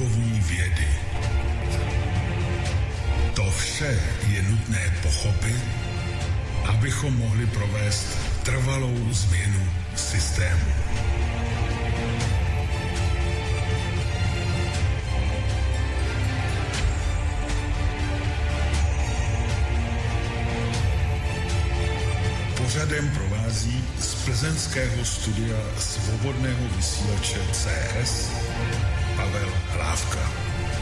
duchovní vědy. To vše je nutné pochopit, abychom mohli provést trvalou změnu systému. Pořadem provází z plzeňského studia Svobodného vysílače CS Pavel Hlávka.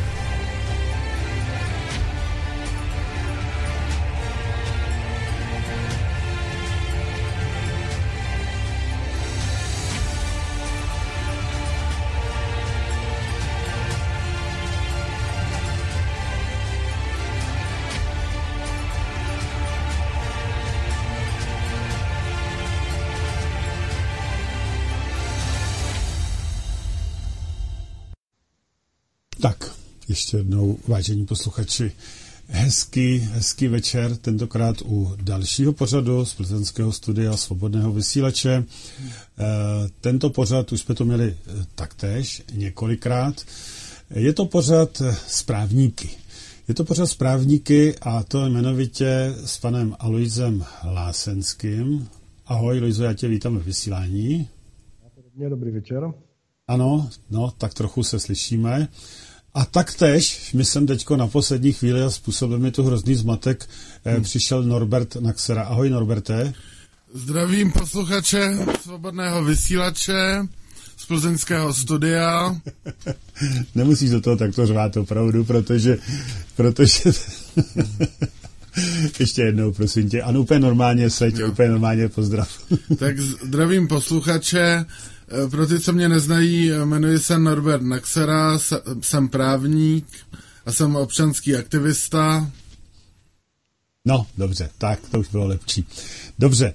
Tak, ještě jednou, vážení posluchači, hezký večer, tentokrát u dalšího pořadu z plzeňského studia Svobodného vysílače. Tento pořad už jsme to měli taktéž několikrát. Je to pořad správníky. A to jmenovitě s panem Aloisem Lásenským. Ahoj, Lojzo, já tě vítám ve vysílání. Dobrý večer. Ano, no, tak trochu se slyšíme. A taktéž, my jsem teďko na poslední chvíli a způsobil mi tu hrozný zmatek, přišel Norbert Naxera. Ahoj, Norberte. Zdravím posluchače Svobodného vysílače z plzeňského studia. Nemusíš do toho takto řvát opravdu, protože ještě jednou, prosím tě. Ano, úplně normálně seď, úplně normálně pozdrav. Tak zdravím posluchače. Pro ty, co mě neznají, jmenuji se Norbert Naxera, jsem právník a jsem občanský aktivista. No, dobře, tak to už bylo lepší. Dobře,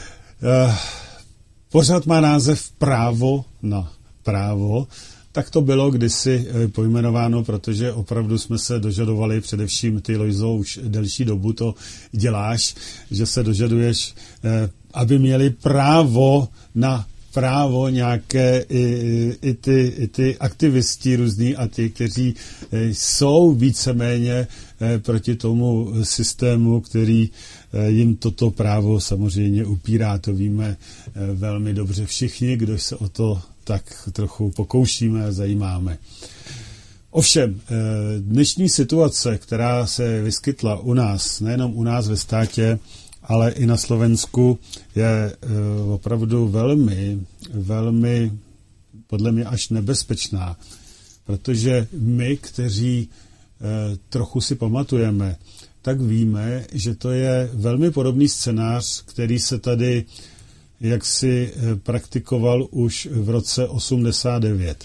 pořád má název Právo na právo. Tak to bylo kdysi pojmenováno, protože opravdu jsme se dožadovali, především ty, Lojzo, už delší dobu to děláš, že se dožaduješ, aby měli právo na právo nějaké i ty aktivisti různý a ty, kteří jsou víceméně proti tomu systému, který jim toto právo samozřejmě upírá. To víme velmi dobře všichni, kdo se o to tak trochu pokoušíme a zajímáme. Ovšem, dnešní situace, která se vyskytla u nás, nejenom u nás ve státě, ale i na Slovensku, je opravdu velmi, podle mě až nebezpečná. Protože my, kteří trochu si pamatujeme, tak víme, že to je velmi podobný scénář, který se tady jaksi praktikoval už v roce 89.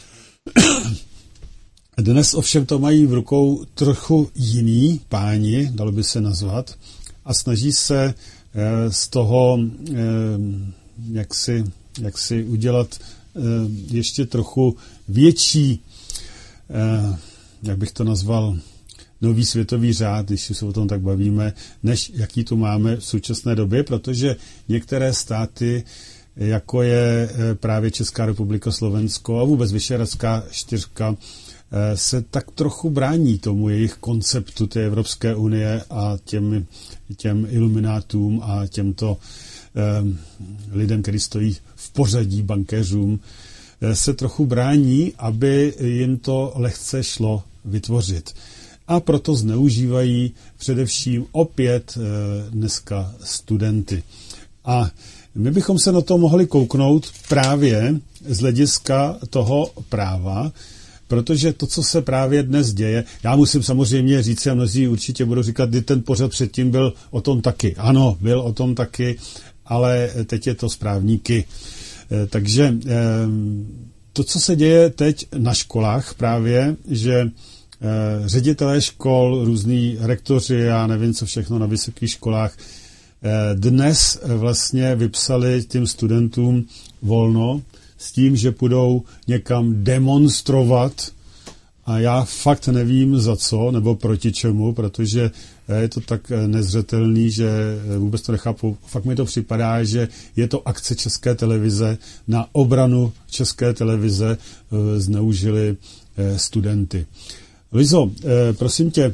Dnes ovšem to mají v rukou trochu jiný páni, dalo by se nazvat, a snaží se z toho jaksi udělat ještě trochu větší, jak bych to nazval, nový světový řád, když se o tom tak bavíme, než jaký tu máme v současné době, protože některé státy, jako je právě Česká republika, Slovensko a vůbec Vyšehradská čtyřka, se tak trochu brání tomu jejich konceptu té Evropské unie a těm iluminátům a těmto lidem, kteří stojí v pořadí, bankéřům, se trochu brání, aby jim to lehce šlo vytvořit. A proto zneužívají především opět dneska studenty. A my bychom se na to mohli kouknout právě z hlediska toho práva, protože to, co se právě dnes děje, já musím samozřejmě říct, a mnozí určitě budou říkat, kdy ten pořad předtím byl o tom taky. Ano, byl o tom taky, ale teď je to správníky. Takže to, co se děje teď na školách právě, že ředitelé škol, různý rektoři, já nevím, co všechno na vysokých školách, dnes vlastně vypsali těm studentům volno s tím, že půjdou někam demonstrovat a já fakt nevím za co nebo proti čemu, protože je to tak nezřetelný, že vůbec to nechápu. Fakt mi to připadá, že je to akce České televize na obranu České televize, zneužili studenty. Lizo, prosím tě,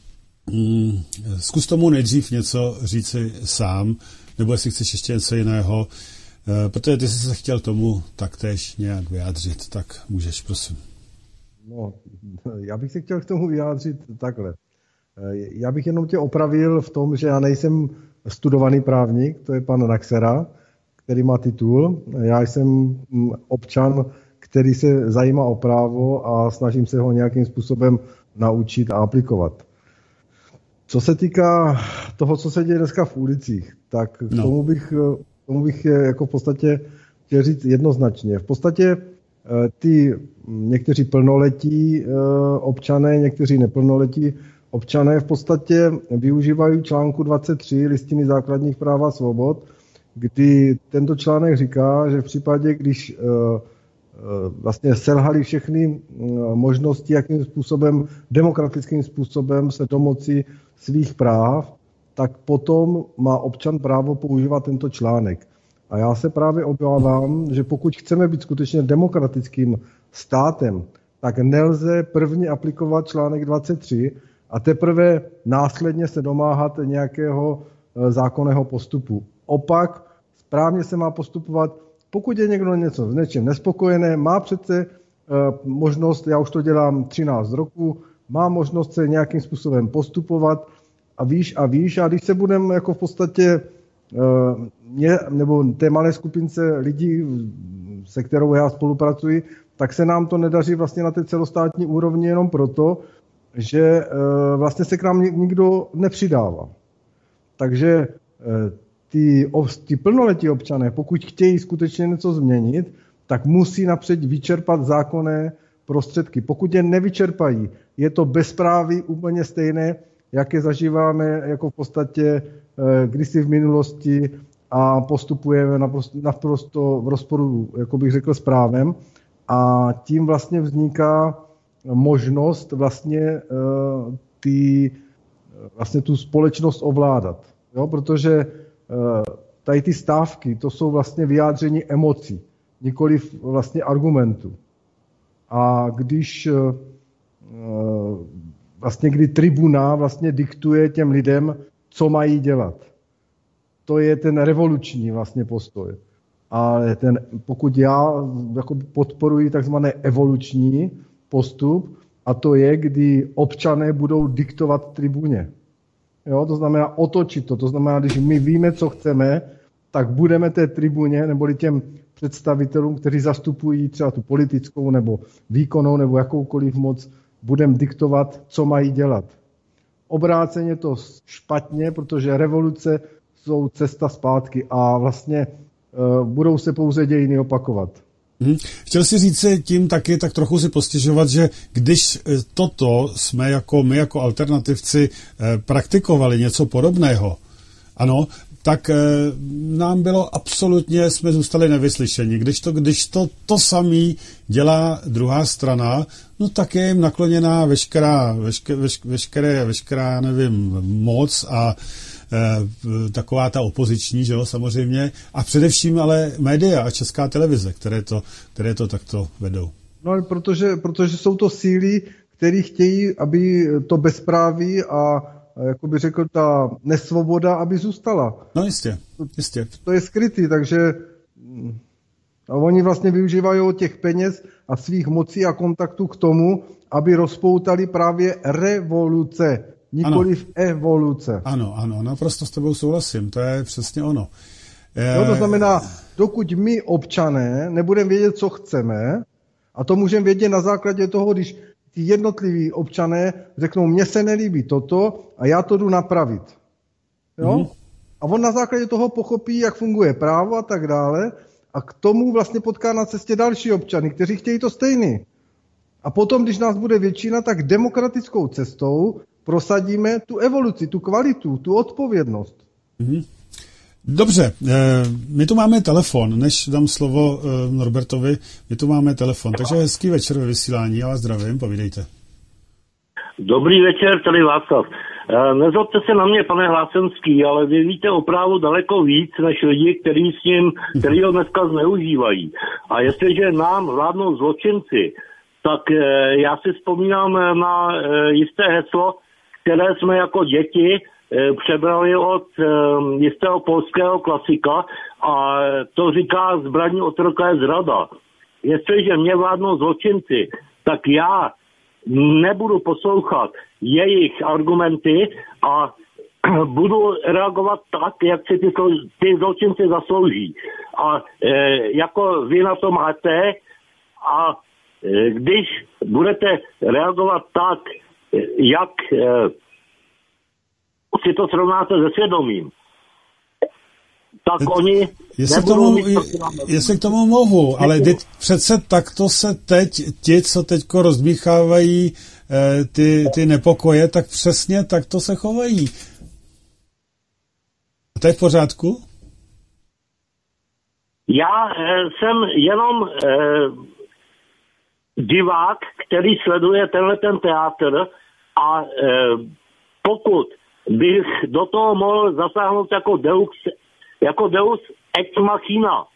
zkus tomu nejdřív něco říci sám, nebo jestli chceš ještě něco jiného, protože ty jsi se chtěl tomu taktéž nějak vyjádřit, tak můžeš, prosím. No, já bych se chtěl k tomu vyjádřit takhle. Já bych jenom tě opravil v tom, že já nejsem studovaný právník, to je pan Naxera, který má titul. Já jsem občan, který se zajímá o právo a snažím se ho nějakým způsobem naučit a aplikovat. Co se týká toho, co se děje dneska v ulicích, tak k tomu bych jako v podstatě chtěl říct jednoznačně. V podstatě někteří plnoletí občané, někteří neplnoletí občané v podstatě využívají článku 23 Listiny základních práv a svobod, kdy tento článek říká, že v případě, když vlastně selhali všechny možnosti, jakým způsobem, demokratickým způsobem se domoci svých práv, tak potom má občan právo používat tento článek. A já se právě obávám, že pokud chceme být skutečně demokratickým státem, tak nelze prvně aplikovat článek 23 a teprve následně se domáhat nějakého zákonného postupu. Opak, správně se má postupovat, pokud je někdo s něčím nespokojené, má přece možnost, já už to dělám 13 roků, má možnost se nějakým způsobem postupovat a víš, a když se budeme jako v podstatě nebo té malé skupince lidí, se kterou já spolupracuji, tak se nám to nedaří vlastně na té celostátní úrovni jenom proto, že vlastně se k nám nikdo nepřidává. Takže ty plnoletí občané, pokud chtějí skutečně něco změnit, tak musí napřed vyčerpat zákonné prostředky. Pokud je nevyčerpají, je to bezpráví úplně stejné, jaké zažíváme jako v podstatě kdysi v minulosti a postupujeme naprosto v rozporu, jako bych řekl, s právem. A tím vlastně vzniká možnost vlastně tu společnost ovládat. Jo? Protože tady ty stávky, to jsou vlastně vyjádření emocí, nikoliv vlastně argumentů. A kdy tribuna vlastně diktuje těm lidem, co mají dělat. To je ten revoluční vlastně postoj. Ale pokud já jako podporuji takzvané evoluční postup, a to je, kdy občané budou diktovat tribuně. Jo, to znamená otočit to. To znamená, když my víme, co chceme, tak budeme té tribuně, neboli těm představitelům, kteří zastupují třeba tu politickou nebo výkonnou nebo jakoukoliv moc, budeme diktovat, co mají dělat. Obráceně to špatně, protože revoluce jsou cesta zpátky a vlastně budou se pouze dějiny opakovat. Chtěl si říct tím taky tak trochu si postěžovat, že když toto jsme my jako alternativci praktikovali něco podobného, ano, tak nám bylo absolutně, jsme zůstali nevyslyšeni. Když to samý dělá druhá strana, no tak je jim nakloněná veškerá nevím, moc a taková ta opoziční, že jo, samozřejmě, a především ale média a Česká televize, které to takto vedou. No, protože jsou to síly, které chtějí, aby to bezpráví a jako by řekl, ta nesvoboda, aby zůstala. No jistě. To je skrytý, takže a oni vlastně využívají těch peněz a svých mocí a kontaktů k tomu, aby rozpoutali právě revoluce, nikoliv evoluce. Ano, naprosto s tebou souhlasím, to je přesně ono. No, to znamená, dokud my občané nebudeme vědět, co chceme, a to můžeme vědět na základě toho, když ty jednotliví občané řeknou, mně se nelíbí toto a já to jdu napravit. Jo? A on na základě toho pochopí, jak funguje právo a tak dále a k tomu vlastně potká na cestě další občany, kteří chtějí to stejný. A potom, když nás bude většina, tak demokratickou cestou prosadíme tu evoluci, tu kvalitu, tu odpovědnost. Dobře, my tu máme telefon, než dám slovo Norbertovi, my tu máme telefon, takže hezký večer ve vysílání, já vás zdravím, povídejte. Dobrý večer, tady Václav. Nezlobte se na mě, pane Hlásenský, ale vy víte opravdu daleko víc než lidi, kteří ho dneska zneužívají. A jestliže nám vládnou zločinci, tak já si vzpomínám na jisté heslo, které jsme jako děti přebrali od jistého polského klasika a to říká zbraní otroka je zrada. Jestliže mě vládnou zločinci, tak já nebudu poslouchat jejich argumenty a budu reagovat tak, jak si ty zločinci zaslouží. A jako vy na to máte a když budete reagovat tak, jak si to srovnáte se svědomím, tak oni jestli k tomu mohu, ale přece takto se teď ti, co teďko rozdmíchávají ty nepokoje, tak přesně takto se chovají. To je v pořádku? Já jsem jenom divák, který sleduje ten teátr a pokud bych do toho mohl zasáhnout jako Deus ex machina,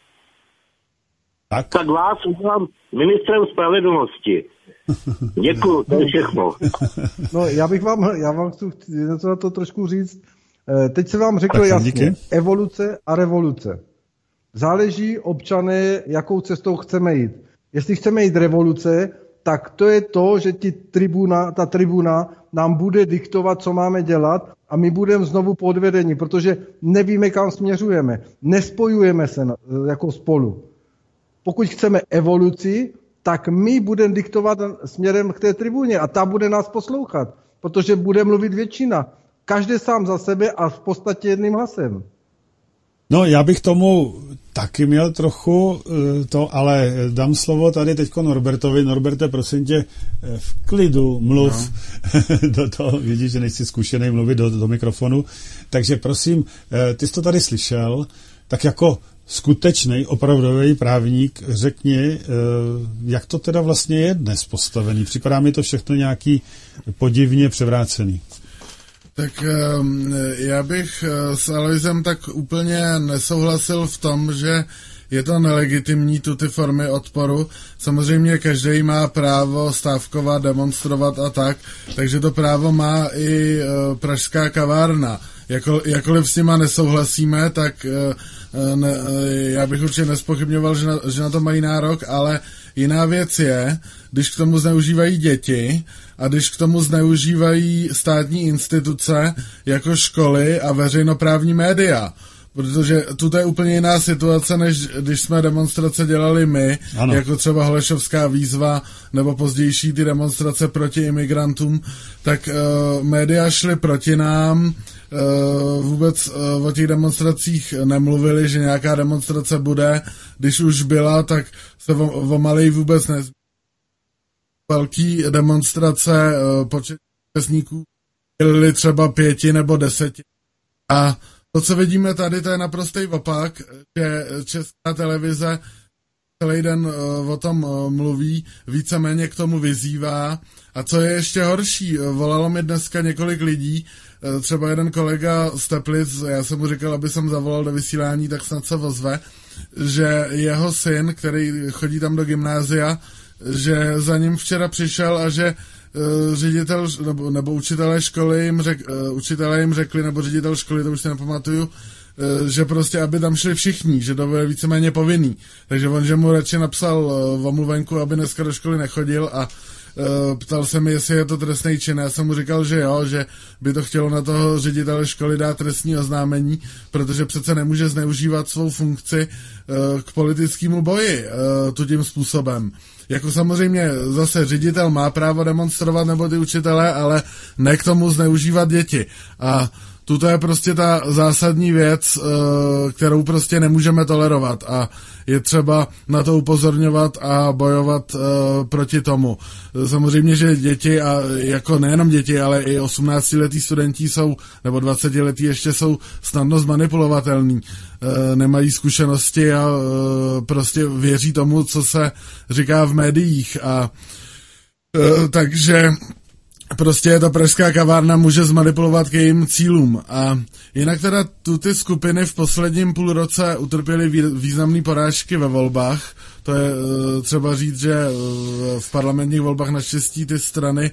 tak vás udělám ministrem spravedlnosti. Děkuju, to je všechno. No, já vám chci něco na to trošku říct. Teď se vám řekl jasně, evoluce a revoluce. Záleží občané, jakou cestou chceme jít. Jestli chceme jít revoluce, tak to je to, že ta tribuna nám bude diktovat, co máme dělat a my budeme znovu podvedeni, protože nevíme, kam směřujeme. Nespojujeme se jako spolu. Pokud chceme evoluci, tak my budeme diktovat směrem k té tribuně a ta bude nás poslouchat, protože bude mluvit většina. Každý sám za sebe a v podstatě jedným hlasem. No, já bych tomu taky měl trochu ale dám slovo tady teďko Norbertovi. Norberte, prosím tě, v klidu mluv do toho, vidíš, že nejsi zkušený mluvit do mikrofonu. Takže prosím, ty jsi to tady slyšel, tak jako skutečný, opravdový právník, řekni, jak to teda vlastně je dnes postavený. Připadá mi to všechno nějaký podivně převrácený. Tak já bych s Aloisem tak úplně nesouhlasil v tom, že je to nelegitimní ty formy odporu. Samozřejmě každý má právo stávkovat, demonstrovat a tak, takže to právo má i pražská kavárna. Jakkoliv s nima nesouhlasíme, tak já bych určitě nespochybňoval, že na to mají nárok, ale jiná věc je, když k tomu zneužívají děti a když k tomu zneužívají státní instituce jako školy a veřejnoprávní média. Protože tu je úplně jiná situace, než když jsme demonstrace dělali my, ano. Jako třeba Holešovská výzva, nebo pozdější ty demonstrace proti imigrantům, tak média šly proti nám, vůbec o těch demonstracích nemluvili, že nějaká demonstrace bude, když už byla, tak se o malej vůbec nezbyl. Velký demonstrace počet účastníků byly třeba 5 nebo 10. A to, co vidíme tady, to je naprostý opak, že Česká televize celý den o tom mluví, víceméně k tomu vyzývá. A co je ještě horší, volalo mi dneska několik lidí, třeba jeden kolega z Teplic, já jsem mu říkal, aby jsem zavolal do vysílání, tak snad se ozve, že jeho syn, který chodí tam do gymnázia, že za ním včera přišel a že ředitel nebo učitelé školy učitelé jim řekli, nebo ředitel školy, to už si nepamatuju, že prostě, aby tam šli všichni, že to bude víceméně povinný. Takže on, že mu radši napsal omluvenku, aby dneska do školy nechodil a ptal se mi, jestli je to trestný čin. Já jsem mu říkal, že jo, že by to chtělo na toho ředitele školy dát trestní oznámení, protože přece nemůže zneužívat svou funkci k politickému boji tím způsobem. Jako samozřejmě zase ředitel má právo demonstrovat nebo ty učitelé, ale ne k tomu zneužívat děti. A tuto je prostě ta zásadní věc, kterou prostě nemůžeme tolerovat a je třeba na to upozorňovat a bojovat proti tomu. Samozřejmě, že děti, a jako nejenom děti, ale i 18letí studenti jsou, nebo 20letí ještě jsou snadno zmanipulovatelní. Nemají zkušenosti a prostě věří tomu, co se říká v médiích. A takže prostě ta pražská kavárna může zmanipulovat k jejím cílům. A jinak teda ty skupiny v posledním půlroce utrpěly významné porážky ve volbách. To je třeba říct, že v parlamentních volbách naštěstí ty strany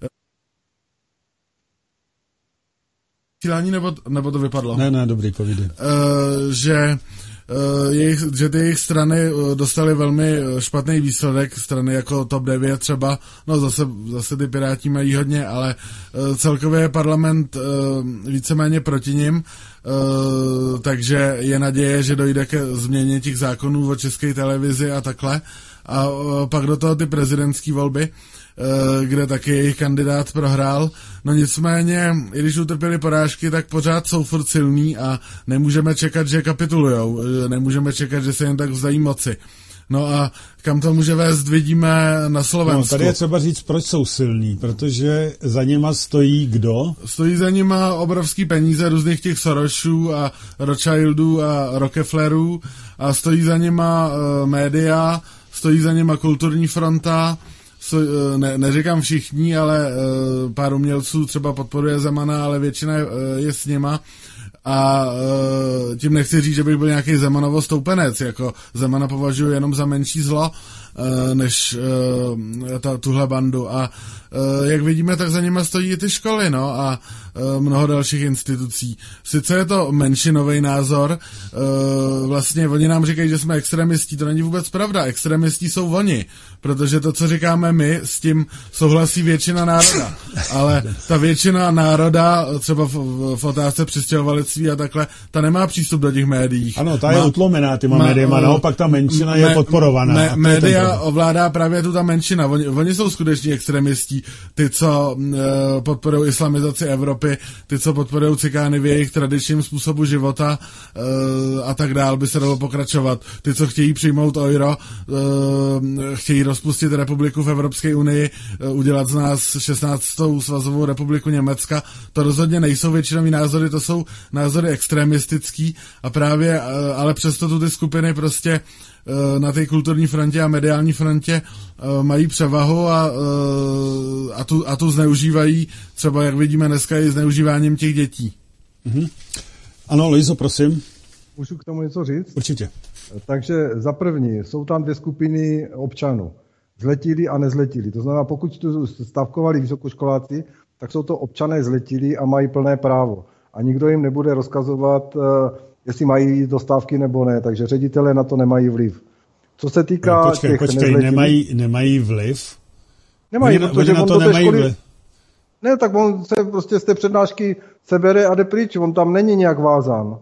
nebo to vypadlo? Ne, dobrý, povídej. Že ty jejich strany dostaly velmi špatný výsledek, strany jako TOP 9 třeba, no zase ty Piráti mají hodně, ale celkově je parlament víceméně proti nim, takže je naděje, že dojde ke změně těch zákonů o České televizi a takhle. A pak do toho ty prezidentské volby, kde taky jejich kandidát prohrál. No nicméně, i když utrpěli porážky, tak pořád jsou furt silný a nemůžeme čekat, že kapitulujou. Nemůžeme čekat, že se jen tak vzdají moci. No a kam to může vést, vidíme na Slovensku. No, tady je třeba říct, proč jsou silní, protože za nima stojí kdo? Stojí za nima obrovský peníze různých těch Sorosů a Rothschildů a Rockefellerů a stojí za nima média, stojí za nima kulturní fronta, neříkám všichni, ale pár umělců třeba podporuje Zemana, ale většina je s nima. A tím nechci říct, že bych byl nějaký Zemanovo stoupenec, jako Zemana považuji jenom za menší zlo, než tuhle bandu. A jak vidíme, tak za nima stojí i ty školy, no, a mnoho dalších institucí. Sice je to menšinový názor, vlastně oni nám říkají, že jsme extremistí, to není vůbec pravda, extremistí jsou oni, protože to, co říkáme my, s tím souhlasí většina národa, ale ta většina národa, třeba v otázce přistěhovalectví a takhle, ta nemá přístup do těch médií. Ano, ta je utlomená těma médiama, naopak ta menšina je podporovaná. Média ovládá právě tu ta menšina, oni jsou skuteční extremistí, ty, co podporují islamizaci Evropy, ty, co podporují cikány v jejich tradičním způsobu života a tak dál, by se dalo pokračovat. Ty, co chtějí přijmout euro, chtějí rozpustit republiku v Evropské unii, udělat z nás 16. svazovou republiku Německa, to rozhodně nejsou většinový názory, to jsou názory extremistický a právě, ale přesto tu ty skupiny prostě na té kulturní frontě a mediální frontě mají převahu a tu zneužívají, třeba jak vidíme dneska i zneužíváním těch dětí. Mm-hmm. Ano, Luizo, prosím. Můžu k tomu něco říct? Určitě. Takže za první, jsou tam dvě skupiny občanů. Zletilí a nezletilí. To znamená, pokud tu stavkovali vysokoškoláci, tak jsou to občané zletilí a mají plné právo. A nikdo jim nebude rozkazovat, jestli mají dostávky nebo ne, takže ředitelé na to nemají vliv. Co se týká Počkej, nemají vliv? Nemají, protože na on to do té nemají školy... vliv. Ne, tak on se prostě z té přednášky sebere a jde pryč, on tam není nějak vázán.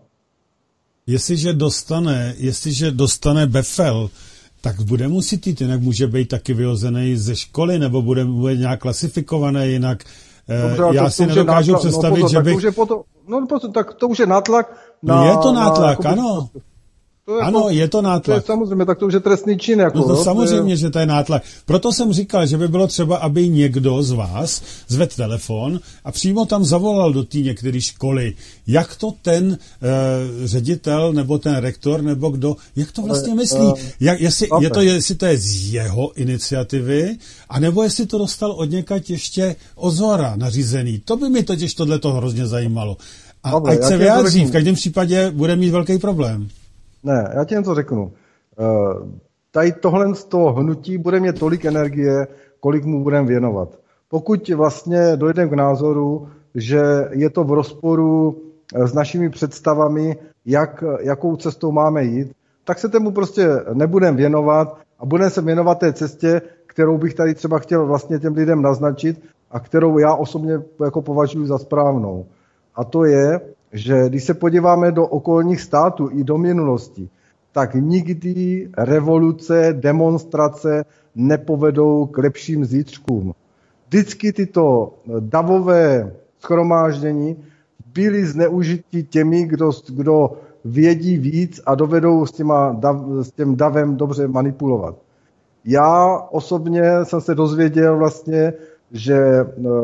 Jestliže dostane Befel, tak bude muset jít, jinak může být taky vyhozený ze školy, nebo bude nějak klasifikovaný jinak. Dobře, já si nedokážu představit, že bych... Tak to už je nátlak. Je to nátlak, ano. Ano, je to nátlak. To je samozřejmě, tak to už je trestný čin. No samozřejmě, že to je nátlak. Proto jsem říkal, že by bylo třeba, aby někdo z vás zvedl telefon a přímo tam zavolal do té některé školy. Jak to ten ředitel, nebo ten rektor, nebo kdo, jak to vlastně myslí? Jestli to je z jeho iniciativy, anebo jestli to dostal od někaď ještě ozora nařízený. To by mi totiž tohleto hrozně zajímalo. A ať se vyjádří, v každém případě bude mít velký problém. Ne, já ti něco řeknu. Tady tohle z toho hnutí bude mít tolik energie, kolik mu budeme věnovat. Pokud vlastně dojdeme k názoru, že je to v rozporu s našimi představami, jakou cestou máme jít, tak se tomu prostě nebudeme věnovat a budeme se věnovat té cestě, kterou bych tady třeba chtěl vlastně těm lidem naznačit a kterou já osobně jako považuji za správnou. A to je, že když se podíváme do okolních států i do minulosti, tak nikdy revoluce, demonstrace nepovedou k lepším zítřkům. Vždycky tyto davové shromáždění byly zneužity těmi, kdo vědí víc a dovedou s tím davem dobře manipulovat. Já osobně jsem se dozvěděl vlastně, že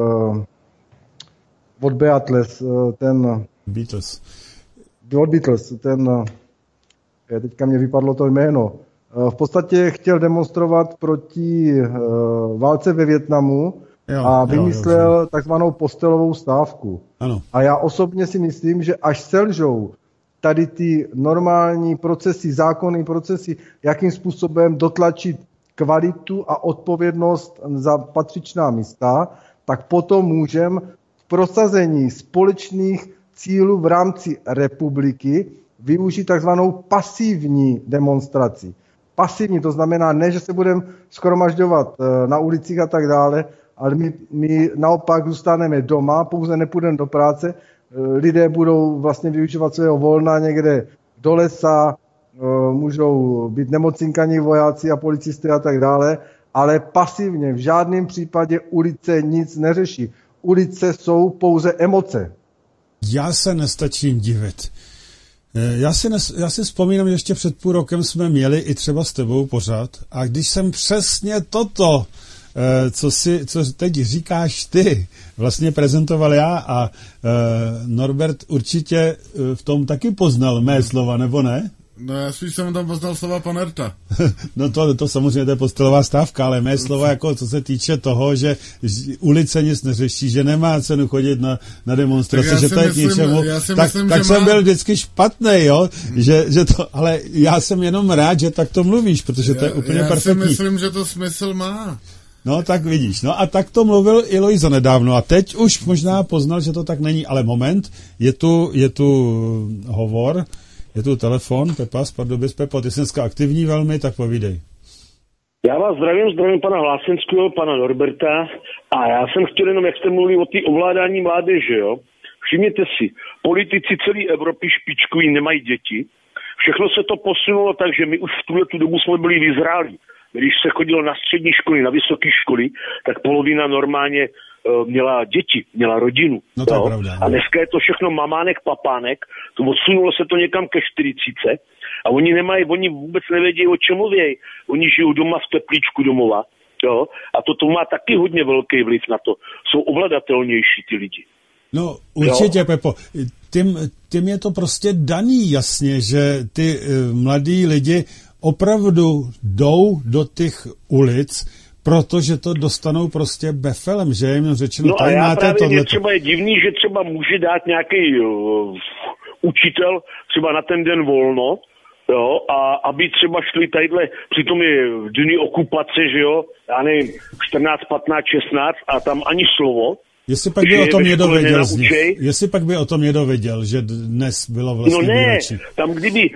od Beatles, teďka mě vypadlo to jméno, v podstatě chtěl demonstrovat proti válce ve Vietnamu a vymyslel takzvanou postelovou stávku. Ano. A já osobně si myslím, že až selžou tady ty normální procesy, zákonné procesy, jakým způsobem dotlačit kvalitu a odpovědnost za patřičná místa, tak potom můžeme v prosazení společných cílů v rámci republiky využít takzvanou pasivní demonstraci. Pasivní, to znamená ne, že se budeme shromažďovat na ulicích a tak dále, ale my naopak zůstaneme doma, pouze nepůjdeme do práce, lidé budou vlastně využívat svého volna někde do lesa, můžou být nemocinkaní vojáci a policisty a tak dále, ale pasivně, v žádném případě ulice nic neřeší. Ulice jsou pouze emoce. Já se nestačím divit. Já si vzpomínám, že ještě před půl rokem jsme měli i třeba s tebou pořad a když jsem přesně toto, co teď říkáš ty, vlastně prezentoval já a Norbert určitě v tom taky poznal mé slova, nebo ne? No já spíš jsem tam poznal slova panerta. No to samozřejmě to je postelová stávka, ale mé slova, jako co se týče toho, že ulice nic neřeší, že nemá cenu chodit na demonstrace, že to je k ničemu, tak jsem byl vždycky špatnej, jo, že to, ale já jsem jenom rád, že tak to mluvíš, protože to je úplně perfektní. Já si myslím, že to smysl má. No, tak vidíš. No a tak to mluvil i Lojza nedávno a teď už možná poznal, že to tak není, ale moment, je tu hovor, je tu telefon, Pepa z Pardubic. Pepo, ty jsi dneska aktivní velmi, tak povídej. Já vás zdravím pana Hlásenského, pana Norberta a já jsem chtěl jenom, jak jste mluvili o té ovládání mládeže, jo. Všimněte si, politici celé Evropy špičkoví nemají děti. Všechno se to posunulo tak, že my už v tu dobu jsme byli vyzrálí. Když se chodilo na střední školy, na vysoké školy, tak polovina normálně měla děti, měla rodinu. No to je pravda. A dneska je to všechno mamánek, papánek, to odsunulo se to někam ke 40 a oni vůbec nevědí, o čem mluví. Oni žijou doma v teplíčku domova, jo, a to má taky hodně velký vliv na to. Jsou ovladatelnější ty lidi. No určitě, jo? Pepo. Tím je to prostě daný jasně, že ty mladí lidi opravdu jdou do těch ulic, protože to dostanou prostě befelem, že jim řečeno, no tady máte tohleto. Mě třeba je divný, že třeba může dát nějaký učitel třeba na ten den volno, jo, a aby třeba šli tadyhle, přitom je dny okupace, že jo, já nevím, 14, 15, 16 a tam ani slovo. Jestli pak by o tom někdo věděl z nich. Jestli pak by o tom někdo věděl, že dnes bylo vlastně výročí. Tam kdyby,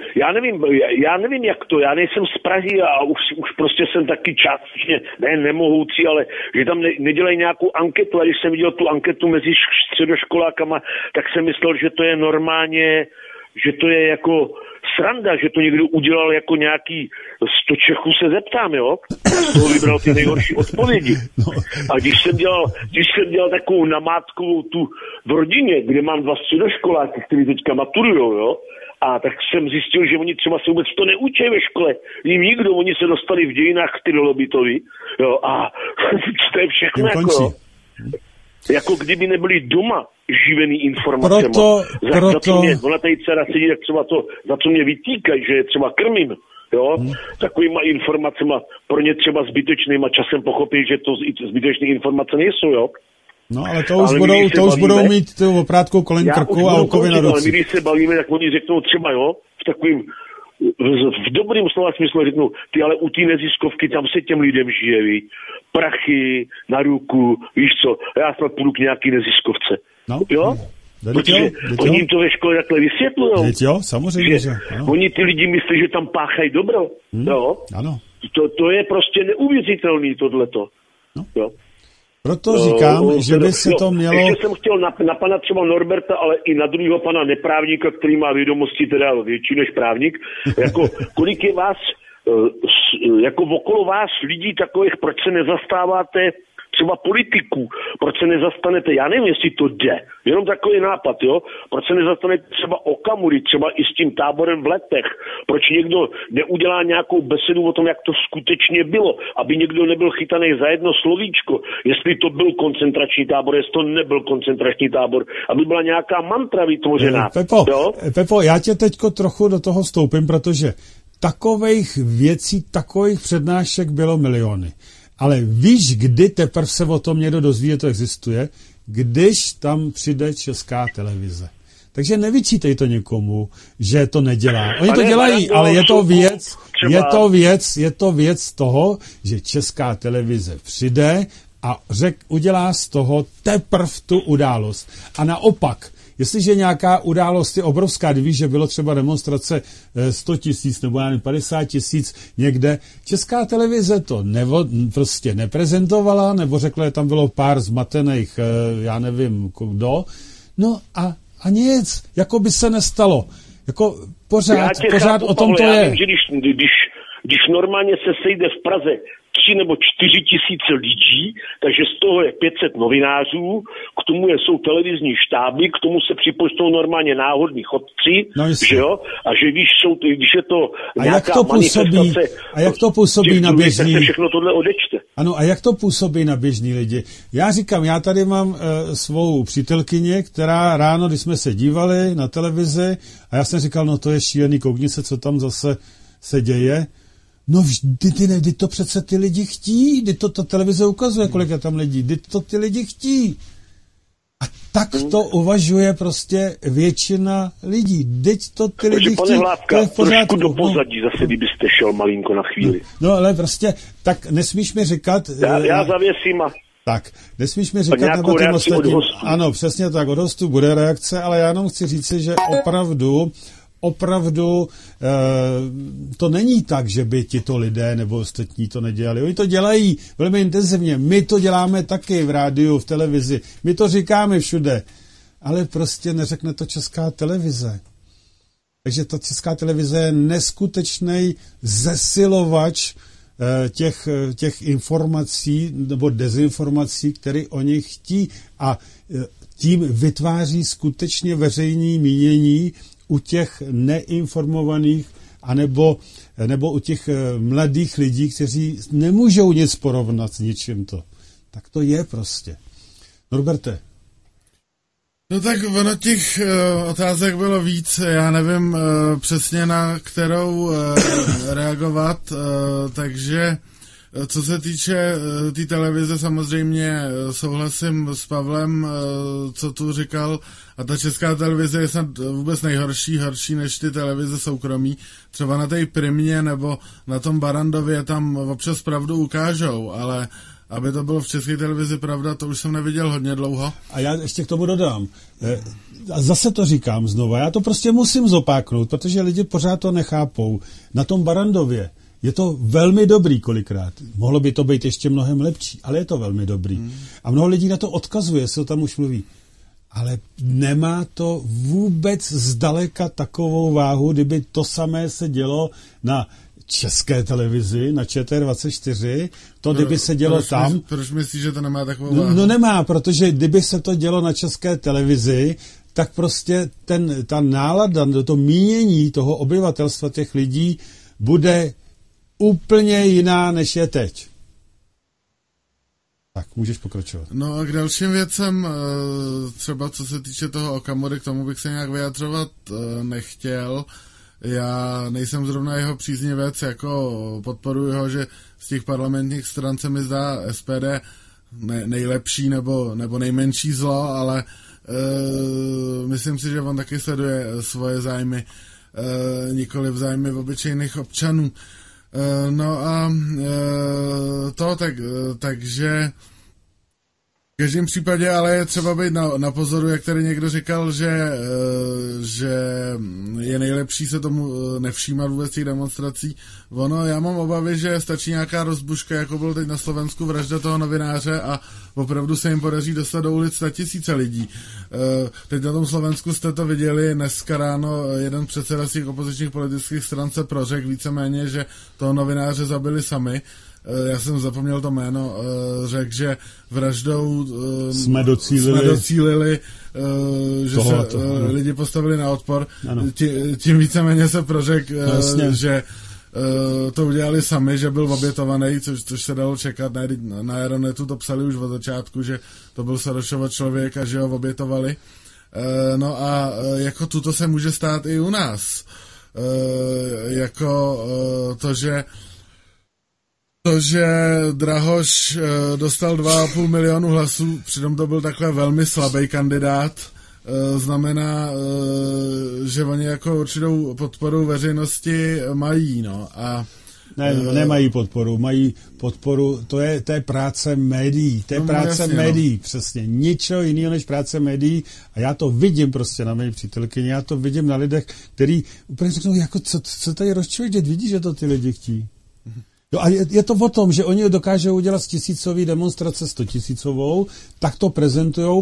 já nevím jak to, já nejsem z Prahy a už prostě jsem taky částečně, nemohoucí, ale že tam nedělají nějakou anketu a když jsem viděl tu anketu mezi středoškolákama, tak jsem myslel, že to je normálně, že to je jako sranda, že to někdo udělal jako nějaký 100 Čechů se zeptám, jo? Z toho vybral ty nejhorší odpovědi. A když jsem dělal takovou namátkovou tu v rodině, kde mám 2 středoškoláky, kteří teďka maturujou, jo? A tak jsem zjistil, že oni třeba se vůbec to neučí ve škole. Jim nikdo, oni se dostali v dějinách k trilobitovi, jo? A to je všechno jako... Jako kdyby nebyli doma živený informacemi. Za co mě, ona tady dcera sedí, tak třeba to, za co mě vytýkají, že je třeba krmím, jo, takovýma informacemi pro ně třeba zbytečnýma, časem pochopí, že to zbytečné informace nejsou, jo. No, ale to už budou mít tu oprátku kolem krku a okovy na ruce. Ale my když se bavíme, tak oni řeknou třeba, jo, v takovým v dobrým slova smyslu řeknu, ty ale u té neziskovky tam se těm lidem žije, víš, prachy na ruku, víš co, já snad půjdu k nějaký neziskovce, no, jo? Protože oni jim to ve škole takhle vysvětlujou. Jo, samozřejmě, že oni ty lidi myslí, že tam páchají dobro, jo? Ano. To je prostě neuvěřitelný tohleto, no. Jo? Proto říkám, že by se to mělo... Ještě jsem chtěl na pana třeba Norberta, ale i na druhého pana neprávníka, který má vědomosti teda větší než právník, jako kolik je vás, jako okolo vás lidí takových, proč se nezastáváte třeba politiků, proč se nezastanete, já nevím, jestli to jde, jenom takový nápad, jo, proč se nezastanete třeba Okamury, třeba i s tím táborem v Letech, proč někdo neudělá nějakou besedu o tom, jak to skutečně bylo, aby někdo nebyl chytaný za jedno slovíčko, jestli to byl koncentrační tábor, jestli to nebyl koncentrační tábor, aby byla nějaká mantra vytvořená. Pepo, já tě teďko trochu do toho vstoupím, protože takových věcí, takových přednášek bylo miliony. Ale víš, kdy teprve se o tom někdo dozví, že to existuje? Když tam přijde Česká televize. Takže nevyčítej to někomu, že to nedělá. Oni to dělají, ale je to věc toho, že Česká televize přijde a udělá z toho teprve tu událost. A naopak, jestliže nějaká událost je obrovská, víš, že bylo třeba demonstrace 100 000 nebo 50 000 někde, Česká televize to prostě neprezentovala, nebo řekla, že tam bylo pár zmatených, já nevím kdo, no a nic, jako by se nestalo. Jako pořád o tom to je. Já vím, že když normálně se sejde v Praze 3 nebo 4 tisíce lidí, takže z toho je 500 novinářů, k tomu jsou televizní štáby, k tomu se připočtou normálně náhodní chodci, že jo? A že když je to nějaká manifestace... A jak to působí na běžný... Tak se všechno tohle odečte. Ano, a jak to působí na běžný lidi? Já říkám, já tady mám svou přítelkyni, která ráno, když jsme se dívali na televizi, a já jsem říkal, no to je šílený, koukni se, co tam zase se děje. No vždy to přece ty lidi chtí, kdy to televize ukazuje, kolik je tam lidí, kdy to ty lidi chtí. A tak to uvažuje prostě většina lidí. Teď to ty lidi chtí, Hlávka, to je v pořádku. Trošku do pozadí zase, kdybyste šel malinko na chvíli. No ale prostě, tak nesmíš mi říkat... Já zavěsím a... Tak, nesmíš mi říkat nebo těm ostatním... Ano, přesně tak, od hostů bude reakce, ale já jenom chci říci, že opravdu to není tak, že by tito lidé nebo ostatní to nedělali. Oni to dělají velmi intenzivně. My to děláme taky v rádiu, v televizi. My to říkáme všude. Ale prostě neřekne to Česká televize. Takže ta Česká televize je neskutečný zesilovač těch informací nebo dezinformací, které oni chtí. A tím vytváří skutečně veřejné mínění u těch neinformovaných nebo u těch mladých lidí, kteří nemůžou nic porovnat s ničím to. Tak to je prostě. Norberte. No tak ono těch otázek bylo víc, já nevím přesně na kterou reagovat, takže co se týče té televize, samozřejmě souhlasím s Pavlem, co tu říkal, a ta Česká televize je snad vůbec horší než ty televize soukromí. Třeba na té Primě nebo na tom Barrandově tam občas pravdu ukážou, ale aby to bylo v České televizi pravda, to už jsem neviděl hodně dlouho. A já ještě k tomu dodám. A zase to říkám znova, já to prostě musím zopáknout, protože lidi pořád to nechápou. Na tom Barrandově je to velmi dobrý kolikrát. Mohlo by to být ještě mnohem lepší, ale je to velmi dobrý. A mnoho lidí na to odkazuje, se o tam už mluví. Ale nemá to vůbec zdaleka takovou váhu, kdyby to samé se dělo na České televizi, na ČT24, kdyby se dělo tam... Proč myslíš, že to nemá takovou váhu? No nemá, protože kdyby se to dělo na České televizi, tak prostě ta nálada, to mínění toho obyvatelstva, těch lidí, bude úplně jiná, než je teď. Tak, můžeš pokračovat. No a k dalším věcem, třeba co se týče toho Okamury, k tomu bych se nějak vyjadřovat nechtěl. Já nejsem zrovna jeho příznivec, jako podporuji ho, že z těch parlamentních stran se mi zdá SPD nejlepší nebo nejmenší zlo, ale myslím si, že on taky sleduje svoje zájmy, nikoli v zájmy obyčejných občanů. No a takže v každém případě ale je třeba být na pozoru, jak tady někdo říkal, že je nejlepší se tomu nevšímat vůbec těch demonstrací. Já mám obavy, že stačí nějaká rozbuška, jako bylo teď na Slovensku vražda toho novináře a opravdu se jim podaří dostat do ulic 100 000 lidí. Teď na tom Slovensku jste to viděli, dneska ráno jeden předseda z těch opozičních politických stran se prořekl víceméně, že toho novináře zabili sami. Já jsem zapomněl to jméno, řekl, že vraždou jsme docílili že se lidi postavili na odpor. Tím víceméně se prořekl, že to udělali sami, že byl obětovaný, což se dalo čekat. Na Aeronetu to psali už od začátku, že to byl Sorosova člověk a že ho obětovali. No a jako tuto se může stát i u nás. Jako to, že To, že Drahoš dostal 2,5 milionu hlasů, přitom to byl takhle velmi slabý kandidát, znamená, že oni jako určitou podporu veřejnosti mají, no. A nemají podporu, mají podporu, to je práce médií, médií, přesně, ničeho jiného než práce médií a já to vidím prostě na mé přítelkyni, já to vidím na lidech, který úplně řeknou, jako co tady rozčuješ, vidíš, že to ty lidi chtějí. Jo, a je to o tom, že oni dokážou udělat z 1000 demonstrace 100 000, tak to prezentujou,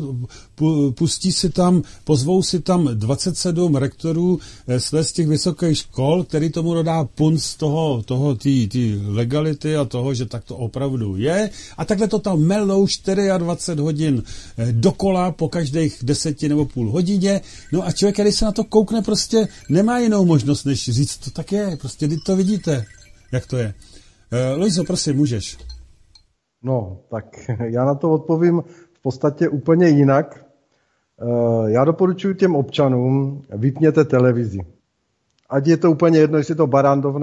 pustí si tam, pozvou si tam 27 rektorů z těch vysokých škol, který tomu dodá punc z toho ty legality a toho, že tak to opravdu je. A takhle to tam melou 24 hodin dokola po každých 10 nebo půl hodině. No a člověk, který se na to koukne, prostě nemá jinou možnost, než říct, to tak je, prostě to vidíte. Jak to je? Luiso, prosím, můžeš. No, tak já na to odpovím v podstatě úplně jinak. Já doporučuji těm občanům, vypněte televizi. Ať je to úplně jedno, jestli je to Barrandov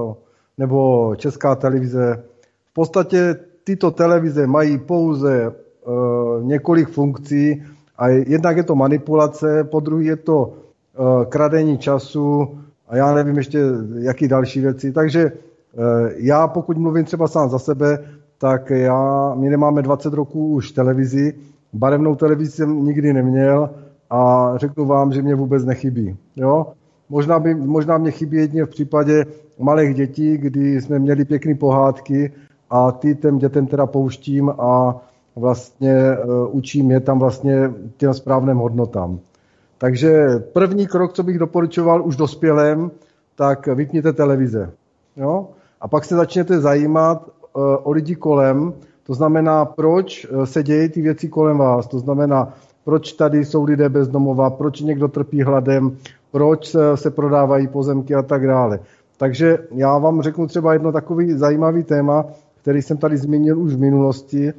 nebo Česká televize. V podstatě tyto televize mají pouze několik funkcí a jednak je to manipulace, po druhé je to kradení času a já nevím ještě, jaký další věci. Takže já, pokud mluvím třeba sám za sebe, tak my nemáme 20 roků už televizi, barevnou televizi jsem nikdy neměl a řeknu vám, že mě vůbec nechybí. Jo? Možná mě chybí jedině v případě malých dětí, kdy jsme měli pěkné pohádky a ty těm dětem teda pouštím a vlastně učím je tam vlastně těm správným hodnotám. Takže první krok, co bych doporučoval už dospělém, tak vypněte televize. Jo? A pak se začněte zajímat o lidi kolem, to znamená, proč se dějí ty věci kolem vás, to znamená, proč tady jsou lidé bez domova, proč někdo trpí hladem, proč se prodávají pozemky a tak dále. Takže já vám řeknu třeba jedno takový zajímavý téma, který jsem tady zmínil už v minulosti,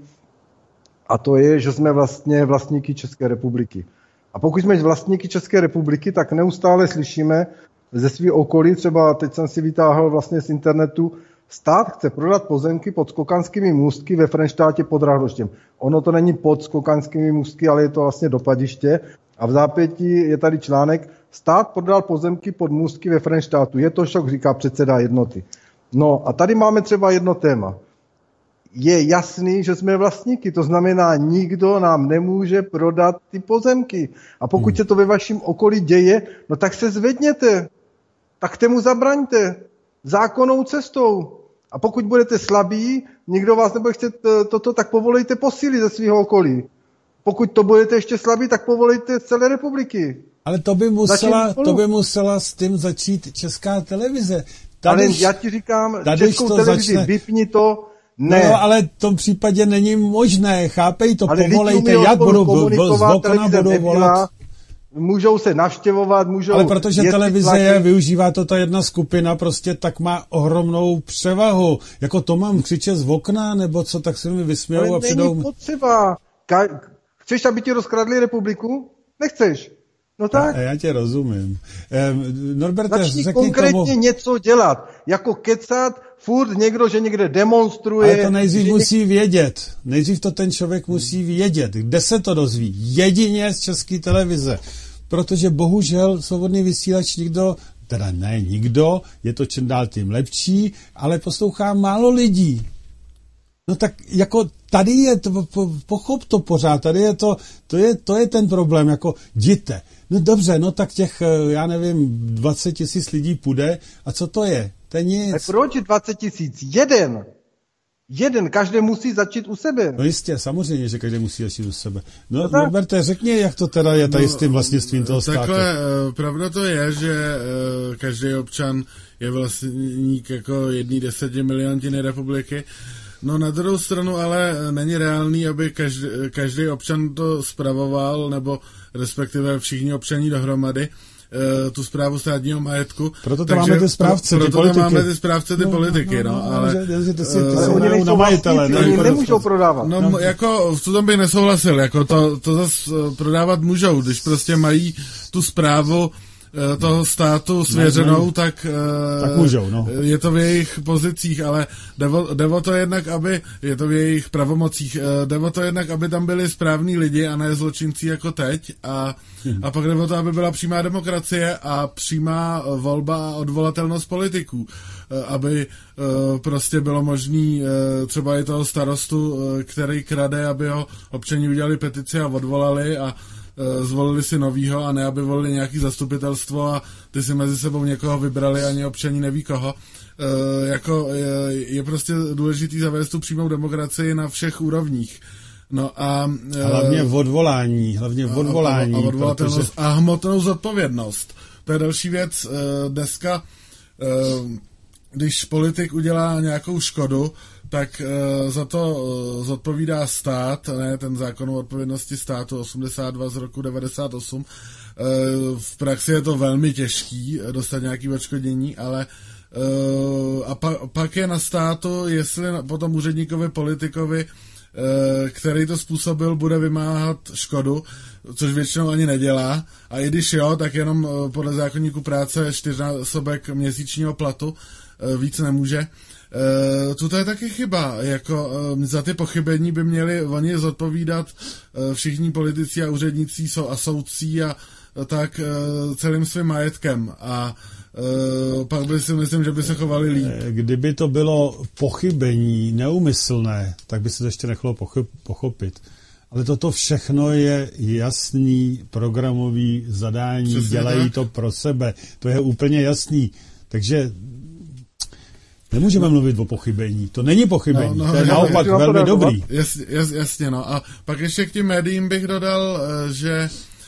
a to je, že jsme vlastně vlastníky České republiky. A pokud jsme vlastníky České republiky, tak neustále slyšíme ze svého okolí, třeba teď jsem si vytáhl vlastně z internetu, stát chce prodat pozemky pod Skokanskými můstky ve Frenštátě pod Radhoštěm. Ono to není pod Skokanskými můstky, ale je to vlastně dopadiště. A v zápětí je tady článek, stát prodal pozemky pod můstky ve Frenštátu. Je to šok, říká předseda jednoty. No a tady máme třeba jedno téma. Je jasný, že jsme vlastníky, to znamená, nikdo nám nemůže prodat ty pozemky. A pokud se to ve vašem okolí děje, no tak se zvedněte, tak tomu zabraňte zákonnou cestou. A pokud budete slabí, nikdo vás nebude chtět toto, tak povolejte posíly ze svého okolí. Pokud to budete ještě slabí, tak povolejte z celé republiky. Ale to by musela s tím začít Česká televize. Ale já ti říkám, Českou televizi vypni to. Ne. No, ale v tom případě není možné, chápej to, ale povolejte, jak budou z okna budou volat. Můžou se navštěvovat, ale protože televize využívá to ta jedna skupina, prostě tak má ohromnou převahu. Jako to mám křičet z okna, nebo co, tak se mi vysmějou ale a přijdou... není potřeba. Chceš, aby ti rozkradli republiku? Nechceš. No tak. A já tě rozumím. Norberte, začni konkrétně něco dělat. Jako kecat, furt někdo, že někde demonstruje. Ale to nejdřív musí vědět. Nejdřív to ten člověk musí vědět. Kde se to dozví? Jedině z České televize. Protože bohužel svobodný vysílač nikdo, teda ne nikdo, je to čím dál tím lepší, ale poslouchá málo lidí. No tak jako tady je to, pochop to pořád, tady je to je ten problém, jako jděte. No dobře, no tak těch, já nevím, 20 000 lidí půjde, a co to je? To je nic. A proč 20 000? Jeden, každý musí začít u sebe. No jistě, samozřejmě, že každý musí začít u sebe. No Roberte, řekni, jak to teda je tady s tím vlastnictvím toho státu. Takhle, pravda to je, že každý občan je vlastník jako 1/10 miliontiny republiky. No na druhou stranu ale není reálný, aby každý občan to spravoval, nebo respektive všichni občaní dohromady, tu správu státního majetku. Proto to máme ty správce, ty politiky. Máme ty správce, ty politiky, no. Ale ty se nejsou na majitele. Oni nemůžou prodávat. No, jako v tom bych nesouhlasil, jako to zase prodávat můžou, když prostě mají tu správu toho státu svěřenou, tak můžou, no. Je to v jejich pozicích, ale jde o to jednak, aby, je to v jejich pravomocích, jde o to jednak, aby tam byli správní lidi a ne zločinci jako teď a pak jde o to, aby byla přímá demokracie a přímá volba a odvolatelnost politiků, aby prostě bylo možný třeba i toho starostu, který krade, aby ho občani udělali petici a odvolali a zvolili si novýho a ne, aby volili nějaký zastupitelstvo a ty si mezi sebou někoho vybrali, ani občani neví koho. Je prostě důležitý zavést tu přímou demokracii na všech úrovních. No a hlavně odvolání. A odvolatelnost a hmotnou zodpovědnost. To je další věc. Dneska, když politik udělá nějakou škodu, tak za to zodpovídá stát, ne ten zákon o odpovědnosti státu 82 z roku 98. V praxi je to velmi těžký dostat nějaký odškodnění, ale pak je na státu, jestli potom úředníkovi, politikovi, který to způsobil, bude vymáhat škodu, což většinou ani nedělá. A i když jo, tak jenom podle zákoníku práce 4násobek měsíčního platu, víc nemůže. Tuto je taky chyba, jako za ty pochybení by měli oni zodpovídat všichni politici a úředníci a soudcí a tak celým svým majetkem a pak by si myslím, že by se chovali líp. Kdyby to bylo pochybení neúmyslné, tak by se to ještě nechalo pochopit. Ale toto všechno je jasný programový zadání, přesně dělají tak. To pro sebe. To je úplně jasný. Takže nemůžeme mluvit o pochybení. To není pochybení, to je naopak velmi dobrý. Jasně, no. A pak ještě k těm médiím bych dodal, že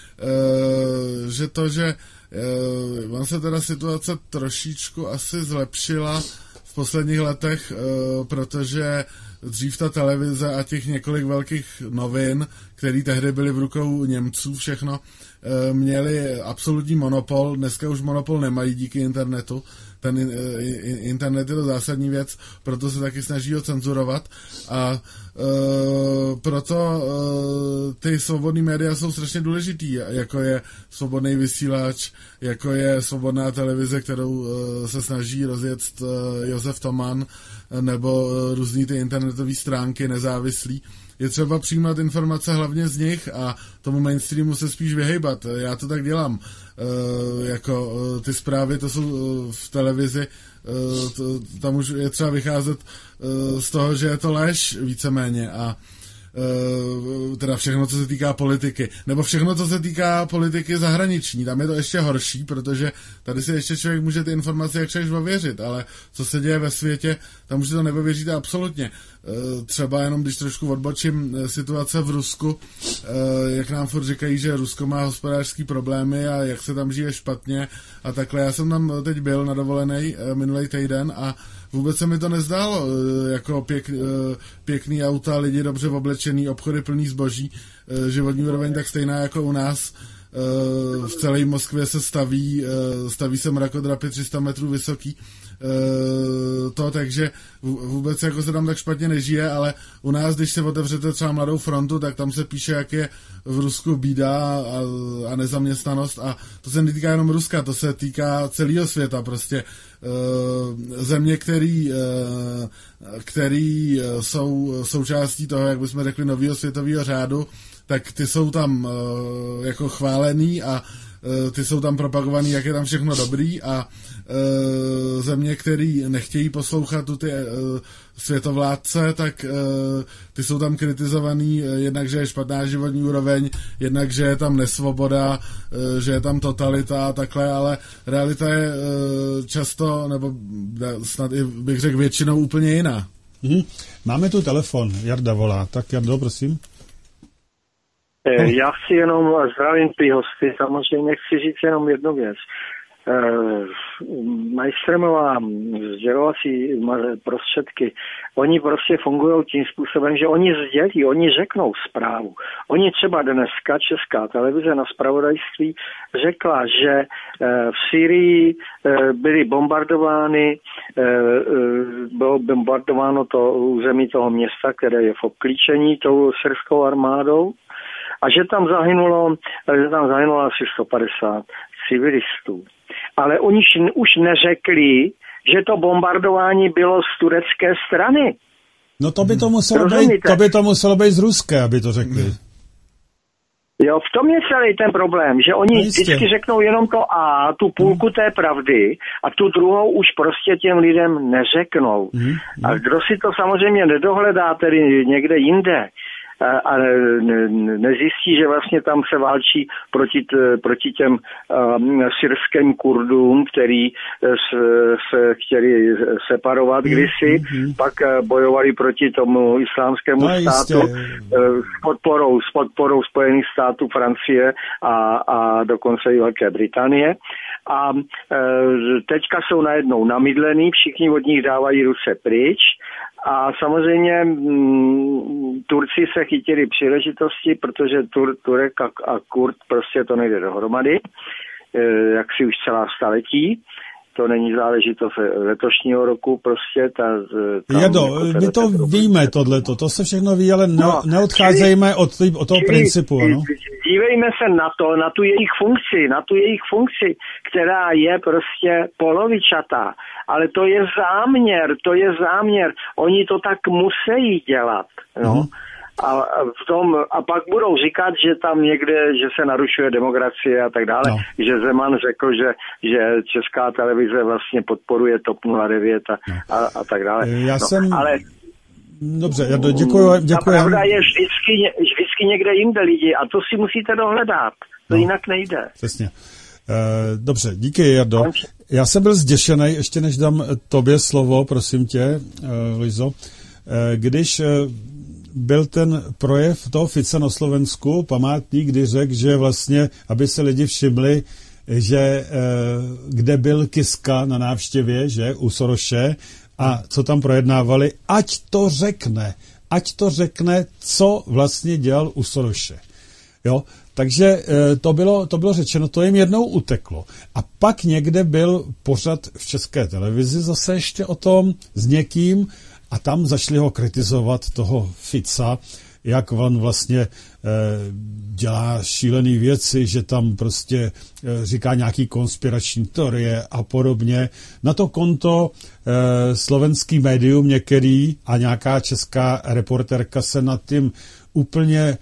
on se teda situace trošičku asi zlepšila v posledních letech, protože dřív ta televize a těch několik velkých novin, které tehdy byly v rukou Němců všechno, měli absolutní monopol. Dneska už monopol nemají díky internetu. Ten internet je to zásadní věc, proto se taky snaží ho cenzurovat a proto ty svobodný média jsou strašně důležitý, jako je svobodný vysílač, jako je svobodná televize, kterou se snaží rozjet Josef Toman, nebo různý ty internetové stránky nezávislí. Je třeba přijímat informace hlavně z nich a tomu mainstreamu se spíš vyhejbat. Já to tak dělám. Ty zprávy, to jsou v televizi, tam už je třeba vycházet z toho, že je to lež víceméně a teda všechno, co se týká politiky. Nebo všechno, co se týká politiky zahraniční. Tam je to ještě horší, protože tady si ještě člověk může ty informace jak však ověřit, ale co se děje ve světě, tam už si to neověříte absolutně. Třeba jenom, když trošku odbočím, situace v Rusku, jak nám furt říkají, že Rusko má hospodářský problémy a jak se tam žije špatně a takhle. Já jsem tam teď byl na dovolenej minulý týden a vůbec se mi to nezdálo jako pěkný auta, lidi dobře oblečený, obchody plný zboží, životní úroveň tak stejná jako u nás. V celé Moskvě se staví se mrakodrapy 300 metrů vysoký. Takže vůbec jako se tam tak špatně nežije, ale u nás, když se otevřete třeba Mladou frontu, tak tam se píše, jak je v Rusku bída a nezaměstnanost a to se netýká jenom Ruska, to se týká celého světa prostě. Země, který jsou součástí toho, jak bychom řekli, nového světového řádu, tak ty jsou tam jako chválený a ty jsou tam propagovaný, jak je tam všechno dobrý a země, který nechtějí poslouchat ty světovládce, tak ty jsou tam kritizovaný jednak, že je špatná životní úroveň, jednak, že je tam nesvoboda, že je tam totalita a takhle, ale realita je často, nebo snad i bych řekl většinou úplně jiná. Máme tu telefon, Jarda volá, tak Jardo, prosím. Já chci jenom, zdravím ty hosty, samozřejmě chci říct jenom jednu věc. Mainstreamová sdělovací prostředky, oni prostě fungují tím způsobem, že oni sdělí, oni řeknou zprávu. Oni třeba dneska Česká televize na zpravodajství řekla, že v Sýrii byly bombardovány, bylo bombardováno to území toho města, které je v obklíčení tou syrskou armádou, a že tam zahynulo asi 150 civilistů. Ale oni už neřekli, že to bombardování bylo z turecké strany. No to by to muselo být z ruské, aby to řekli. Jo, v tom je celý ten problém, že oni vždycky řeknou jenom to A, tu půlku té pravdy a tu druhou už prostě těm lidem neřeknou. A kdo si to samozřejmě nedohledá tedy někde jinde a nezjistí, že vlastně tam se válčí proti těm syrským Kurdům, který se chtěli separovat kdysi, pak bojovali proti tomu islámskému státu s podporou Spojených států, Francie a dokonce i Velké Británie. A teďka jsou najednou namydlený, všichni od nich dávají ruce pryč. A samozřejmě Turci se chytili příležitosti, protože Turek a Kurd prostě to nejde dohromady, jak si už celá staletí. To není záležitost letošního roku prostě. My to víme tohleto, to se všechno ví, ale neodcházejme od toho principu. Ano? Dívejme se na tu jejich funkci, která je prostě polovičatá. Ale to je záměr. Oni to tak musí dělat, no. A pak budou říkat, že tam někde, že se narušuje demokracie a tak dále, že Zeman řekl, že Česká televize vlastně podporuje TOP 09 a tak dále. Dobře, děkuji. Ta pravda je vždycky někde jinde lidi a to si musíte dohledat, to jinak nejde. Přesně. Dobře, díky, Jardo. Já jsem byl zděšený, ještě než dám tobě slovo, prosím tě, Lizo, když byl ten projev toho Fica na Slovensku, památník, kdy řekl, že vlastně, aby se lidi všimli, že kde byl Kiska na návštěvě, že u Soroše, a co tam projednávali, ať to řekne, co vlastně dělal u Soroše. Jo? Takže to bylo řečeno, to jim jednou uteklo. A pak někde byl pořad v České televizi zase ještě o tom s někým a tam zašli ho kritizovat, toho Fica, jak on vlastně dělá šílený věci, že tam prostě říká nějaký konspirační teorie a podobně. Na to konto slovenský médium některý a nějaká česká reportérka se nad tím úplně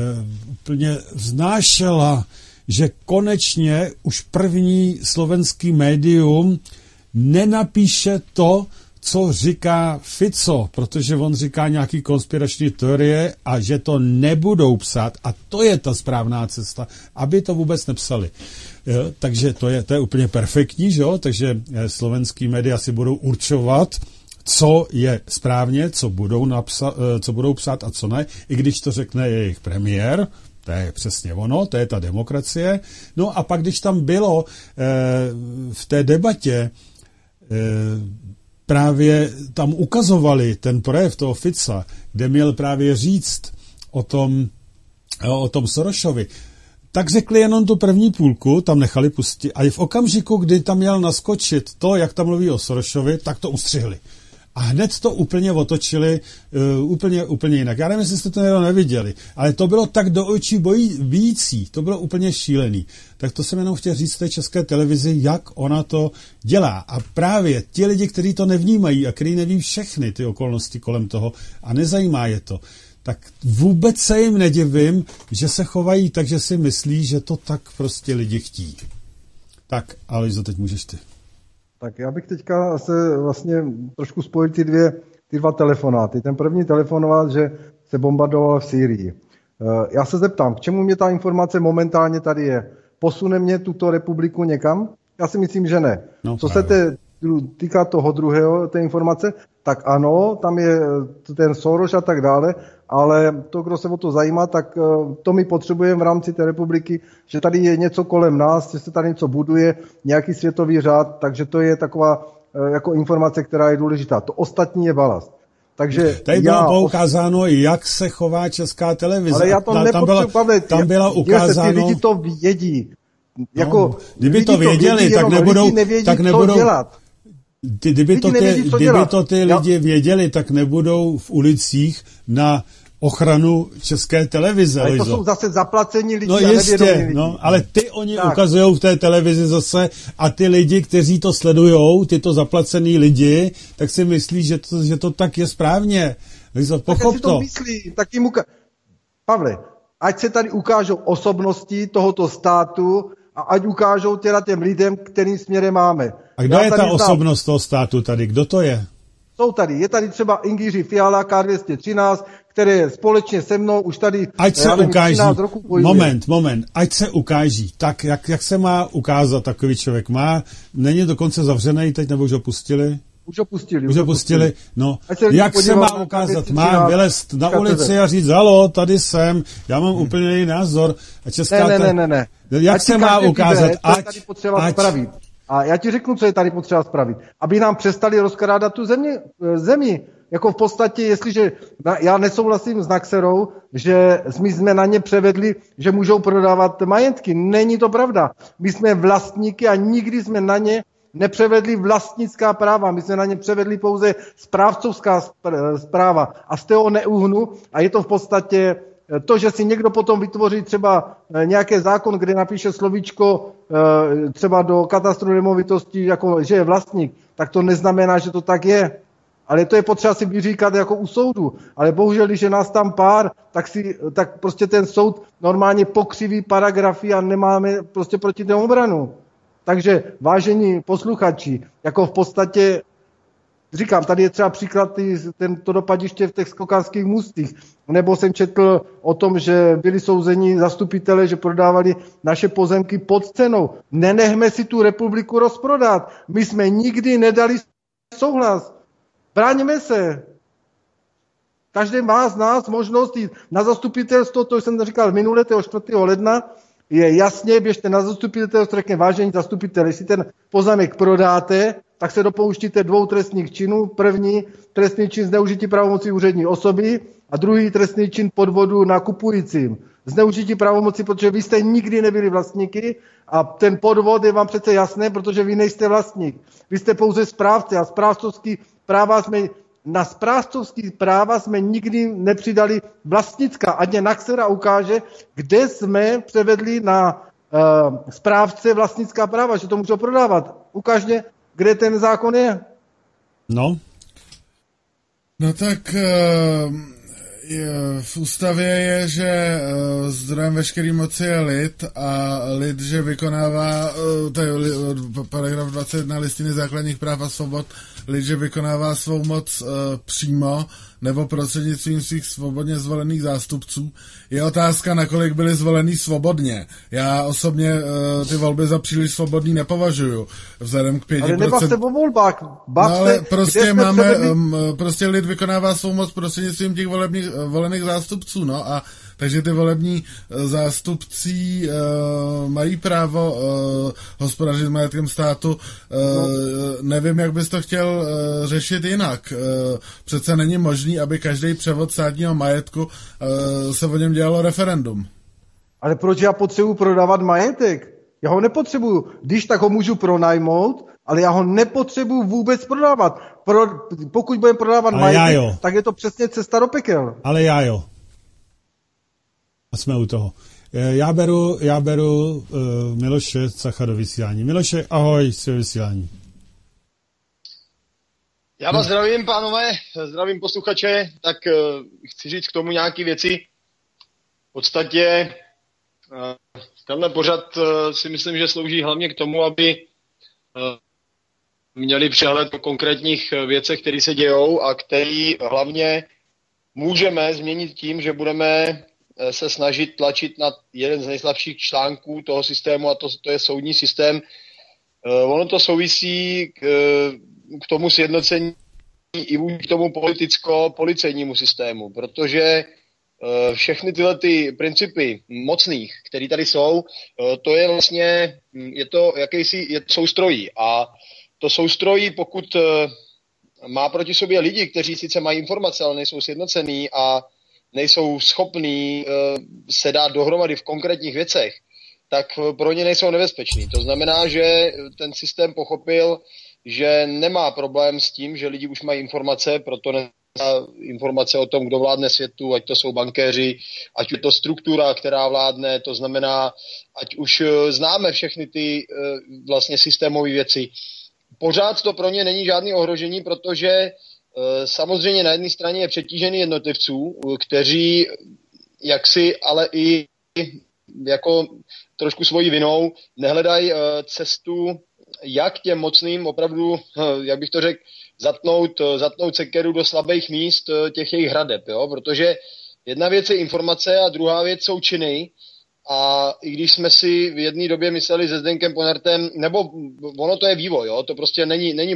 vznášela, že konečně už první slovenský médium nenapíše to, co říká Fico, protože on říká nějaký konspirační teorie a že to nebudou psát a to je ta správná cesta, aby to vůbec nepsali. Jo, takže to je úplně perfektní, že jo? Takže slovenský média si budou určovat, co je správně, co budou psát a co ne, i když to řekne jejich premiér, to je přesně ono, to je ta demokracie. No a pak, když tam bylo v té debatě právě tam ukazovali ten projev toho Fica, kde měl právě říct o tom Sorošovi, tak řekli jenom tu první půlku, tam nechali pustit a i v okamžiku, kdy tam měl naskočit to, jak tam mluví o Sorošovi, tak to ustřihli. A hned to úplně otočili úplně jinak. Já nevím, jestli jste to neviděli, ale to bylo tak do očí bijící, to bylo úplně šílený. Tak to jsem jenom chtěl říct té České televizi, jak ona to dělá. A právě ti lidi, kteří to nevnímají a kteří neví všechny ty okolnosti kolem toho a nezajímá je to, tak vůbec se jim nedivím, že se chovají tak, že si myslí, že to tak prostě lidi chtějí. Tak, Alojzo, teď můžeš ty. Tak já bych teďka se vlastně trošku spojil ty dva telefonáty. Ten první telefonovat, že se bombardoval v Sýrii. Já se zeptám, k čemu mě ta informace momentálně tady je? Posune mě tuto republiku někam? Já si myslím, že ne. No, co se týká toho druhého, té informace, tak ano, tam je ten Soros a tak dále, ale to, kdo se o to zajímá, tak to my potřebujeme v rámci té republiky, že tady je něco kolem nás, že se tady něco buduje, nějaký světový řád, takže to je taková jako informace, která je důležitá. To ostatní je balast. Takže tady bylo poukázáno, jak se chová Česká televize. Ale já to nepotřebuji, Pavle, tam byla ukázáno... Ty lidi to vědí. Jako, kdyby to věděli, tak nebudou dělat. Kdyby to ty lidi věděli, tak nebudou v ulicích na ochranu České televize. Ale to jsou zase zaplacení lidi. No jistě, no, ale ty oni ukazujou v té televizi zase a ty lidi, kteří to sledujou, tyto zaplacený lidi, tak si myslí, že to tak je správně. Pochop tak to. Myslí, tak jim Pavle, ať se tady ukážou osobnosti tohoto státu a ať ukážou teda těm lidem, kterým směrem máme. A kdo je ta osobnost toho státu tady? Kdo to je? Jsou tady. Je tady třeba Ingiři Fiala, K213, které společně se mnou už tady ať se ukáží. Moment. Ať se ukáží. Tak, jak se má ukázat takový člověk? Není dokonce zavřený teď, nebo už ho pustili? Už ho pustili. No, jak se má ukázat? Má vylézt na ulici a říct, halo, tady jsem, já mám úplně jiný názor. A Ne. Jak se má ukázat? Spravit. A já ti řeknu, co je tady potřeba spravit. Aby nám přestali rozkrádat tu zemi. Jako v podstatě, jestliže já nesouhlasím s Naxerou, že my jsme na ně převedli, že můžou prodávat majetky. Není to pravda. My jsme vlastníky a nikdy jsme na ně nepřevedli vlastnická práva. My jsme na ně převedli pouze správcovská práva. A z toho neuhnu a je to v podstatě to, že si někdo potom vytvoří třeba nějaký zákon, kde napíše slovíčko třeba do katastru nemovitostí, jako, že je vlastník, tak to neznamená, že to tak je. Ale to je potřeba si vyříkat jako u soudu. Ale bohužel, když je nás tam pár, tak prostě ten soud normálně pokřiví paragrafy a nemáme prostě proti tomu obranu. Takže vážení posluchači, jako v podstatě říkám, tady je třeba příklad to dopadiště v těch Skokanských Můstích. Nebo jsem četl o tom, že byli souzeni zastupitelé, že prodávali naše pozemky pod cenou. Nenechme si tu republiku rozprodat. My jsme nikdy nedali souhlas. Bráňme se. Každý má z nás možnost jít na zastupitelstvo, to jsem říkal minule, 4. ledna, je jasně, běžte na zastupitelstvo, řekne vážení zastupitel, jestli ten pozemek prodáte, tak se dopouštíte 2 trestných činů. První trestný čin zneužití pravomoci úřední osoby a druhý trestný čin podvodu nakupujícím. Zneužití pravomoci, protože vy jste nikdy nebyli vlastníky a ten podvod je vám přece jasné, protože vy nejste vlastník. Vy jste pouze správce a na správcovský práva jsme nikdy nepřidali vlastnická. Ať mě Naxera ukáže, kde jsme převedli na správce vlastnická práva, že to můžou prodávat. Ukážně, kde ten zákon je. No tak v ústavě je, že zdrojem veškerý moci je lid a lid, že vykonává, to je paragraf 21 listiny základních práv a svobod, lid, že vykonává svou moc přímo nebo prostřednictvím svých svobodně zvolených zástupců. Je otázka, nakolik byli zvolení svobodně. Já osobně ty volby za příliš svobodný nepovažuju. Vzhledem k 5%. Ale nebav se o volbách. Ale prostě prostě lid vykonává svou moc prostřednictvím těch volených zástupců, no a takže ty volební zástupci mají právo hospodařit s majetkem státu. Nevím, jak bys to chtěl řešit jinak. Přece není možný, aby každý převod státního majetku se o něm dělalo referendum. Ale proč já potřebuji prodávat majetek? Já ho nepotřebuju. Když tak ho můžu pronajmout, ale já ho nepotřebuji vůbec prodávat. Pokud budeme prodávat majetek, tak je to přesně cesta do pekel. Ale já jo. A jsme u toho. Já beru Miloše Cacha do vysílání. Miloše, ahoj, jsi vysílání. Já vás zdravím, pánové, zdravím posluchače, tak chci říct k tomu nějaké věci. V podstatě tenhle pořad si myslím, že slouží hlavně k tomu, aby měli přehled o konkrétních věcech, které se dějou a které hlavně můžeme změnit tím, že budeme se snažit tlačit na jeden z nejslabších článků toho systému, a to je soudní systém. Ono to souvisí k tomu sjednocení i k tomu politicko-policejnímu systému, protože všechny tyhle ty principy mocných, které tady jsou, to je vlastně, je to soustrojí. A to soustrojí, pokud má proti sobě lidi, kteří sice mají informace, ale nejsou sjednocený a nejsou schopní se dát dohromady v konkrétních věcech, tak pro ně nejsou nebezpeční. To znamená, že ten systém pochopil, že nemá problém s tím, že lidi už mají informace, proto informace o tom, kdo vládne světu, ať to jsou bankéři, ať je to struktura, která vládne, to znamená, ať už známe všechny ty vlastně systémové věci. Pořád to pro ně není žádný ohrožení, protože samozřejmě na jedné straně je přetížený jednotlivců, kteří jaksi ale i jako trošku svojí vinou nehledají cestu, jak těm mocným opravdu, jak bych to řekl, zatnout sekeru do slabých míst těch jejich hradeb, jo? Protože jedna věc je informace a druhá věc jsou činy. A i když jsme si v jedné době mysleli se Zdeňkem Ponertem, nebo ono to je vývoj, jo? To prostě není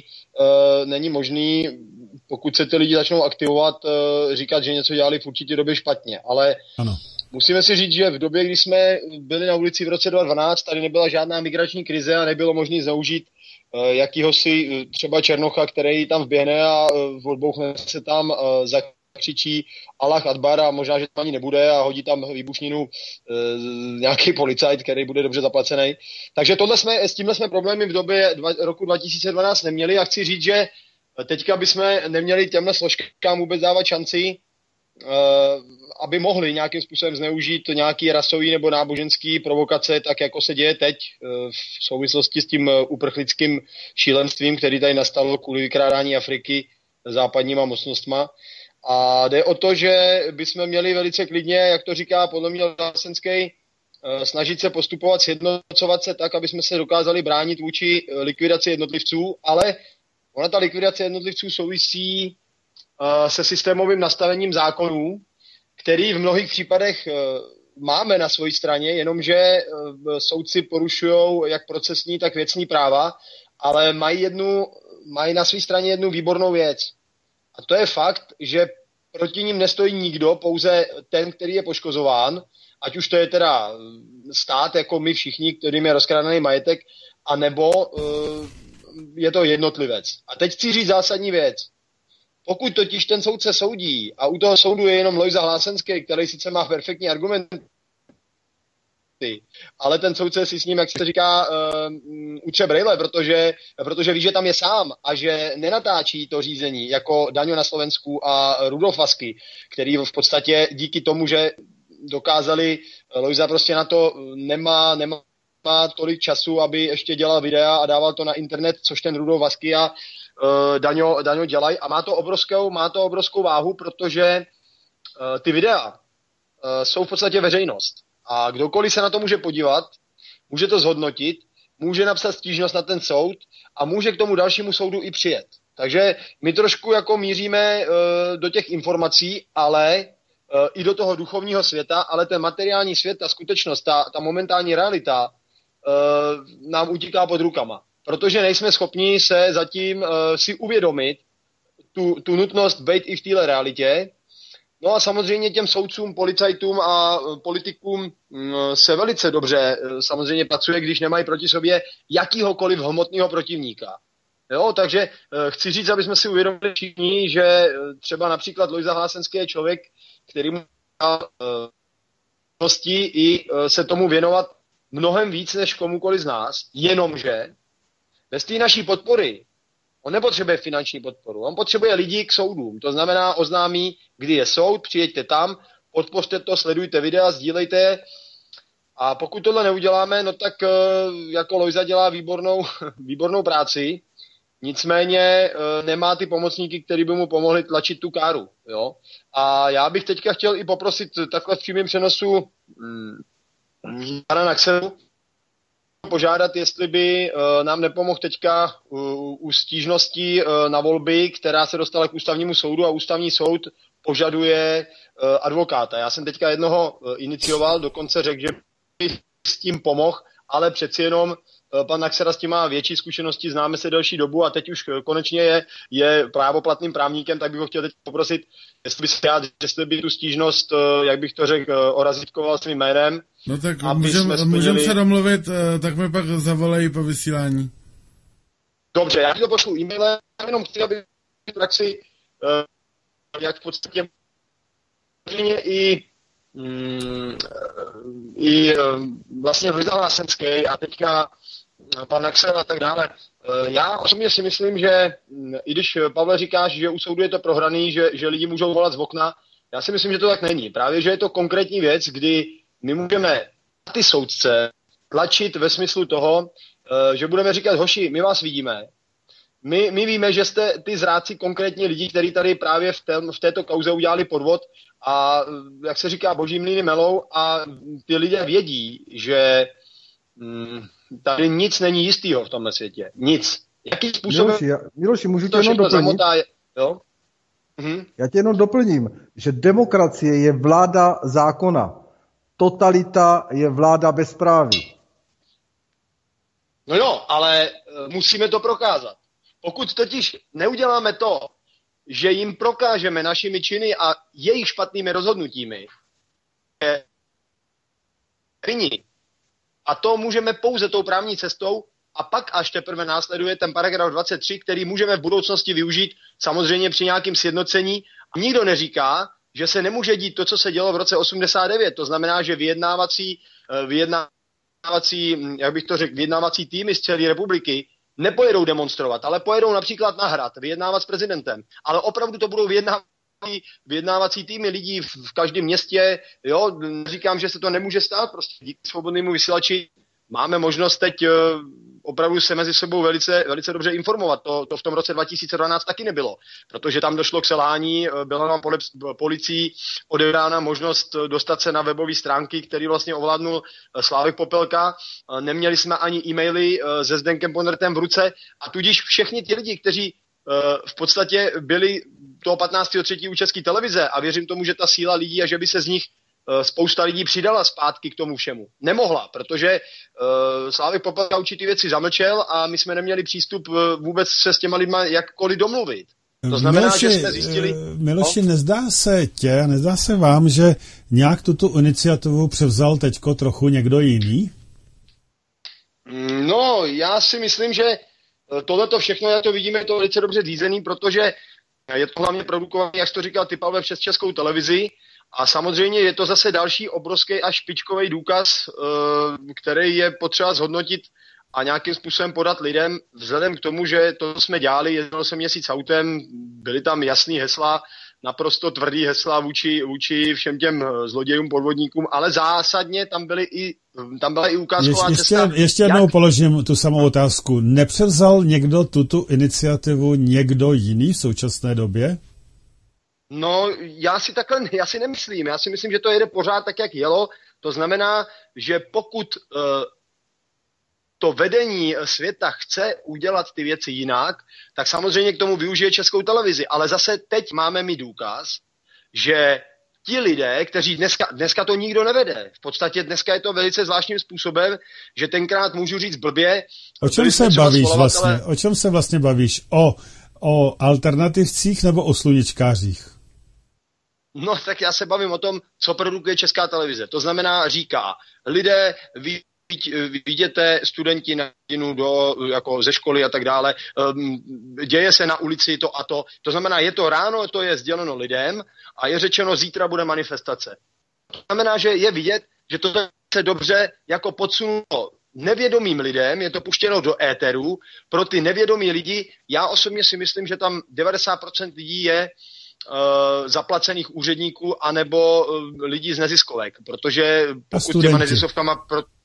možný, pokud se ty lidi začnou aktivovat, říkat, že něco dělali v určitě době špatně. Ale ano. Musíme si říct, že v době, kdy jsme byli na ulici v roce 2012, tady nebyla žádná migrační krize a nebylo možné zneužít jakýhosi třeba Černocha, který tam vběhne a odbouchne se tam zakřičí Allah Akbar a možná, že to ani nebude a hodí tam výbušninu nějaký policajt, který bude dobře zaplacený. Takže s tímhle jsme problémy v době roku 2012 neměli a chci říct, že teďka bychom neměli těmhle složkám vůbec dávat šanci, aby mohli nějakým způsobem zneužít nějaký rasový nebo náboženský provokace, tak jako se děje teď v souvislosti s tím uprchlickým šílenstvím, který tady nastalo kvůli vykrádání Afriky západníma mocnostma. A jde o to, že bychom měli velice klidně, jak to říká podle mě Lásenský, snažit se postupovat, sjednocovat se tak, aby jsme se dokázali bránit vůči likvidaci jednotlivců, ale ona ta likvidace jednotlivců souvisí se systémovým nastavením zákonů, který v mnohých případech máme na své straně, jenomže soudci porušují jak procesní, tak věcní práva, ale mají na své straně jednu výbornou věc. A to je fakt, že proti ním nestojí nikdo, pouze ten, který je poškozován, ať už to je teda stát, jako my všichni, kterým je rozkrádaný majetek, anebo je to jednotlivec. A teď chci říct zásadní věc. Pokud totiž ten soudce soudí a u toho soudu je jenom Lojza Hlásenský, který sice má perfektní argumenty, ale ten soudce si s ním, jak se říká, utře brejle, protože ví, že tam je sám a že nenatáčí to řízení jako Daňo na Slovensku a Rudolf Vasky, který v podstatě díky tomu, že dokázali, Lojza prostě na to nemá tolik času, aby ještě dělal videa a dával to na internet, což ten Rudolf Vasky a Daňo dělají a má to obrovskou váhu, protože ty videa jsou v podstatě veřejnost. A kdokoliv se na to může podívat, může to zhodnotit, může napsat stížnost na ten soud a může k tomu dalšímu soudu i přijet. Takže my trošku jako míříme do těch informací, ale i do toho duchovního světa, ale ten materiální svět, ta skutečnost, ta momentální realita nám utíká pod rukama. Protože nejsme schopni se zatím si uvědomit tu nutnost být i v téhle realitě. No a samozřejmě těm soudcům, policajtům a politikům se velice dobře samozřejmě pracuje, když nemají proti sobě jakýhokoliv hmotného protivníka. Jo, takže chci říct, aby jsme si uvědomili všichni, že třeba například Lojza Hlásenský je člověk, který má i se tomu věnovat mnohem víc než komukoliv z nás, jenomže bez té naší podpory on nepotřebuje finanční podporu, on potřebuje lidi k soudům. To znamená, oznámí, kdy je soud, přijeďte tam, podpořte to, sledujte videa, sdílejte je. A pokud tohle neuděláme, no tak jako Lojza dělá výbornou práci, nicméně nemá ty pomocníky, kteří by mu pomohli tlačit tu káru. Jo? A já bych teďka chtěl i poprosit takhle v přímém přenosu pana Naxelu, požádat, jestli by nám nepomohl teďka u stížností na volby, která se dostala k ústavnímu soudu a ústavní soud požaduje advokáta. Já jsem teďka jednoho inicioval, dokonce řekl, že by s tím pomohl, ale přeci jenom pan Naxera s tím má větší zkušenosti, známe se delší dobu a teď už konečně je právoplatným právníkem, tak bych ho chtěl teď poprosit, jestli by tu stížnost, jak bych to řekl, orazítkoval svým jménem. No tak můžeme se domluvit, tak mi pak zavolají po vysílání. Dobře, já ti to pošlu e-mailem, jenom chci, aby v praxi, jak v podstatě i vlastně Lojza Hlásenský a teďka pan Naxel a tak dále, Já osobně si myslím, že i když, Pavle, říkáš, že u soudu je to prohraný, že lidi můžou volat z okna, já si myslím, že to tak není. Právě, že je to konkrétní věc, kdy my můžeme ty soudce tlačit ve smyslu toho, že budeme říkat, hoši, my vás vidíme. My víme, že jste ty zrádci konkrétní lidi, kteří tady právě v této kauze udělali podvod a, jak se říká, boží mlýny melou a ty lidé vědí, že tady nic není jistýho v tomhle světě. Nic. Jakým způsobem... Miloši, můžu tě jenom doplnit? Jo? Já tě jenom doplním, že demokracie je vláda zákona. Totalita je vláda bezpráví. No jo, ale musíme to prokázat. Pokud totiž neuděláme to, že jim prokážeme našimi činy a jejich špatnými rozhodnutími, že a to můžeme pouze tou právní cestou a pak až teprve následuje ten paragraf 23, který můžeme v budoucnosti využít samozřejmě při nějakém sjednocení. A nikdo neříká, že se nemůže dít to, co se dělo v roce 89. To znamená, že vyjednávací, jak bych to řekl, vyjednávací týmy z celé republiky nepojedou demonstrovat, ale pojedou například na Hrad, vyjednávat s prezidentem. Ale opravdu to budou vyjednávací týmy lidí v každém městě. Jo, říkám, že se to nemůže stát, prostě díky svobodnému vysílači máme možnost teď opravdu se mezi sebou velice, velice dobře informovat. To v tom roce 2012 taky nebylo, protože tam došlo k selhání, byla nám policií odebrána možnost dostat se na webové stránky, který vlastně ovládnul Slávek Popelka. Neměli jsme ani e-maily se Zdenkem Ponertem v ruce a tudíž všichni ti lidi, kteří v podstatě byli toho 15.3. u České televize a věřím tomu, že ta síla lidí a že by se z nich spousta lidí přidala zpátky k tomu všemu. Nemohla, protože Slávek Popelka určitý věci zamlčel a my jsme neměli přístup vůbec se s těma lidma jakkoliv domluvit. To znamená, Miloši, že jsme zjistili... Miloši, nezdá se vám, že nějak tuto iniciativu převzal teďko trochu někdo jiný? No, já si myslím, že tohleto všechno, jak to vidíme, je to velice dobře řízený, protože je to hlavně produkované, jak jsi to říkal ty, Pavle, přes Českou televizi. A samozřejmě je to zase další obrovský a špičkový důkaz, který je potřeba zhodnotit a nějakým způsobem podat lidem, vzhledem k tomu, že to jsme dělali, jezdil jsem měsíc autem, byly tam jasný hesla, naprosto tvrdý hesla vůči všem těm zlodějům, podvodníkům, ale zásadně tam byla i ukázková cesta. Ještě jednou položím tu samou otázku. Nepřevzal někdo tuto iniciativu někdo jiný v současné době? No, já si nemyslím. Já si myslím, že to jede pořád tak, jak jelo. To znamená, že pokud to vedení světa chce udělat ty věci jinak, tak samozřejmě k tomu využije Českou televizi. Ale zase teď máme mi důkaz, že ti lidé, kteří dneska to nikdo nevede. V podstatě dneska je to velice zvláštním způsobem, že tenkrát můžu říct blbě. O čem se bavíš vlastně? O čem se vlastně bavíš? O alternativcích nebo o sluníčkářích? No, tak já se bavím o tom, co produkuje Česká televize. To znamená, říká, lidé, vidíte studenti na hodinu jako ze školy a tak dále, děje se na ulici to a to. To znamená, je to ráno, to je sděleno lidem a je řečeno, zítra bude manifestace. To znamená, že je vidět, že to se dobře jako podsunulo nevědomým lidem, je to puštěno do éteru. Pro ty nevědomí lidi, já osobně si myslím, že tam 90% lidí je zaplacených úředníků anebo lidí z neziskovek, protože pokud těma neziskovkama...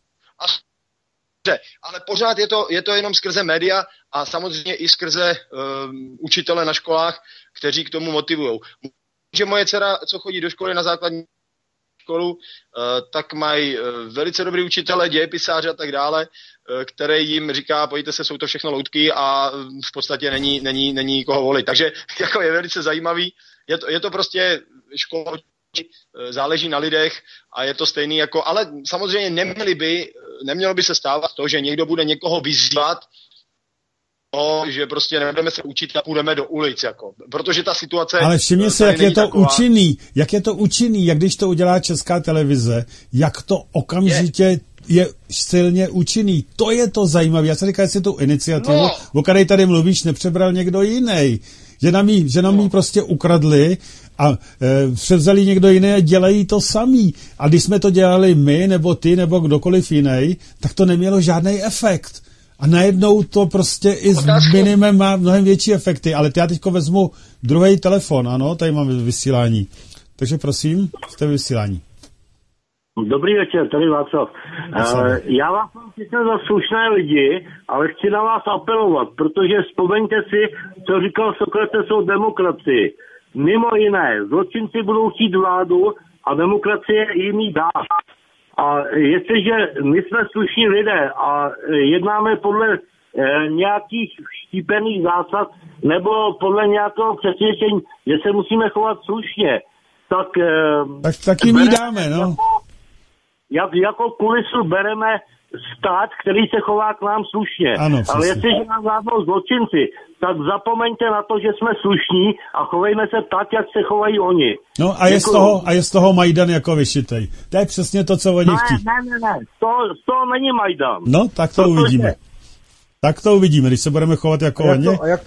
Ale pořád je to jenom skrze média a samozřejmě i skrze učitele na školách, kteří k tomu motivujou. Že moje dcera, co chodí do školy na základní školu, tak mají velice dobrý učitele, dějepisáře a tak dále, který jim říká, pojďte se, jsou to všechno loutky a v podstatě není koho volit. Takže jako je velice zajímavý. Je to prostě škola, záleží na lidech a je to stejný jako, ale samozřejmě nemělo by se stávat to, že někdo bude někoho vyzývat, že prostě nebudeme se učit a půjdeme do ulic, jako, protože ta situace... Ale všimni se, jak je to účinný, jak když to udělá Česká televize, jak to okamžitě je silně účinný. To je to zajímavé. Já se říkám, jestli tu iniciativu, o které tady mluvíš, nepřebral někdo jiný. Že nám ji prostě ukradli a převzali někdo jiný a dělají to samý. A když jsme to dělali my, nebo ty, nebo kdokoliv jiný, tak to nemělo žádný efekt. A najednou to prostě i s minimem má mnohem větší efekty. Ale já teďko vezmu druhý telefon, ano, tady máme vysílání. Takže prosím, jste vysílání. Dobrý večer, tady Václav. Já vás mám sice za slušné lidi, ale chci na vás apelovat, protože vzpomeňte si, co říkal Sokrates o demokracii. Mimo jiné, zločinci budou chtít vládu a demokracie jim ji dá. A jestliže my jsme slušní lidé a jednáme podle nějakých štípených zásad nebo podle nějakého přesvědčení, že se musíme chovat slušně, tak jim ji dáme, no. Jako kulisu bereme stát, který se chová k nám slušně. Ano, ale jestliže nám vládnou zločinci, tak zapomeňte na to, že jsme slušní a chovejme se tak, jak se chovají oni. No a je z toho Majdan jako vyšitej. To je přesně to, co oni chtějí. Ne. Z toho není Majdan. No, tak to uvidíme. Tak to uvidíme, když se budeme chovat jako oni.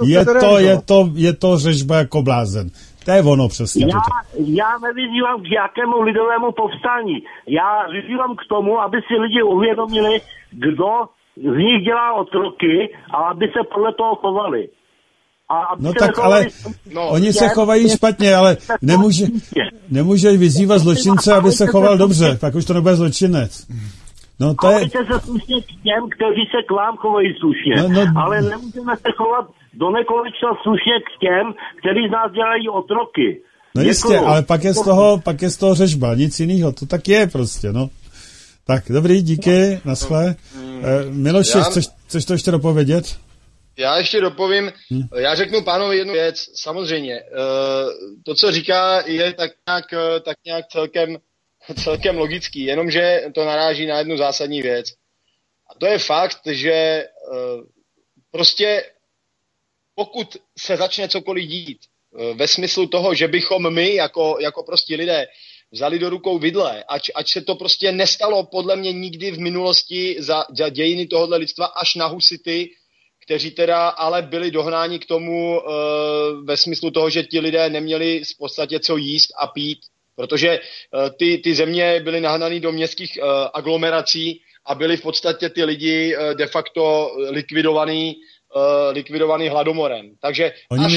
Je to řežba jako blázen. To je ono přesně. Já nevyzývám k jakému lidovému povstání. Já vyzývám k tomu, aby si lidi uvědomili, kdo z nich dělá otroky a aby se podle toho chovali. No tak ale oni se chovají špatně, ale nemůže vyzývat zločince, aby se choval dobře, pak už to nebude zločinec. No to je... Chováte se slušně k těm, kteří se k vám chovají slušně, ale nemůžeme se chovat do nekonečna slušně k těm, kteří z nás dělají otroky. No jistě, ale pak je z toho řežba, nic jiného, to tak je prostě, no. Tak, dobrý, díky, naschle. Miloši, chceš to ještě dopovědět? Já ještě dopovím, já řeknu pánovi jednu věc, samozřejmě, to, co říká, je tak nějak celkem logický, jenomže to naráží na jednu zásadní věc. A to je fakt, že prostě pokud se začne cokoliv dít ve smyslu toho, že bychom my jako prostě lidé vzali do rukou vidle, ať se to prostě nestalo podle mě nikdy v minulosti za dějiny tohohle lidstva až na husity, kteří teda ale byli dohnáni k tomu ve smyslu toho, že ti lidé neměli v podstatě co jíst a pít, protože ty země byly nahnaný do městských aglomerací a byli v podstatě ty lidi de facto likvidovaný hladomorem. Takže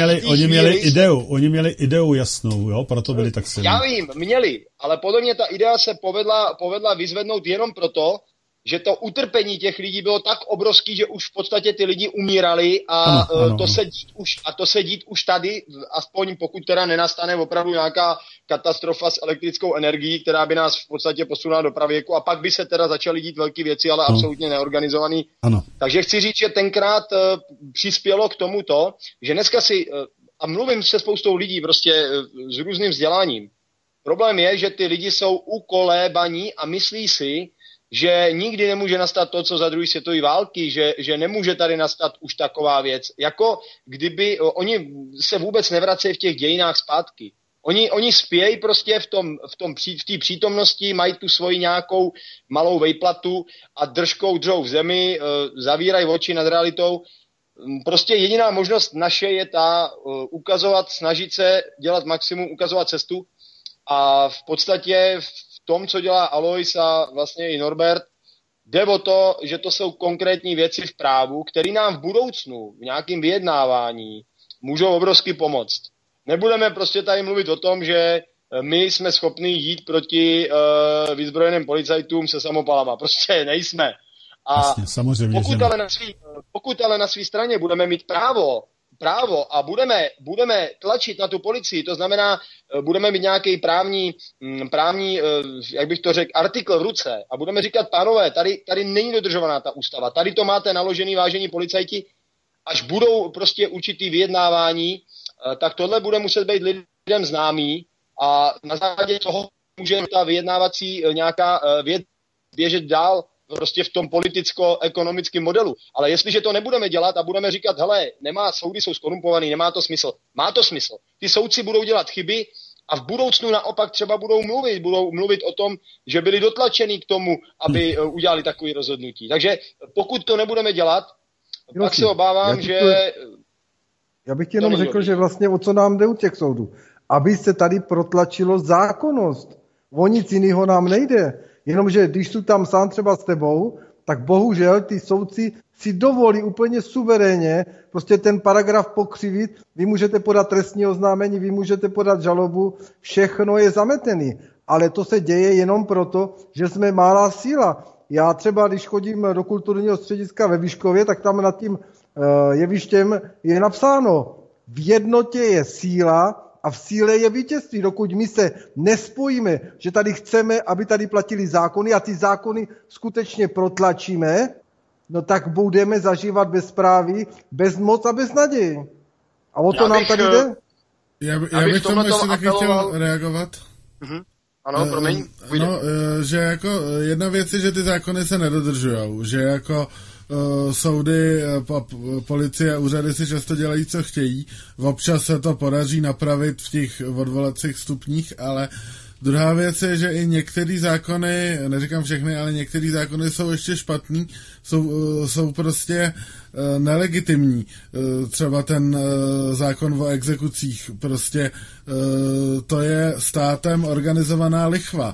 oni měli ideu jasnou, jo, proto byli tak silní. Já vím, měli, ale podle mě ta idea se povedla vyzvednout jenom proto, že to utrpení těch lidí bylo tak obrovský, že už v podstatě ty lidi umírali a to se dít už tady, aspoň pokud teda nenastane opravdu nějaká katastrofa s elektrickou energií, která by nás v podstatě posunula do pravěku a pak by se teda začaly dít velké věci, ale absolutně neorganizovaný. Ano. Takže chci říct, že tenkrát přispělo k tomuto, že dneska a mluvím se spoustou lidí prostě s různým vzděláním. Problém je, že ty lidi jsou ukolébaní a myslí si, že nikdy nemůže nastat to, co za druhé světové války, že nemůže tady nastat už taková věc. Jako kdyby oni se vůbec nevracejí v těch dějinách zpátky. Oni spějí prostě v té přítomnosti, mají tu svoji nějakou malou vejplatu a držou v zemi, zavírají oči nad realitou. Prostě jediná možnost naše je ta ukazovat, snažit se dělat maximum, ukazovat cestu a v podstatě v tom, co dělá Alois a vlastně i Norbert, jde o to, že to jsou konkrétní věci v právu, které nám v budoucnu v nějakém vyjednávání můžou obrovsky pomoct. Nebudeme prostě tady mluvit o tom, že my jsme schopni jít proti vyzbrojeným policajtům se samopalama. Prostě nejsme. A jasně, samozřejmě, pokud ale na své straně budeme mít právo a budeme tlačit na tu policii, to znamená, budeme mít nějaký právní, jak bych to řekl, artikl v ruce a budeme říkat, pánové, tady není dodržovaná ta ústava, tady to máte naložený, vážení policajti, až budou prostě určitý vyjednávání, tak tohle bude muset být lidem známý a na základě toho může ta vyjednávací nějaká věc běžet dál prostě v tom politicko-ekonomickém modelu. Ale jestliže to nebudeme dělat a budeme říkat, hele, soudy jsou skorumpovaný, nemá to smysl. Má to smysl. Ty soudci budou dělat chyby a v budoucnu naopak třeba budou mluvit o tom, že byli dotlačeni k tomu, aby udělali takové rozhodnutí. Takže pokud to nebudeme dělat, pak se obávám, že... Já bych ti jenom řekl, že vlastně o co nám jde u těch soudů. Aby se tady protlačilo zákonnost. O nic jiného nám nejde. Jenomže když jsou tam sám třeba s tebou, tak bohužel ty soudci si dovolí úplně suverénně prostě ten paragraf pokřivit, vy můžete podat trestní oznámení, vy můžete podat žalobu, všechno je zametený. Ale to se děje jenom proto, že jsme malá síla. Já třeba, když chodím do kulturního střediska ve Vyškově, tak tam nad tím jevištěm je napsáno, v jednotě je síla a v síle je vítězství. Dokud my se nespojíme, že tady chceme, aby tady platili zákony a ty zákony skutečně protlačíme, no tak budeme zažívat bezpráví, bezmoc a beznaděj. A o to nám tady jde? Já bych tomu ještě taky chtěl reagovat. Ano, promiň. Že jako jedna věc je, že ty zákony se nedodržujou, že jako soudy, policie a úřady si často dělají, co chtějí. Občas se to podaří napravit v těch odvolacích stupních, ale druhá věc je, že i některé zákony, neříkám všechny, ale některé zákony jsou ještě špatný, jsou prostě nelegitimní. Třeba ten zákon o exekucích, prostě to je státem organizovaná lichva.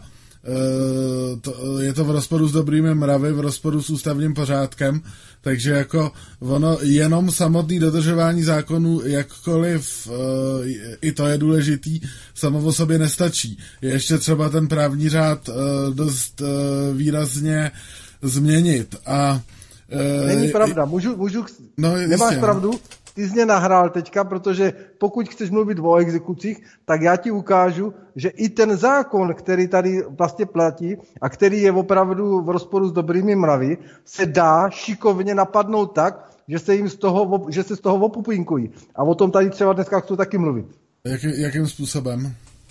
Je to v rozporu s dobrými mravy, v rozporu s ústavním pořádkem, takže jako ono jenom samotné dodržování zákonů, jakkoliv i to je důležitý, samo o sobě nestačí. Je ještě třeba ten právní řád dost výrazně změnit. A není pravda, nemáš pravdu, ty jsi mě nahrál teďka, protože pokud chceš mluvit o exekucích, tak já ti ukážu, že i ten zákon, který tady vlastně platí a který je opravdu v rozporu s dobrými mravy, se dá šikovně napadnout tak, že se z toho opupinkují. A o tom tady třeba dneska chci taky mluvit. Jakým způsobem?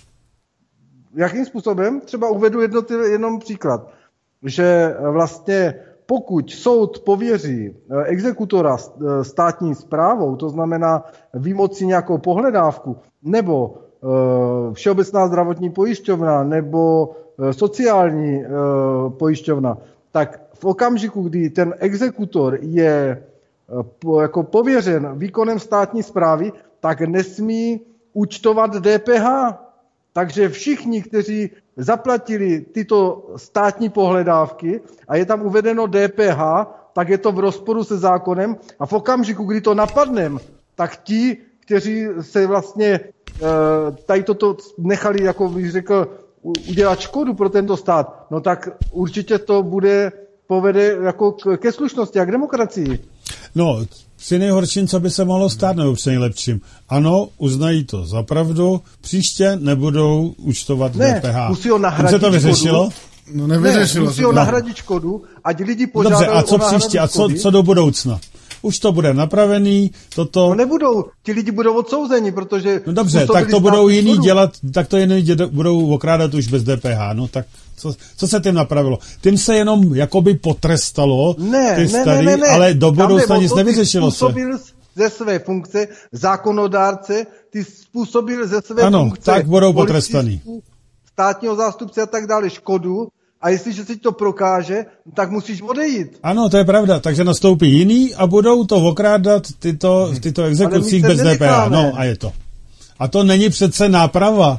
Jakým způsobem? Třeba uvedu jenom příklad, že vlastně pokud soud pověří exekutora státní správou, to znamená vymoci nějakou pohledávku, nebo Všeobecná zdravotní pojišťovna, nebo sociální pojišťovna, tak v okamžiku, kdy ten exekutor je jako pověřen výkonem státní správy, tak nesmí účtovat DPH. Takže všichni, kteří zaplatili tyto státní pohledávky a je tam uvedeno DPH, tak je to v rozporu se zákonem a v okamžiku, kdy to napadnem, tak ti, kteří se vlastně tady toto nechali, jako bych řekl, udělat škodu pro tento stát, no tak určitě to povede jako ke slušnosti a k demokracii. No, při nejhorším, co by se mohlo stát, nebo při nejlepším. Ano, uznají to za pravdu, příště nebudou účtovat DPH. Musí ho nahradit se to vyřešilo? No nevyřešilo. Musí ho nahradit škodu, ať lidi požádají. Dobře, a co příště? A co do budoucna? Už to bude napravený, toto... No nebudou, ti lidi budou odsouzeni, protože... No dobře, tak to budou jiní dělat, tak to jiní budou okrádat už bez DPH, no tak co se tím napravilo? Tím se jenom jakoby potrestalo ty starý, ale do budoucna nic nevyřešilo se. Ze své funkce zákonodárce, ty způsobil ze své funkce... tak budou potrestaný. Státního zástupce a tak dále škodu, a jestliže si to prokáže, tak musíš odejít. Ano, to je pravda. Takže nastoupí jiný a budou to okrádat tyto exekucích bez DPH. No a je to. A to není přece náprava.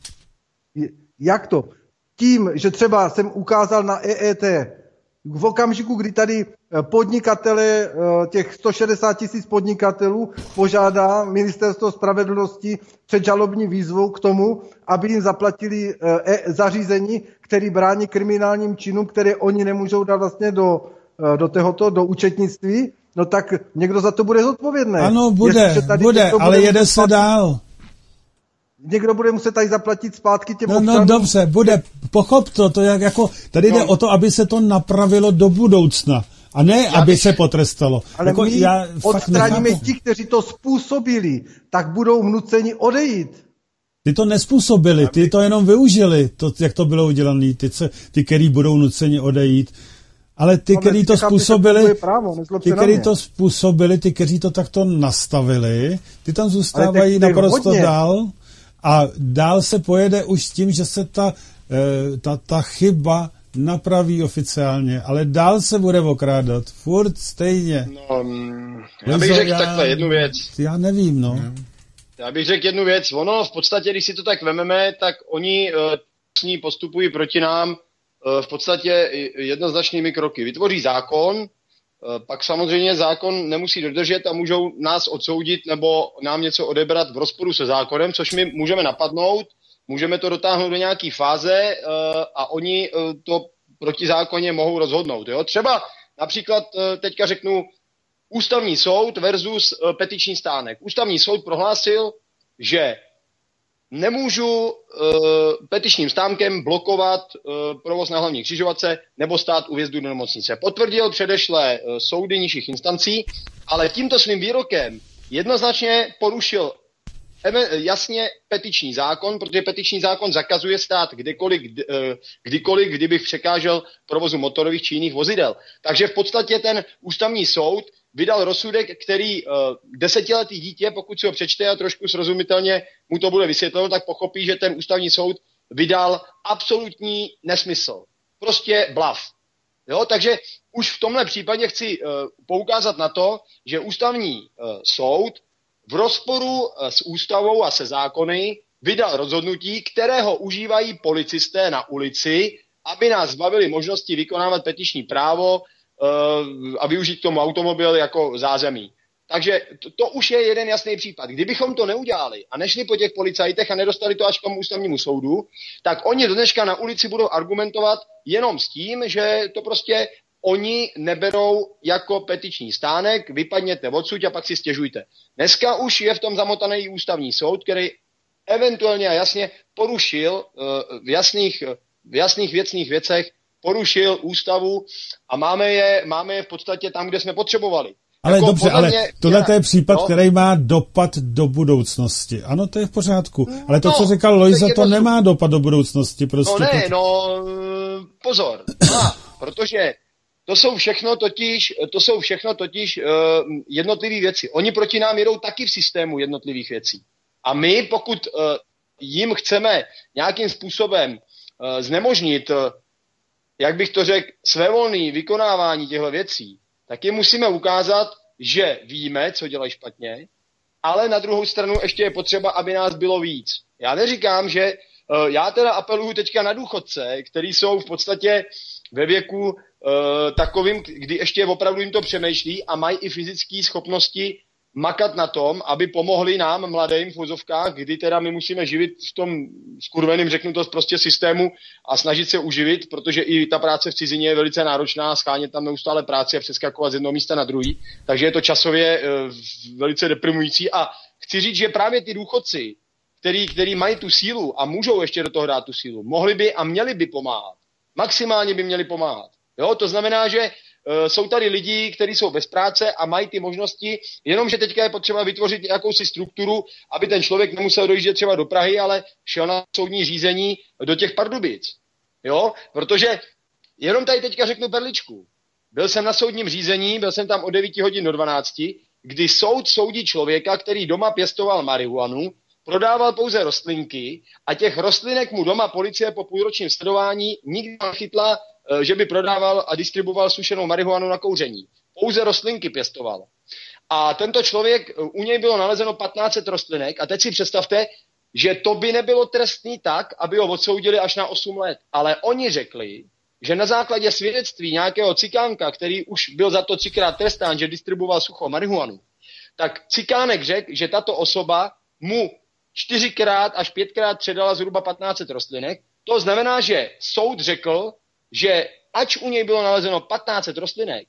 Jak to? Tím, že třeba jsem ukázal na EET, v okamžiku, kdy tady podnikatele, těch 160 000 podnikatelů požádá Ministerstvo spravedlnosti předžalobní výzvu k tomu, aby jim zaplatili zařízení, které brání kriminálním činům, které oni nemůžou dát vlastně do účetnictví, no tak někdo za to bude zodpovědný. Ano, bude, ale jede se dál. Někdo bude muset tady zaplatit zpátky těm občanům. No dobře, pochop to jako, tady jde o to, aby se to napravilo do budoucna. A ne, aby se potrestalo. Ale jako, my odstraníme ti, kteří to způsobili, tak budou nuceni odejít. Ty to nespůsobili, ty to jenom využili, jak to bylo udělané, ty, který budou nuceni odejít. Ale ty, kteří to způsobili, ty, kteří to takto nastavili, ty tam zůstávají naprosto dál. A dál se pojede už s tím, že se ta chyba napraví oficiálně, ale dál se bude okrádat. Furt stejně. No, já bych řekl takhle jednu věc. Já nevím, no. Já bych řekl jednu věc. Ono v podstatě, když si to tak vememe, tak oni s ní postupují proti nám v podstatě jednoznačnými kroky. Vytvoří zákon, pak samozřejmě zákon nemusí dodržet a můžou nás odsoudit nebo nám něco odebrat v rozporu se zákonem, což my můžeme napadnout, můžeme to dotáhnout do nějaké fáze a oni to protizákonně mohou rozhodnout. Jo? Třeba například teďka řeknu Ústavní soud versus petiční stánek. Ústavní soud prohlásil, že nemůžu petičním stánkem blokovat provoz na hlavní křižovatce nebo stát u vjezdu do nemocnice. Potvrdil předešlé soudy nižších instancí, ale tímto svým výrokem jednoznačně porušil jasně petiční zákon, protože petiční zákon zakazuje stát kdykoliv, kdybych překážel provozu motorových či jiných vozidel. Takže v podstatě ten ústavní soud vydal rozsudek, který 10letý dítě, pokud si ho přečte a trošku srozumitelně mu to bude vysvětleno, tak pochopí, že ten ústavní soud vydal absolutní nesmysl. Prostě blaf. Jo? Takže už v tomhle případě chci poukázat na to, že ústavní soud v rozporu s ústavou a se zákony vydal rozhodnutí, kterého užívají policisté na ulici, aby nás zbavili možnosti vykonávat petiční právo a využít k tomu automobil jako zázemí. Takže to už je jeden jasný případ. Kdybychom to neudělali a nešli po těch policajtech a nedostali to až k tomu ústavnímu soudu, tak oni do dneška na ulici budou argumentovat jenom s tím, že to prostě oni neberou jako petiční stánek, vypadněte odsud a pak si stěžujte. Dneska už je v tom zamotaný ústavní soud, který eventuálně a jasně porušil v jasných věcných věcech porušil ústavu a máme je v podstatě tam, kde jsme potřebovali. Ale jako dobře, ale tohle je případ, který má dopad do budoucnosti. Ano, to je v pořádku. Ale to, co říkal Lojza, to nemá dopad do budoucnosti. Prostě pozor. Protože to jsou všechno totiž jednotlivé věci. Oni proti nám jedou taky v systému jednotlivých věcí. A my, pokud jim chceme nějakým způsobem znemožnit, jak bych to řekl, svévolné vykonávání těchto věcí, tak jim musíme ukázat, že víme, co dělají špatně, ale na druhou stranu ještě je potřeba, aby nás bylo víc. Já neříkám, že já teda apeluju teďka na důchodce, kteří jsou v podstatě ve věku takovým, kdy ještě opravdu jim to přemýšlí a mají i fyzické schopnosti makat na tom, aby pomohli nám, mladým v vozovkách, kdy teda my musíme živit v tom skurveným, řeknu to prostě systému a snažit se uživit, protože i ta práce v cizině je velice náročná, schánět tam neustále práci a přeskakovat z jednoho místa na druhý, takže je to časově velice deprimující a chci říct, že právě ty důchodci, který mají tu sílu a můžou ještě do toho dát tu sílu, mohli by a měli by pomáhat. Maximálně by měli pomáhat. Jo? To znamená, že jsou tady lidi, kteří jsou bez práce a mají ty možnosti, jenomže teďka je potřeba vytvořit jakousi strukturu, aby ten člověk nemusel dojíždět třeba do Prahy, ale šel na soudní řízení do těch Pardubic. Jo? Protože jenom tady teďka řeknu perličku. Byl jsem na soudním řízení, byl jsem tam od 9 hodin do 12, kdy soud soudí člověka, který doma pěstoval marihuanu, prodával pouze rostlinky a těch rostlinek mu doma policie po půlročním sledování nikdy nechytla, že by prodával a distribuoval sušenou marihuanu na kouření. Pouze rostlinky pěstoval. A tento člověk, u něj bylo nalezeno 1500 rostlinek a teď si představte, že to by nebylo trestný tak, aby ho odsoudili až na 8 let. Ale oni řekli, že na základě svědectví nějakého cikánka, který už byl za to 3krát trestán, že distribuoval suchou marihuanu, tak cikánek řekl, že tato osoba mu 4krát až 5krát předala zhruba 1500 rostlinek. To znamená, že soud řekl, že ač u něj bylo nalezeno 1500 rostlinek,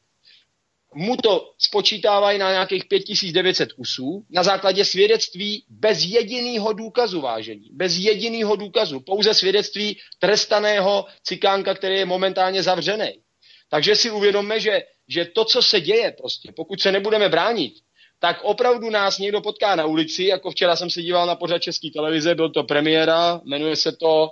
mu to spočítávají na nějakých 5900 kusů na základě svědectví bez jediného důkazu, vážení. Bez jediného důkazu. Pouze svědectví trestaného cikánka, který je momentálně zavřený. Takže si uvědomme, že to, co se děje prostě, pokud se nebudeme bránit, tak opravdu nás někdo potká na ulici, jako včera jsem se díval na pořad České televize, byl to premiéra, jmenuje se to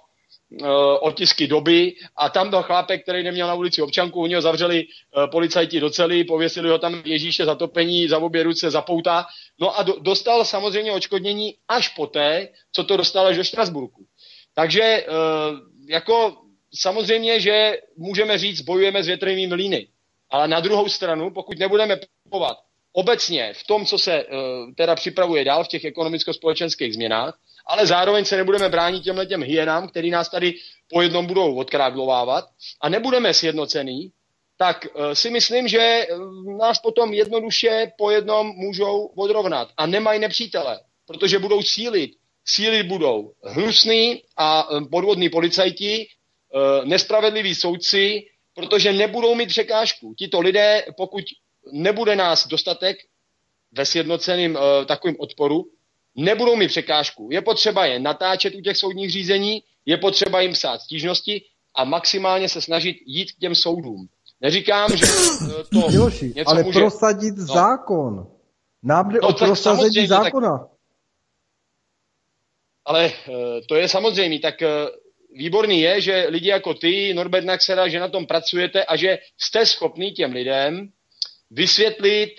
Otisky doby a tam byl chlápek, který neměl na ulici občanku, oni ho zavřeli policajti do cely, pověsili ho tam Ježíše zatopení, za obě ruce, za pouta, no a dostal samozřejmě odškodnění až poté, co to dostal až do Štrasburku. Takže jako samozřejmě, že můžeme říct, bojujeme s větrnými mlýny, ale na druhou stranu, pokud nebudeme postupovat obecně v tom, co se teda připravuje dál v těch ekonomicko-společenských změnách, ale zároveň se nebudeme bránit těmhletěm hyenám, který nás tady po jednom budou odkráglovávat a nebudeme sjednocený, tak si myslím, že nás potom jednoduše po jednom můžou odrovnat a nemají nepřítele, protože budou sílit. Sílit budou hnusný a podvodní policajti, nespravedliví soudci, protože nebudou mít překážku. Tito lidé, pokud nebude nás dostatek ve sjednoceném takovým odporu, nebudou mít překážku. Je potřeba je natáčet u těch soudních řízení, je potřeba jim psát stížnosti a maximálně se snažit jít k těm soudům. Neříkám, že to Miloši, něco ale může... prosadit zákon. Nám jde o prosazení zákona. Tak... Ale to je samozřejmé. Tak výborný je, že lidi jako ty, Norbert Naxera, že na tom pracujete a že jste schopný těm lidem vysvětlit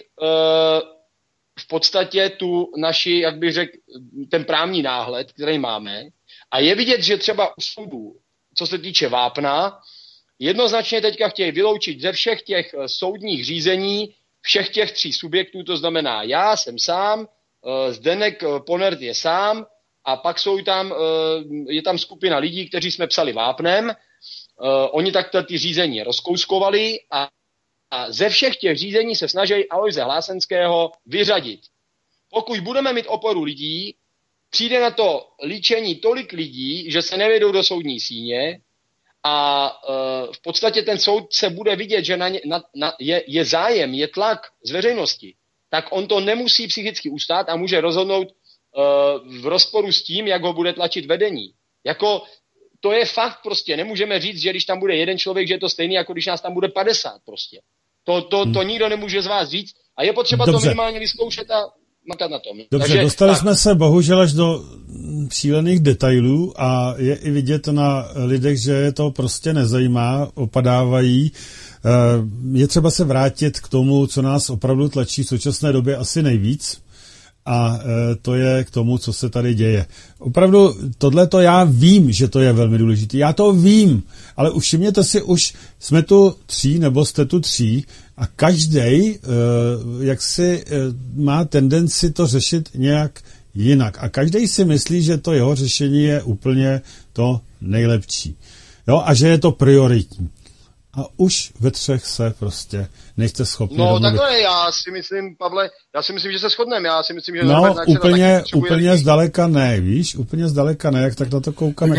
v podstatě tu naši, jak bych řekl, ten právní náhled, který máme. A je vidět, že třeba u soudů, co se týče vápna, jednoznačně teďka chtějí vyloučit ze všech těch soudních řízení všech těch 3 subjektů, to znamená já jsem sám, Zdeněk Ponert je sám a pak je tam skupina lidí, kteří jsme psali vápnem, oni takto ty řízení rozkouskovali a ze všech těch řízení se snaží Alojze Hlásenského vyřadit. Pokud budeme mít oporu lidí, přijde na to líčení tolik lidí, že se nevedou do soudní síně a v podstatě ten soudce bude vidět, že je zájem, je tlak z veřejnosti, tak on to nemusí psychicky ustát a může rozhodnout v rozporu s tím, jak ho bude tlačit vedení. Jako to je fakt prostě. Nemůžeme říct, že když tam bude jeden člověk, že je to stejný, jako když nás tam bude 50 prostě. To nikdo nemůže z vás říct a je potřeba to minimálně vyzkoušet a makat na tom. Dobře, takže, dostali jsme se bohužel až do šílených detailů a je i vidět na lidech, že je to prostě nezajímá, opadávají. Je třeba se vrátit k tomu, co nás opravdu tlačí v současné době asi nejvíc. A to je k tomu, co se tady děje. Opravdu tohleto já vím, že to je velmi důležité. Já to vím, ale už všimněte si, už jsme tu 3 nebo jste tu 3 a každej jaksi má tendenci to řešit nějak jinak. A každej si myslí, že to jeho řešení je úplně to nejlepší. Jo, a že je to prioritní. A už ve 3 se prostě nejste schopni domluvit. Takhle, já si myslím, Pavle, že se shodneme. Já si myslím, že úplně zdaleka ne, víš? Úplně zdaleka ne, jak tak na to koukám.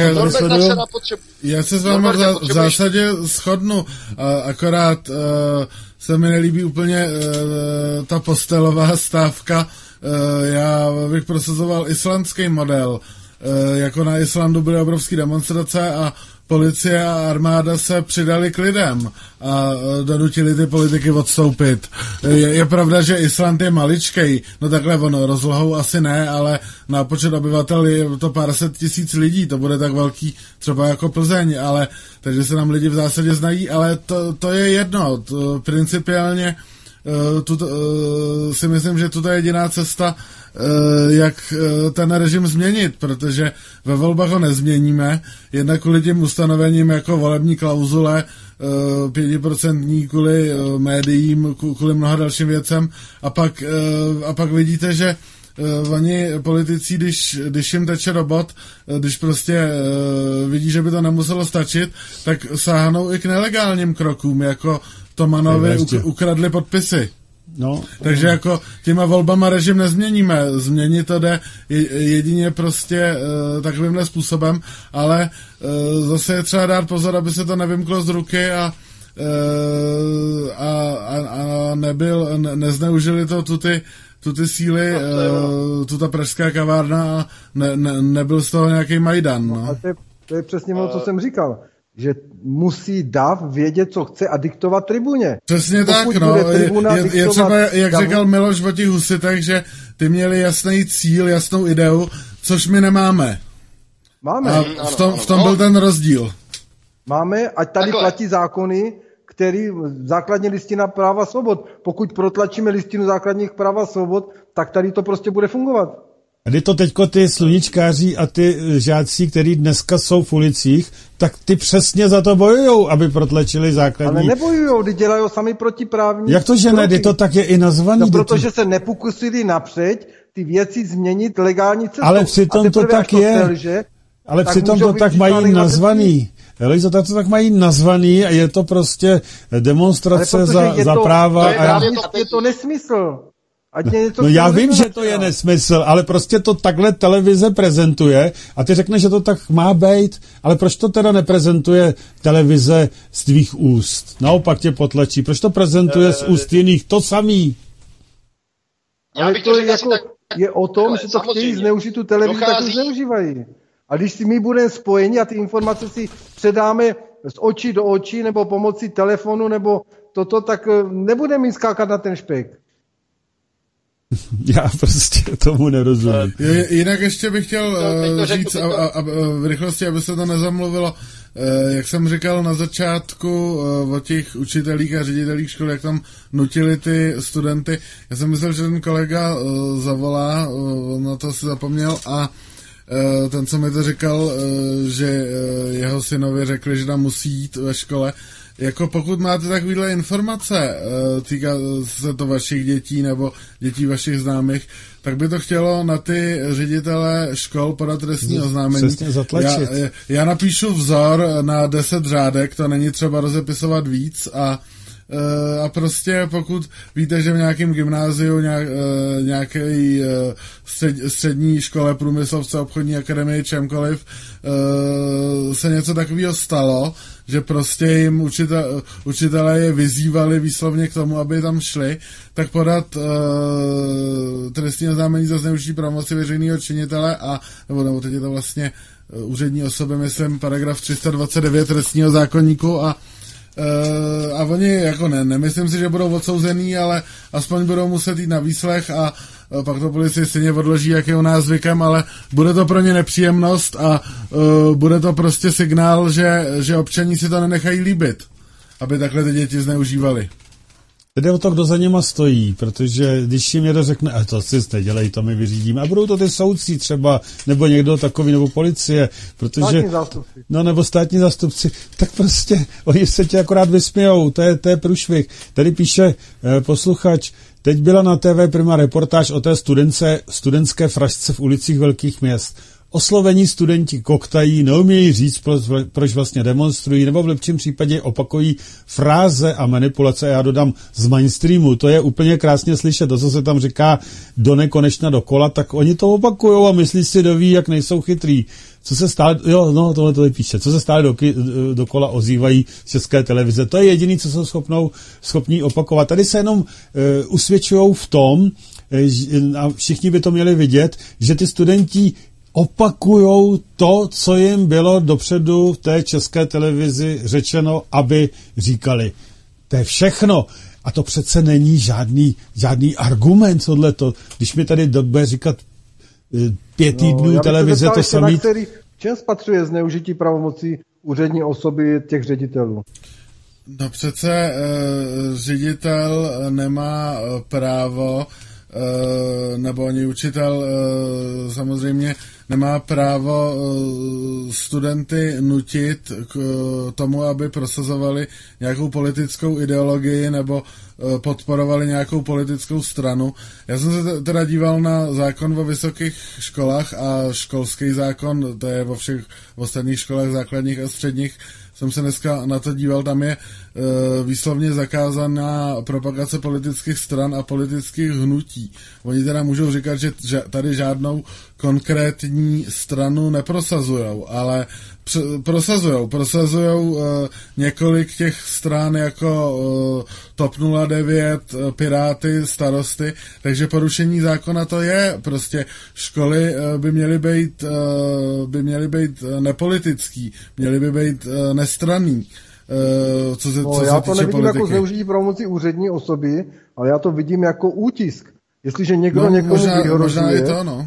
Já se s vámi v zásadě shodnu, akorát se mi nelíbí úplně ta postelová stávka. Já bych prosazoval islandský model. Jako na Islandu byly obrovské demonstrace a policie a armáda se přidali k lidem a donutili ty politiky odstoupit. Je pravda, že Island je maličkej, no takhle ono, rozlohou asi ne, ale na počet obyvatel je to pár set tisíc lidí, to bude tak velký třeba jako Plzeň, ale takže se nám lidi v zásadě znají, ale to je jedno, principiálně si myslím, že to je jediná cesta, jak ten režim změnit, protože ve volbách ho nezměníme, jednak kvůli těm ustanovením jako volební klauzule 5% kvůli médiím, kvůli mnoha dalším věcem a pak vidíte, že oni politici, když jim teče robot, když prostě vidí, že by to nemuselo stačit, tak sáhnou i k nelegálním krokům, jako Tomanovi ukradli podpisy. No, takže jako těma volbama režim nezměníme, změnit to jde jedině prostě takovýmhle způsobem, ale zase je třeba dát pozor, aby se to nevymklo z ruky a nezneužili to tu ty síly, tu ta pražská kavárna a nebyl z toho nějaký Majdan. No. A to je přesně to, co jsem říkal. Že musí DAV vědět, co chce a diktovat tribuně. Přesně tak, no. Je třeba, jak říkal Miloš o těch husitech, že ty měli jasný cíl, jasnou ideu, což my nemáme. Máme. A v tom byl ten rozdíl. Máme, ať tady platí zákony, který základní listina práva svobod. Pokud protlačíme listinu základních práv a svobod, tak tady to prostě bude fungovat. A kdy to teďko ty sluníčkáři a ty žáci, kteří dneska jsou v ulicích, tak ty přesně za to bojujou, aby protlačili základní... Ale nebojujou, ty dělají sami protiprávní... Jak to, že ne? To tak je i nazvaný. No, protože se nepokusili napřed ty věci změnit legální cestou. Ale přitom to tak je. Ale přitom to tak mají nazvaný. Elizo, to tak mají nazvaný a je to prostě demonstrace za práva. Je to nesmysl. No já vím, že to je nesmysl, ale prostě to takhle televize prezentuje a ty řekneš, že to tak má být, ale proč to teda neprezentuje televize z tvých úst? Naopak tě potlačí. Proč to prezentuje z úst jiných? To samý. Ale to je o tom, že to chtějí zneužít tu televizi, tak to zneužívají. A když si my budeme spojeni a ty informace si předáme z očí do očí nebo pomocí telefonu nebo toto, tak nebudeme mít skákat na ten špek. Já prostě tomu nerozumím. Jinak ještě bych chtěl říct a v rychlosti, aby se to nezamluvilo, jak jsem říkal na začátku o těch učitelích a ředitelích škol, jak tam nutili ty studenty. Já jsem myslel, že ten kolega zavolá, na to si zapomněl a ten, co mi to říkal, že jeho synovi řekli, že tam musí jít ve škole. Jako pokud máte takovýhle informace, týká se to vašich dětí nebo dětí vašich známých, tak by to chtělo na ty ředitele škol podat trestní oznámení. Já napíšu vzor na 10 řádek, to není třeba rozepisovat víc a prostě pokud víte, že v nějakém gymnáziu, nějaké střední škole, průmyslovce, obchodní akademii, čemkoliv, se něco takového stalo, že prostě jim učitelé je vyzývali výslovně k tomu, aby tam šli, tak podat trestní oznámení za zneužití pravomoci veřejného činitele nebo teď je to vlastně úřední osoby, myslím, paragraf 329 trestního zákoníku a oni jako nemyslím si, že budou odsouzený, ale aspoň budou muset jít na výslech a pak to policie stejně odloží, jak je u nás zvykem, ale bude to pro ně nepříjemnost a bude to prostě signál, že občaní si to nenechají líbit, aby takhle ty děti zneužívali. Jde o to, kdo za něma stojí, protože když jim někdo řekne, a to si nedělej, to my vyřídíme, a budou to ty soudci třeba, nebo někdo takový, nebo policie, protože... Státní zástupci. No, nebo státní zástupci, tak prostě oni se tě akorát vysmějou, to je průšvih. Tady píše posluchač, teď byla na TV Prima reportáž o té studentské frašce v ulicích velkých měst. Oslovení studenti koktají, neumějí říct, proč vlastně demonstrují, nebo v lepším případě opakují fráze a manipulace. Já dodám z mainstreamu, to je úplně krásně slyšet, to, co se tam říká do nekonečna dokola, tak oni to opakujou a myslí si, doví, jak nejsou chytrý. Co se stále, tohle píše, co se stále dokola ozývají z České televize. To je jediné, co jsou schopní opakovat. Tady se jenom usvědčujou v tom, a všichni by to měli vidět, že ty studenti opakujou to, co jim bylo dopředu v té České televizi řečeno, aby říkali. To je všechno. A to přece není žádný argument, tohleto. Když mi tady bude říkat 5 týdnů televize, to samý... V čem spatřuje zneužití pravomocí úřední osoby těch ředitelů? No přece ředitel nemá právo nebo ani učitel samozřejmě nemá právo studenty nutit k tomu, aby prosazovali nějakou politickou ideologii nebo podporovali nějakou politickou stranu. Já jsem se teda díval na zákon o vysokých školách a školský zákon, to je vo všech ostatních školách základních a středních, jsem se dneska na to díval, tam je výslovně zakázaná propagace politických stran a politických hnutí. Oni teda můžou říkat, že tady žádnou konkrétní stranu neprosazujou, ale prosazujou několik těch stran jako TOP 09, Piráty, Starosty, takže porušení zákona to je, prostě školy by měly být nepolitický, měly by být nestranný. Co se já to týče nevidím politiky. Jako zneužití pravomocí úřední osoby, ale já to vidím jako útisk. Jestliže někdo někomu vyhrožuje, možná je to, no.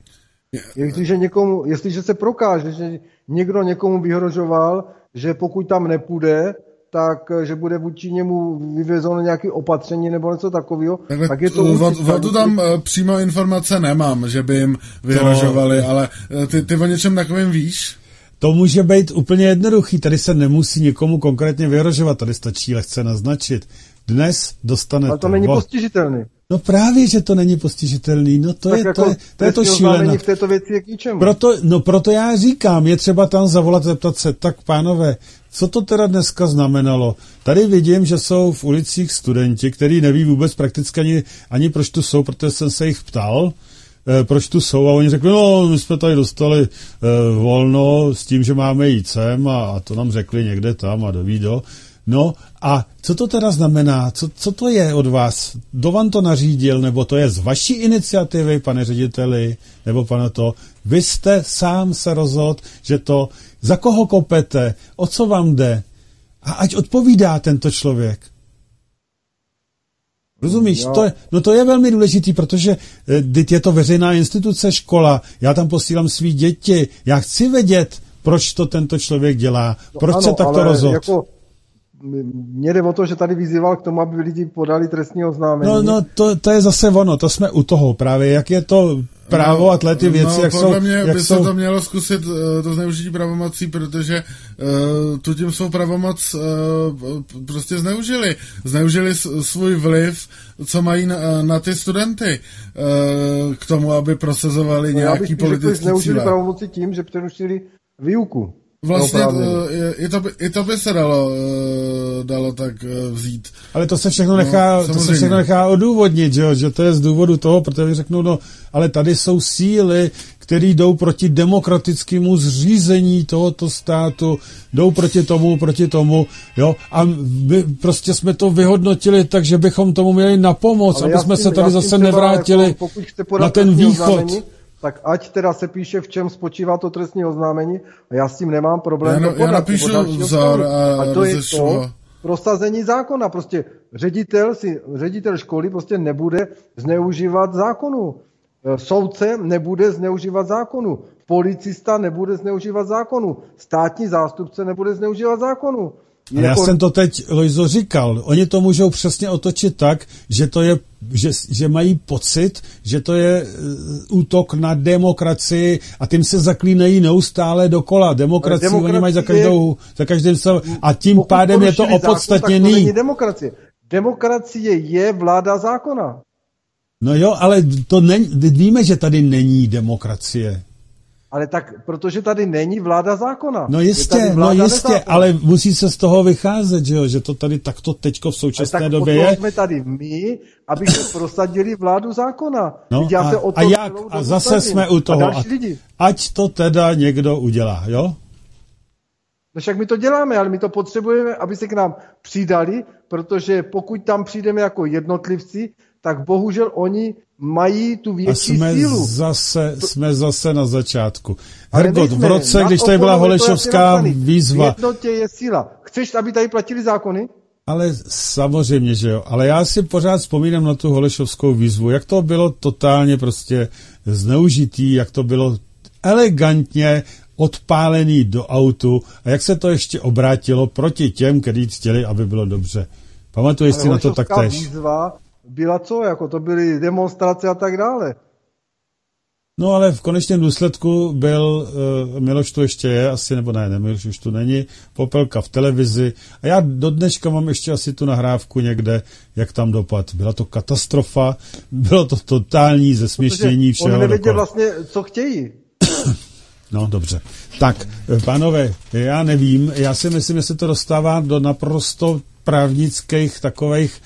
Jestliže se prokáže, že někdo někomu vyhrožoval, že pokud tam nepůjde, tak že bude vůči němu vyvezeno nějaké opatření nebo něco takového, tak je to útisk. Tam přímo informace nemám, že by jim vyhrožovali, ale ty o něčem takovým víš? To může být úplně jednoduchý, tady se nemusí někomu konkrétně vyhrožovat, tady stačí lehce naznačit. Dnes dostanete... Ale to není postižitelný. No právě, že to není postižitelný, no to je to šílené. V této věci je k ničemu. Proto já říkám, je třeba tam zavolat, zeptat se, tak pánové, co to teda dneska znamenalo? Tady vidím, že jsou v ulicích studenti, kteří neví vůbec prakticky ani proč tu jsou, protože jsem se jich ptal, proč tu jsou a oni řekli, no, my jsme tady dostali volno s tím, že máme jít sem a to nám řekli někde tam a dovído. No a co to teda znamená? Co to je od vás? Kdo vám to nařídil? Nebo to je z vaší iniciativy, pane řediteli? Nebo pane to? Vy jste sám se rozhodl, že to, za koho kopete? O co vám jde? A ať odpovídá tento člověk. Rozumíš? To je velmi důležitý, protože je to veřejná instituce, škola. Já tam posílám svý děti. Já chci vědět, proč to tento člověk dělá. Proč se takto rozhodl. Mně jde o to, že tady vyzýval k tomu, aby lidi podali trestní oznámení. No, to je zase ono, to jsme u toho právě, jak je to právo a ty věci, jak podle jsou... mě jak by jsou... se to mělo zkusit to zneužití pravomocí, protože tu tím svou pravomoc prostě zneužili. Zneužili svůj vliv, co mají na ty studenty k tomu, aby prosazovali nějaký politický cíle. Zneužili pravomoci tím, že přerušili výuku. Vlastně i to by se dalo tak vzít. Ale to se všechno nechá odůvodnit, že to je z důvodu toho, protože řeknou, no, ale tady jsou síly, které jdou proti demokratickému zřízení tohoto státu, jdou proti tomu, jo, a my prostě jsme to vyhodnotili tak, že bychom tomu měli napomoct, aby jsme se tady zase nevrátili na ten východ. Tak ať teda se píše, v čem spočívá to trestní oznámení a já s tím nemám problém. Já napíšu vzor a to je to prosazení zákona. Prostě ředitel školy prostě nebude zneužívat zákonu. Soudce nebude zneužívat zákonu. Policista nebude zneužívat zákonu. Státní zástupce nebude zneužívat zákonu. Ale já jsem to teď, Lojzo, říkal. Oni to můžou přesně otočit tak, že to je, že mají pocit, že to je útok na demokracii a tím se zaklínají neustále dokola. Demokracii oni mají za každým a tím pádem je to opodstatněný. To není demokracie. Demokracie je vláda zákona. No jo, ale víme, že tady není demokracie. Ale tak, protože tady není vláda zákona. No jistě, ale musí se z toho vycházet, že to tady takto teďko v současné době je. Tak jsme tady my, abychom prosadili vládu zákona. No a jak? A zase jsme u toho. Ať to teda někdo udělá, jo? No však my to děláme, ale my to potřebujeme, aby se k nám přidali, protože pokud tam přijdeme jako jednotlivci, tak bohužel oni mají tu větší sílu. Jsme zase na začátku. Hergot, v roce, když tady byla Holešovská výzva. V jednotě je síla. Chceš, aby tady platili zákony? Ale samozřejmě, že jo. Ale já si pořád vzpomínám na tu Holešovskou výzvu, jak to bylo totálně prostě zneužitý, jak to bylo elegantně odpálený do autu a jak se to ještě obrátilo proti těm, kteří chtěli, aby bylo dobře. Pamatuješ si na to taktéž? Výzva byla co? Jako to byly demonstrace a tak dále. No ale v konečném důsledku byl, Miloš tu ještě je, asi, nebo ne, Miloš už tu není, Popelka v televizi a já do dneška mám ještě asi tu nahrávku někde, jak tam dopad. Byla to katastrofa, bylo to totální zesměšnění všeho. Oni nevěděli vlastně, co chtějí. No, dobře. Tak, pánové, já nevím, já si myslím, že se to dostává do naprosto právnických takových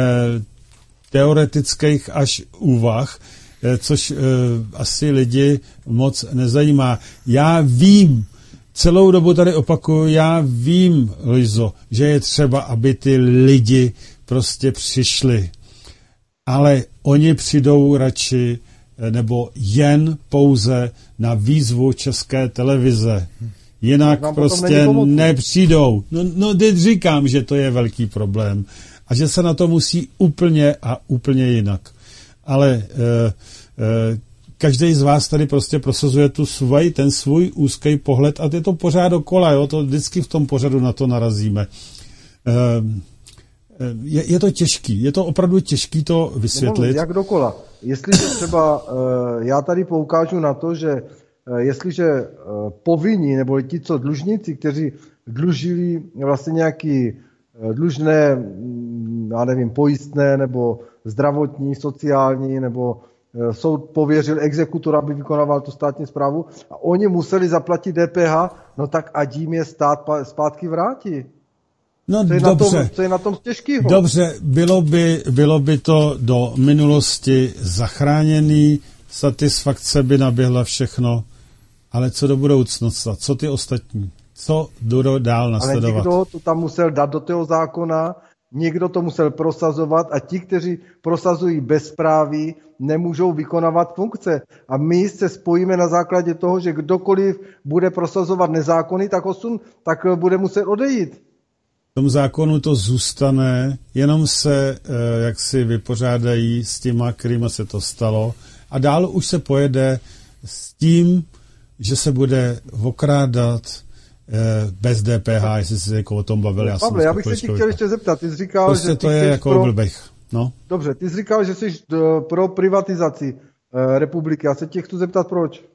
teoretických až úvah, což asi lidi moc nezajímá. Já vím, celou dobu tady opakuju, já vím, Lizo, že je třeba, aby ty lidi prostě přišli. Ale oni přijdou radši nebo jen pouze na výzvu České televize. Jinak prostě nepřijdou. No, teď říkám, že to je velký problém a že se na to musí úplně jinak. Ale každý z vás tady prostě prosazuje ten svůj úzký pohled a je to pořád dokola, jo? To vždycky v tom pořadu na to narazíme. Je to těžký, je to opravdu těžký to vysvětlit. Jak dokola? Jestliže třeba já tady poukážu na to, že jestliže povinní, nebo ti, co dlužníci, kteří dlužili vlastně nějaký dlužné, já nevím, pojistné nebo zdravotní, sociální, nebo soud pověřil exekutora, aby vykonával tu státní správu a oni museli zaplatit DPH, no tak ať jim je stát zpátky vrátí. No dobře. Co je na tom těžkého? Dobře, bylo by to do minulosti zachráněný, satisfakce by naběhla všechno, ale co do budoucnosti, co ty ostatní? Co budou dál nasledovat? Ale někdo to tam musel dát do toho zákona, někdo to musel prosazovat a ti, kteří prosazují bezpráví, nemůžou vykonávat funkce. A my se spojíme na základě toho, že kdokoliv bude prosazovat nezákony, tak bude muset odejít. V tom zákonu to zůstane, jenom se jak si vypořádají s těma, kterýma se to stalo a dál už se pojede s tím, že se bude okrádat bez DPH, jestli jsi jako o tom bavil. Pavle, já bych se ti chtěl ještě zeptat. Ty jsi říkal, prostě že to je jako blbech. No. Dobře, ty jsi říkal, že jsi pro privatizaci republiky. Já se tě chci zeptat, proč?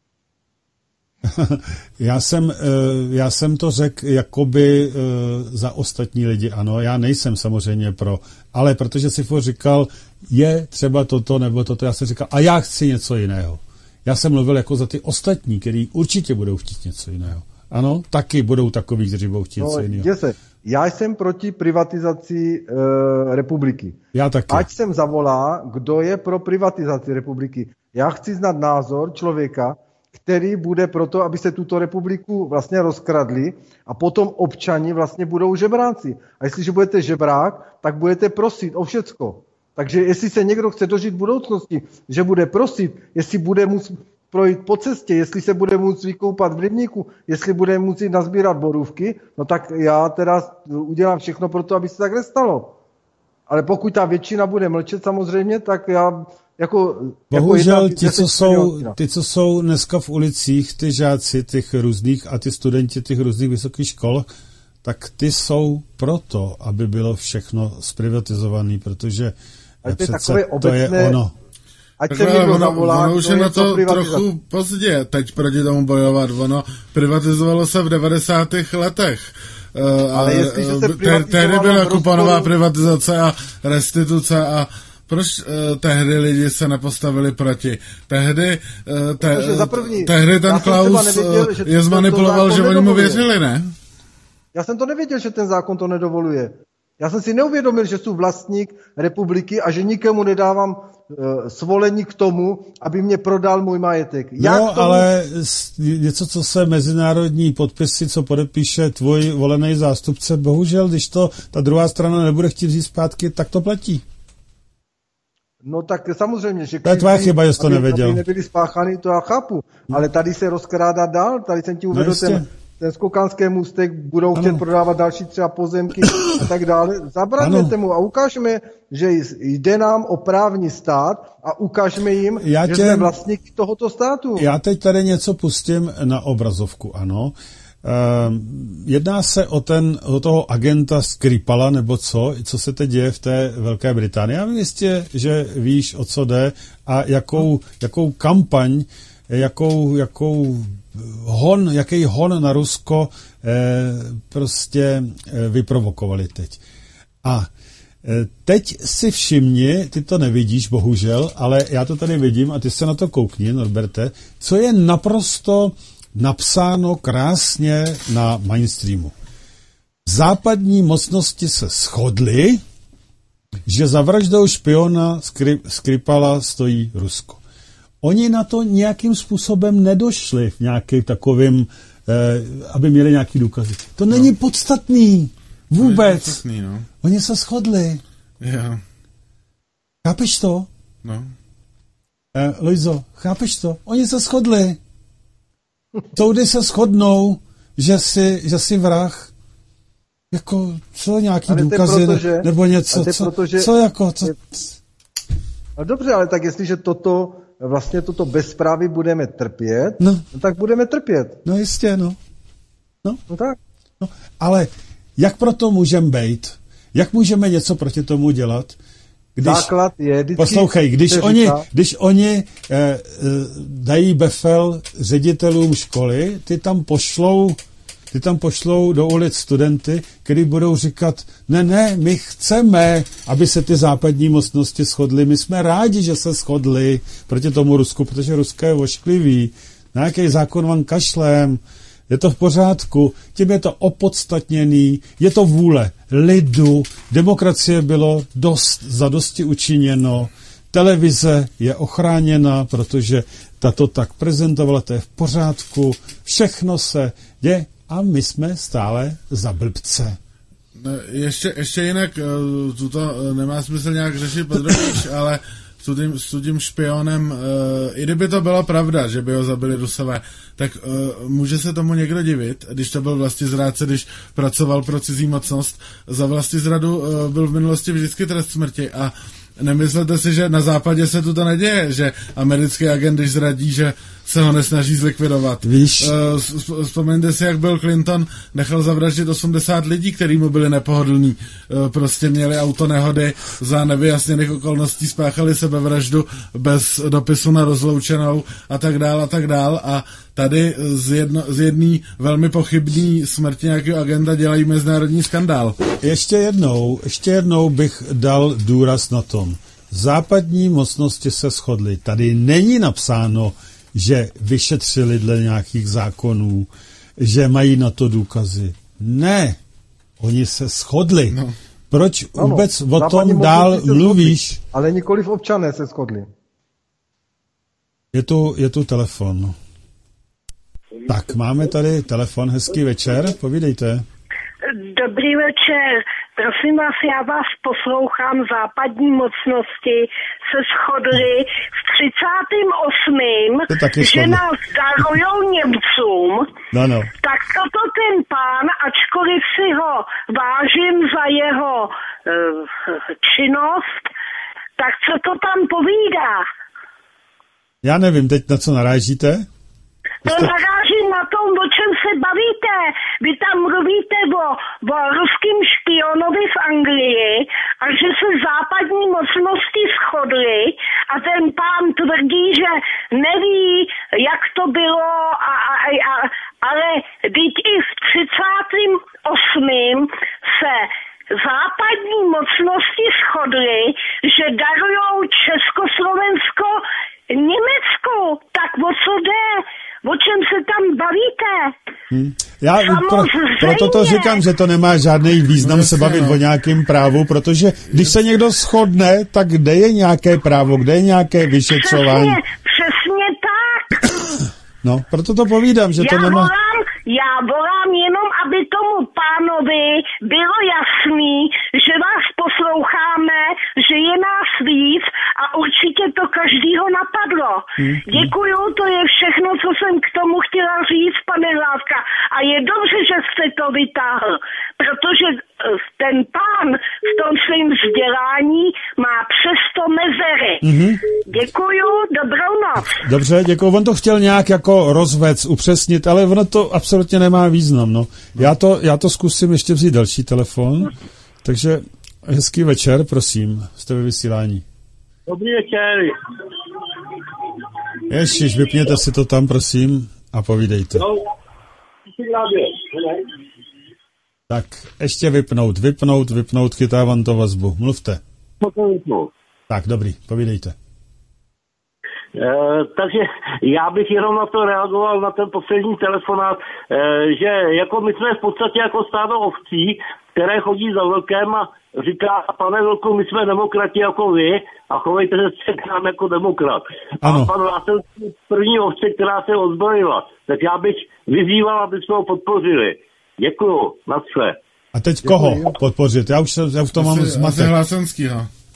Já jsem to řekl jakoby za ostatní lidi, ano, já nejsem samozřejmě pro, ale protože si říkal, je třeba toto nebo toto, já jsem říkal, a já chci něco jiného. Já jsem mluvil jako za ty ostatní, kteří určitě budou chtít něco jiného. Ano, taky budou takoví, kteří budou chtít něco jiného. Já jsem proti privatizaci republiky. Já taky. Ať sem zavolá, kdo je pro privatizaci republiky. Já chci znát názor člověka, který bude proto, aby se tuto republiku vlastně rozkradli a potom občani vlastně budou žebráci. A jestliže budete žebrák, tak budete prosit o všecko. Takže jestli se někdo chce dožít budoucnosti, že bude prosit, jestli bude muset projít po cestě, jestli se bude muset vykoupat v rybníku, jestli bude muset nazbírat borůvky, no tak já teda udělám všechno pro to, aby se tak nestalo. Ale pokud ta většina bude mlčet samozřejmě, tak já bohužel ty, co jsou dneska v ulicích, ty žáci těch různých a ty studenti těch různých vysokých škol, tak ty jsou proto, aby bylo všechno zprivatizované, protože přece to je ono. Ať se někdo zavolá, ono už je na to trochu pozdě teď proti tomu bojovat. Ono privatizovalo se v 90. letech. Ale jestliže se tehdy byla kuponová privatizace a restituce a proč tehdy lidi se nepostavili proti? Tehdy ten Klaus je zmanipuloval, že oni mu věřili, ne? Já jsem to nevěděl, že ten zákon to nedovoluje. Já jsem si neuvědomil, že jsem vlastník republiky a že nikomu nedávám svolení k tomu, aby mě prodal můj majetek. Ale něco, co se mezinárodní podpisy, co podepíše tvůj volený zástupce, bohužel, když to ta druhá strana nebude chtít vzít zpátky, tak to platí. No tak samozřejmě, že to je tvoje chyba, že jsi to nevěděl. Aby nebyli spáchány, to já chápu. Ale tady se rozkrádá dál, tady jsem ti uvedl ten skokanský můstek, budou chtět prodávat další třeba pozemky a tak dále. Zabraňme mu a ukážeme, že jde nám o právní stát a ukážeme jim, že jsme vlastníky tohoto státu. Já teď tady něco pustím na obrazovku, ano. Jedná se o toho agenta Skripala, nebo co se teď děje v té Velké Británii. Já vím jistě, že víš, o co jde a jakou kampaň, jaký hon na Rusko prostě vyprovokovali teď. A teď si všimni, ty to nevidíš, bohužel, ale já to tady vidím a ty se na to koukni, Norberte, co je naprosto napsáno krásně na mainstreamu. Západní mocnosti se shodly, že za vraždou špiona Skripala stojí Rusko. Oni na to nějakým způsobem nedošli v nějakým takovým, aby měli nějaký důkazy. To není podstatný. Vůbec. Podstatný, no. Oni se shodli. Yeah. Chápeš to? No. Luizo, chápeš to? Oni se shodli. Soudy se shodnou, že jsi vrah. Jako, co nějaký důkazy, nebo něco, co jako... Co... No dobře, ale tak jestliže toto bezpráví budeme trpět, no tak budeme trpět. No jistě, no tak. No, ale jak proto můžeme bejt? Jak můžeme něco proti tomu dělat? Základ je vždycky... Poslouchej, když oni dají befel ředitelům školy, ty tam pošlou ty tam pošlou do ulic studenty, kteří budou říkat, ne, my chceme, aby se ty západní mocnosti shodly, my jsme rádi, že se shodly proti tomu Rusku, protože Rusko je ošklivý, na jaký zákon vám kašlem, je to v pořádku, tím je to opodstatněný, je to vůle lidu, demokracie bylo zadosti učiněno, televize je ochráněna, protože tato tak prezentovala, to je v pořádku, všechno se děje a my jsme stále za blbce. Ještě jinak, tuto nemá smysl nějak řešit podrobnější, ale s tím špionem, i kdyby to byla pravda, že by ho zabili Rusové, tak může se tomu někdo divit, když to byl vlastizrádce, když pracoval pro cizí mocnost. Za vlastizradu byl v minulosti vždycky trest smrti a nemyslete si, že na západě se to neděje, že americký agent, když zradí, že se ho nesnaží zlikvidovat. Víš? Vzpomeňte si, jak Bill Clinton nechal zavraždit 80 lidí, který mu byli nepohodlní. Prostě měli autonehody, za nevyjasněných okolností spáchali sebevraždu bez dopisu na rozloučenou a tak dál. A tady z jedné velmi pochybný smrti nějakého agenta dělají mezinárodní skandál. Ještě jednou bych dal důraz na tom. Západní mocnosti se shodly. Tady není napsáno, že vyšetřili dle nějakých zákonů, že mají na to důkazy. Ne, oni se shodli. No. Proč vůbec o tom dál mluvíš? Shodli, ale nikoliv občané se shodli. Je tu telefon. Tak, máme tady telefon. Hezký večer, povídejte. Dobrý večer. Prosím vás, já vás poslouchám. Západní mocnosti se shodly v 38. že nás darujou Němcům. No. Tak toto ten pán, ačkoliv si ho vážím za jeho činnost, tak co to tam povídá? Já nevím, teď na co narážíte? To narážím na tom, o čem se bavíte. Vy tam mluvíte o ruským špionovi v Anglii a že se západní mocnosti shodly a ten pán tvrdí, že neví, jak to bylo, ale teď i v 38. se západní mocnosti shodly, že darujou Československo Německu. Tak o co jde? O čem se tam bavíte? Já proto to říkám, že to nemá žádný význam se bavit o nějakém právu, protože když se někdo shodne, tak kde je nějaké právo, kde je nějaké vyšetřování? Přesně tak. No, proto to povídám, že to nemá... Já volám jenom, aby tomu pánovi bylo jasný, že vás posloucháme, že je nás víc a určitě to každýho napadlo. Děkuju, to je všechno, co jsem k tomu chtěla říct, pane Hlávka. A je dobře, že jste to vytáhl, protože ten pán v tom svém vzdělání má přesto mezery. Děkuju, dobrou noc. Dobře, děkuju. On to chtěl nějak jako rozvec, upřesnit, ale ono to absolutně nemá význam. No. Já to zkusím ještě vzít další telefon. Takže hezký večer, prosím, jste ve vysílání. Dobrý večer. Ježiš, vypněte si to tam, prosím, a povídejte. Tak, ještě vypnout, chytá vám to vazbu. Mluvte. Tak, dobrý, povídejte. Takže já bych jenom na to reagoval, na ten poslední telefonát, že jako my jsme v podstatě jako stádo ovcí, které chodí za vlkem a říká, pane vlku, my jsme demokrati jako vy a chovejte se k nám jako demokrat. Ano. A pan Václavský první ovce, která se ozbrojila, tak já bych vyzýval, aby jsme ho podpořili. Děkuju, nasle. A teď koho podpořit? Já už to mám zmatek. Asi Václavskýho.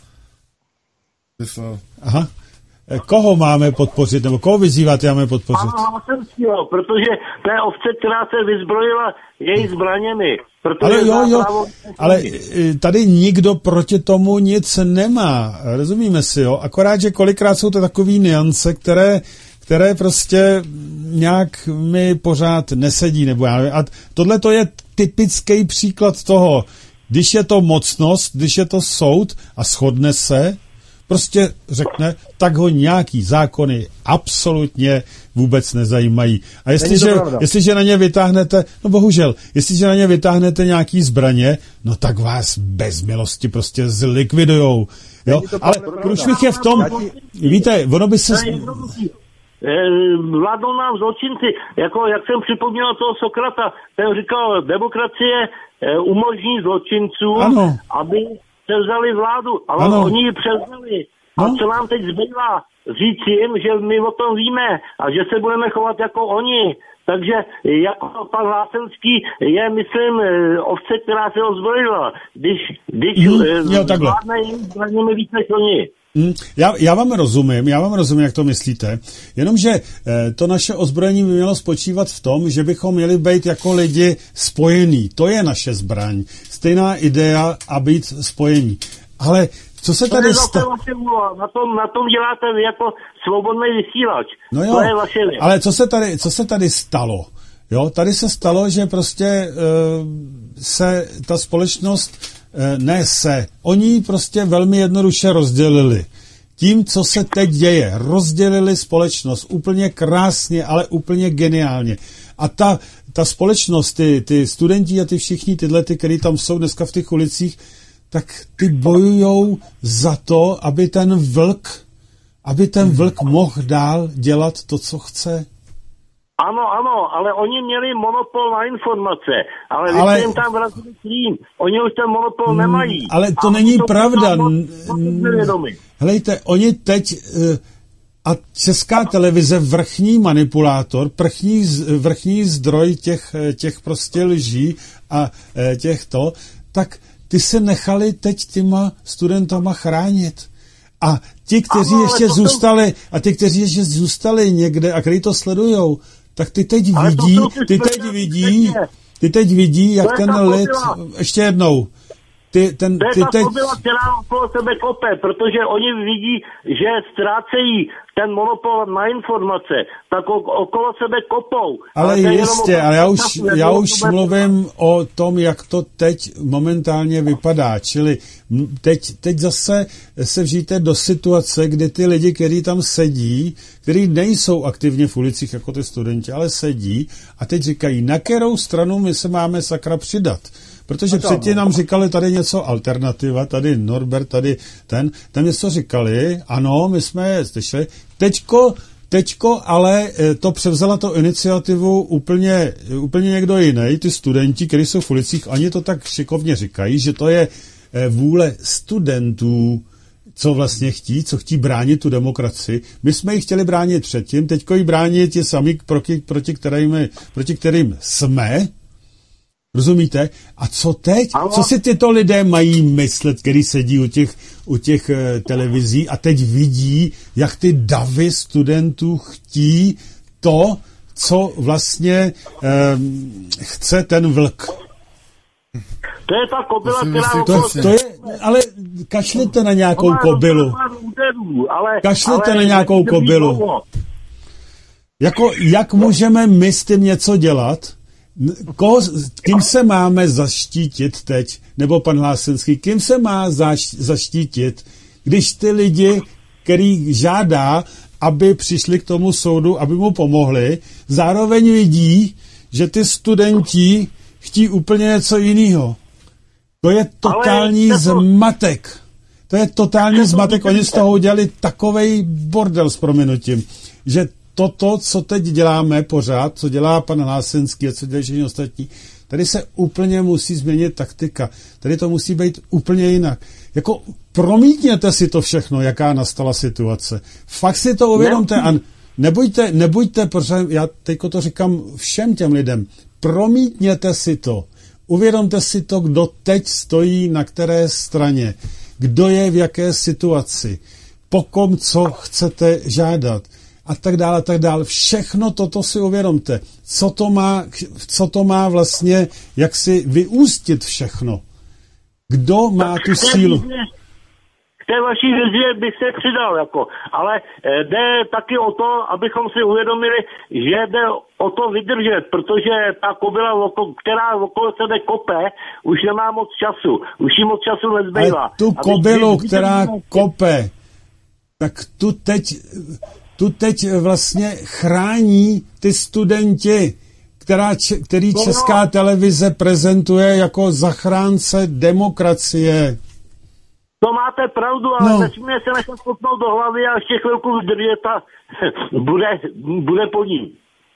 Aha. Koho máme podpořit, nebo koho vyzýváte, máme podpořit? Protože to je ovce, která se vyzbrojila její zbraněmi. Ale tady nikdo proti tomu nic nemá, rozumíme si, jo? Akorát, že kolikrát jsou to takový nuance, které prostě nějak mi pořád nesedí, nebo já nevím. A tohle to je typický příklad toho, když je to mocnost, když je to soud a shodne se, prostě řekne, tak ho nějaký zákony absolutně vůbec nezajímají. A jestliže na ně vytáhnete, no bohužel, jestliže na ně vytáhnete nějaký zbraně, no tak vás bez milosti prostě zlikvidujou. Jo? Ale průšvih je v tom, víte, ono by se... Vládnou nám zločinci, jako jak jsem připomněl toho Sokrata, ten říkal, demokracie umožní zločincům, aby převzali vládu, ale oni ji převzali. A co nám teď zbývá? Říct jim, že my o tom víme a že se budeme chovat jako oni. Takže jako pan Lásenský je, myslím, ovce, která se ozbrojila. Když vládne jim zbraněmi víc než oni. Já vám rozumím, jak to myslíte, jenomže to naše ozbrojení by mělo spočívat v tom, že bychom měli být jako lidi spojení. To je naše zbraň. Stejná idea a být spojení. Ale co se tady stalo? Na tom děláte jako svobodný vysílač. No jo, to je vaše věc. Ale co se tady stalo? Jo, tady se stalo, že prostě se ta společnost oni prostě velmi jednoduše rozdělili. Tím, co se teď děje, rozdělili společnost úplně krásně, ale úplně geniálně. A ta společnost, ty studenti a ty všichni kteří tam jsou dneska v těch ulicích, tak ty bojujou za to, aby ten vlk mohl dál dělat to, co chce. Ano, ale oni měli monopol na informace, ale vy jste jim tam vrazili klín. Oni už ten monopol nemají. Ale to není pravda. Helejte, oni teď a Česká televize, vrchní manipulátor, vrchní zdroj těch prostě lží a těchto, tak ty se nechali teď těma studentama chránit. A ti, kteří ještě zůstali někde a kteří to sledujou, tak ty teď vidí, jak ten lid, ještě jednou, to je ta kobila, která okolo sebe kope, protože oni vidí, že ztrácejí ten monopol na informace, tak okolo sebe kopou. Ale jistě, ale já už mluvím o tom, jak to teď momentálně vypadá. Čili teď zase se vžijte do situace, kdy ty lidi, kteří tam sedí, kteří nejsou aktivně v ulicích jako ty studenti, ale sedí a teď říkají, na kterou stranu my se máme sakra přidat. Protože předtím nám říkali tady něco alternativa, tady Norbert, tady tam něco říkali, ano, my jsme je slyšeli. Teďko, ale to převzala to iniciativu úplně někdo jiný, ty studenti, kteří jsou v ulicích, oni to tak šikovně říkají, že to je vůle studentů, co vlastně co chtí bránit tu demokracii. My jsme ji chtěli bránit předtím, teďko ji bránit ti sami, proti kterým jsme. Rozumíte? A co teď? Co si tyto lidé mají myslet, který sedí u těch televizí a teď vidí, jak ty davy studentů chtí to, co vlastně chce ten vlk. To je ta kobila, která... Ale kašlete na nějakou kobylu. Kašlete na nějakou kobylu. Jak můžeme my s tím něco dělat? Kým se máme zaštítit teď, nebo pan Lásenský, kým se má zaštítit, když ty lidi, který žádá, aby přišli k tomu soudu, aby mu pomohli, zároveň vidí, že ty studenti chtí úplně něco jiného. To je totální zmatek. To je totální zmatek. Oni z toho udělali takovej bordel s prominutím, že toto, co teď děláme pořád, co dělá pan Lásenský a co dělají všichni ostatní, tady se úplně musí změnit taktika. Tady to musí být úplně jinak. Jako promítněte si to všechno, jaká nastala situace. Fakt si to uvědomte a nebuďte, protože já teďko to říkám všem těm lidem, promítněte si to. Uvědomte si to, kdo teď stojí na které straně, kdo je v jaké situaci, po kom co chcete žádat. A tak dále. Všechno toto si uvědomte. Co to má vlastně, jak si vyústit všechno. Kdo má tu sílu? K té vaší vizi bych se přidal, ale jde taky o to, abychom si uvědomili, že jde o to vydržet, protože ta kobila, která okolo sebe kope, už nemá moc času. Už jí moc času nezbývá. Ale tu kobylu, která kope, Tak tu teď vlastně chrání ty studenti, který Česká televize prezentuje jako zachránce demokracie. To máte pravdu, ale nesmíme se nechat kopnout do hlavy a ještě chvilku vydržet a bude po ní.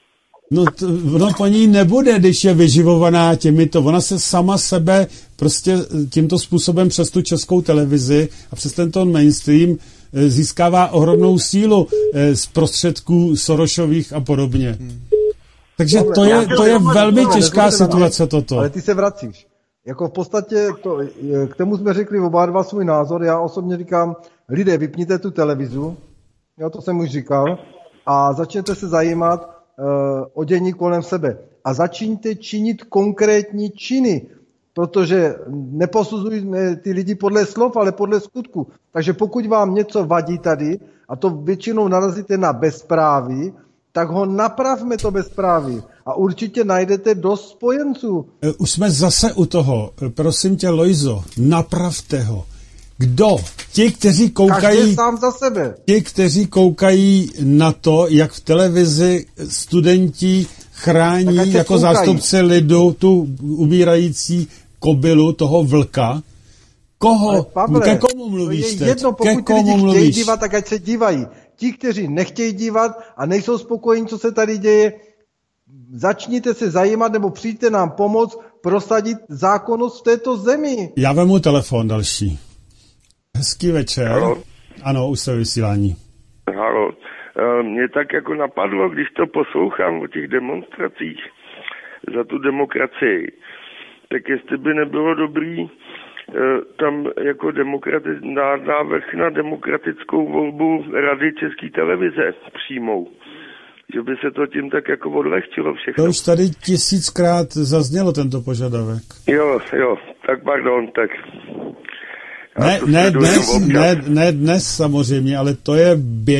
No po ní nebude, když je vyživovaná těmito. Ona se sama sebe prostě tímto způsobem přes tu Českou televizi a přes tento mainstream získává ohromnou sílu z prostředků Sorosových a podobně. Takže to je velmi těžká situace toto. Ale ty se vracíš. Jako v podstatě k tomu jsme řekli oba dva svůj názor. Já osobně říkám, lidé, vypněte tu televizu, já to jsem už říkal, a začněte se zajímat o dění kolem sebe. A začíňte činit konkrétní činy, protože neposuzujeme ty lidi podle slov, ale podle skutku. Takže pokud vám něco vadí tady, a to většinou narazíte na bezpráví, tak ho napravme to bezpráví a určitě najdete dost spojenců. Už jsme zase u toho. Prosím tě, Lojzo, napravte ho. Kdo? Ti, kteří koukají... Každý sám za sebe. Ti, kteří koukají na to, jak v televizi studenti chrání jako zástupci lidu tu umírající kobylu, toho vlka. Ke komu mluvíš teď? Jedno, pokud ty lidi chtějí dívat, tak ať se dívají. Ti, kteří nechtějí dívat a nejsou spokojení, co se tady děje, začněte se zajímat nebo přijďte nám pomoct prosadit zákonnost v této zemi. Já vemu telefon další. Hezký večer. Halo. Ano, už se vysílání. Halo. Mě tak jako napadlo, když to poslouchám o těch demonstracích za tu demokracii, tak jestli by nebylo dobrý tam jako návrh na demokratickou volbu Rady České televize přijmou. Že by se to tím tak jako odlehčilo všechno. To už tady 1000krát zaznělo tento požadavek. Jo, tak pardon, tak... Ne dnes samozřejmě, ale to je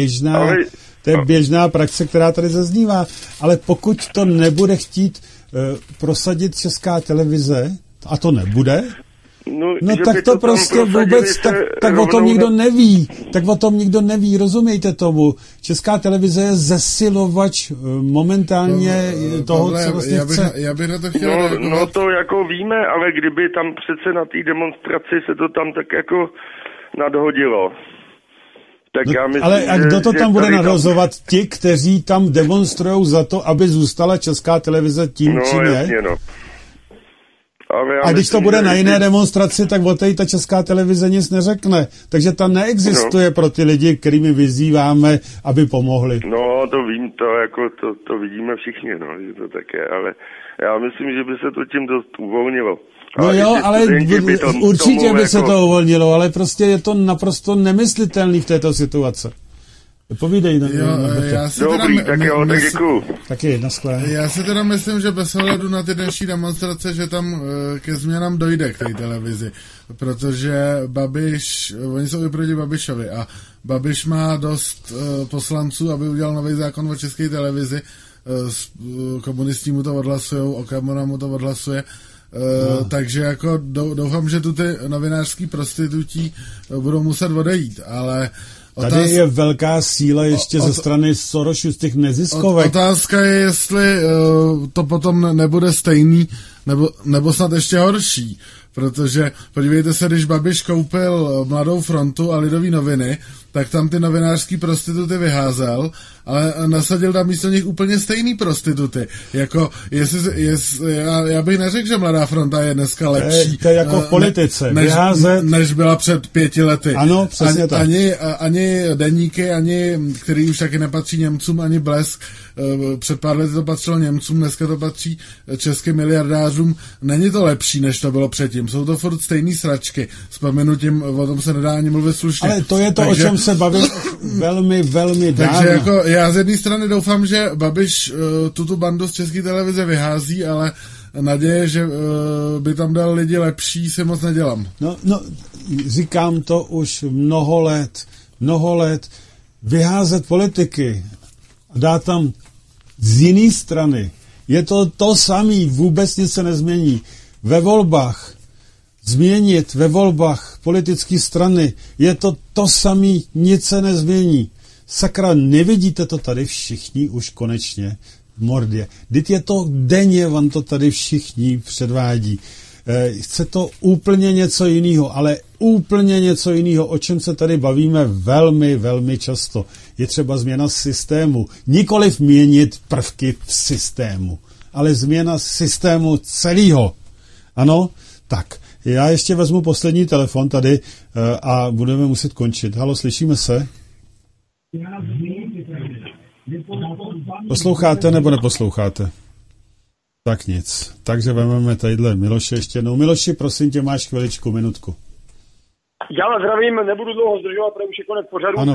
běžná praxe, která tady zaznívá. Ale pokud to nebude chtít prosadit Česká televize, a to nebude, no tak to prostě vůbec, tak o tom nikdo neví. Tak o tom nikdo neví, rozumíte tomu. Česká televize je zesilovač momentálně toho, co vlastně chce. Já bych na to chtěl no to jako víme, ale kdyby tam přece na té demonstraci se to tam tak jako nadhodilo. Tak já myslím, ale a kdo to tam bude nadhozovat? Ti, kteří tam demonstrujou za to, aby zůstala Česká televize tím, čím je? Jasně, no. A když to bude na jiné demonstraci, tak o té ta Česká televize nic neřekne. Takže ta neexistuje pro ty lidi, kterými vyzýváme, aby pomohli. No, to vím, to vidíme všichni, no, že to tak je, ale já myslím, že by se to tím dost uvolnilo. No jo, ale určitě by se to uvolnilo, ale prostě je to naprosto nemyslitelný v této situaci. Povídej. Tak děkuju. Taky, naschle. Já si teda myslím, že bez ohledu na ty dnešní demonstrace, že tam ke změnám dojde k té televizi, protože Babiš, oni jsou i proti Babišovi a Babiš má dost poslanců, aby udělal nový zákon o České televizi, komunisti mu to odhlasujou, Okamura mu to odhlasuje, takže jako doufám, že tu ty novinářský prostitutí budou muset odejít, ale tady je velká síla ještě ze strany Sorosu z těch neziskovek. Otázka je, jestli to potom nebude stejný, nebo snad ještě horší. Protože, podívejte se, když Babiš koupil Mladou frontu a Lidové noviny, tak tam ty novinářský prostituty vyházel, ale nasadil tam místo nich úplně stejný prostituty. Jako, já bych neřekl, že Mladá fronta je dneska lepší. To je jako v politice. Než byla před 5 lety. Ano, přesně tak. Ani deníky, který už taky nepatří Němcům, ani Blesk. Před pár lety to patřilo Němcům, dneska to patří českým miliardářům. Není to lepší, než to bylo předtím. Jsou to furt stejný sračky. S paměnutím, o tom se nedá ani mluvit slušně. Ale to je to, o čem se bavil velmi, velmi dávno. Takže jako já z jedné strany doufám, že Babiš tuto bandu z České televize vyhází, ale naděje, že by tam dal lidi lepší, si moc nedělám. No, říkám to už mnoho let. Vyházet politiky a dát tam z jiné strany. Je to samý, vůbec nic se nezmění. Ve volbách změnit ve volbách politické strany. Je to samý, nic se nezmění. Sakra, nevidíte to tady všichni už konečně v mordě. Vždyť je to denně, vám to tady všichni předvádí. Chce to úplně něco jiného, ale úplně něco jiného, o čem se tady bavíme velmi, velmi často. Je třeba změna systému. Nikoliv měnit prvky v systému, ale změna systému celého. Ano? Tak, já ještě vezmu poslední telefon tady a budeme muset končit. Halo, slyšíme se? Posloucháte nebo neposloucháte? Tak nic. Takže vezmeme tadyhle Miloše ještě jednou. Miloši, prosím tě, máš chviličku, minutku. Já vás zdravím, nebudu dlouho zdržovat, protože už je konec pořadu. Ano,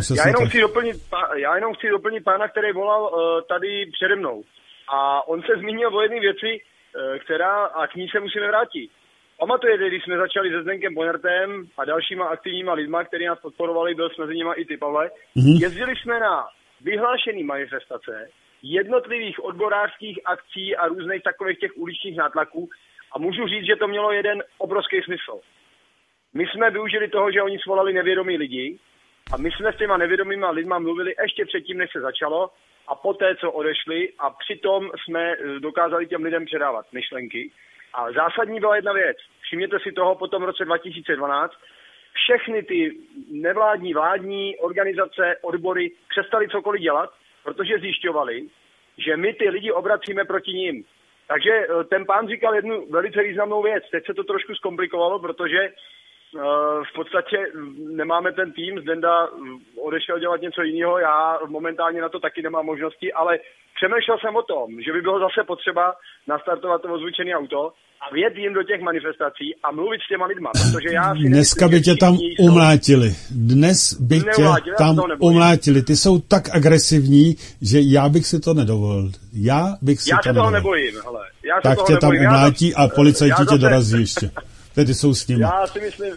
já jenom chci doplnit pána, který volal tady přede mnou. A on se zmínil o jedné věci, a k ní se musíme vrátit. Pamatujete, když jsme začali se Zdenkem Ponertem a dalšíma aktivníma lidma, kteří nás podporovali, byl jsme mezi nimi i ty, Pavle. Jezdili jsme na vyhlášený manifestace jednotlivých odborářských akcí a různých takových těch uličních nátlaků a můžu říct, že to mělo jeden obrovský smysl. My jsme využili toho, že oni svolali nevědomí lidi a my jsme s těma nevědomýma lidma mluvili ještě předtím, než se začalo a poté, co odešli a přitom jsme dokázali těm lidem předávat myšlenky. A zásadní byla jedna věc. Všimněte si toho potom v roce 2012. Všechny ty nevládní, vládní organizace, odbory přestali cokoliv dělat, protože zjišťovali, že my ty lidi obracíme proti nim. Takže ten pán říkal jednu velice významnou věc. Teď se to trošku zkomplikovalo, protože v podstatě nemáme ten tým, Zdenda odešel dělat něco jiného, já momentálně na to taky nemám možnosti, ale přemýšlel jsem o tom, že by bylo zase potřeba nastartovat to ozvučené auto a vjet jim do těch manifestací a mluvit s těma lidma, protože já si dneska by tě tam umlátili. Dnes by tě tam umlátili. Ty jsou tak agresivní, že já bych si to nedovolil. Já se toho nebojím, hele. Tak tě tam umlátí a policajti tě dorazí ještě. Tedy jsou s nimi. Já si myslím...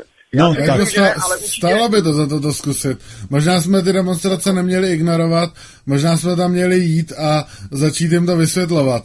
Stálo by to za to zkusit. Možná jsme ty demonstrace neměli ignorovat, možná jsme tam měli jít a začít jim to vysvětlovat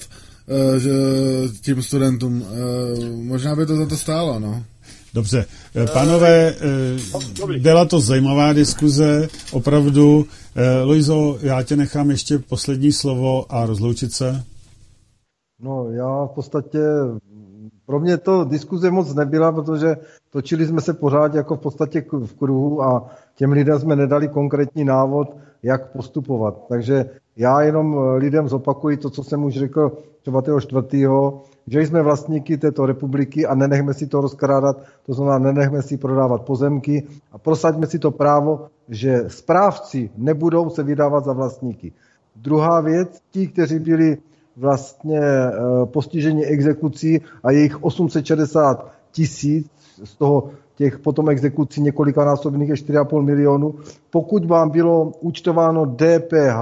tím studentům. Možná by to za to stálo, no. Dobře, pánové, byla to zajímavá diskuze, opravdu. Lojzo, já tě nechám ještě poslední slovo a rozloučit se. No, já v podstatě... Pro mě to diskuze moc nebyla, protože točili jsme se pořád jako v podstatě v kruhu a těm lidem jsme nedali konkrétní návod, jak postupovat. Takže já jenom lidem zopakuji to, co jsem už řekl třeba toho 4., že jsme vlastníky této republiky a nenechme si to rozkrádat, to znamená nenechme si prodávat pozemky a prosaďme si to právo, že správci nebudou se vydávat za vlastníky. Druhá věc, ti, kteří byli vlastně postižení exekucí a jejich 860 000, z toho těch potom exekucí několikanásobných je 4,5 milionu. Pokud vám bylo účtováno DPH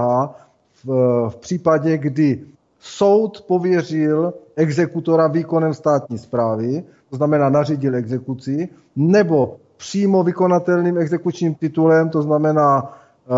v případě, kdy soud pověřil exekutora výkonem státní správy, to znamená nařídil exekuci, nebo přímo vykonatelným exekučním titulem, to znamená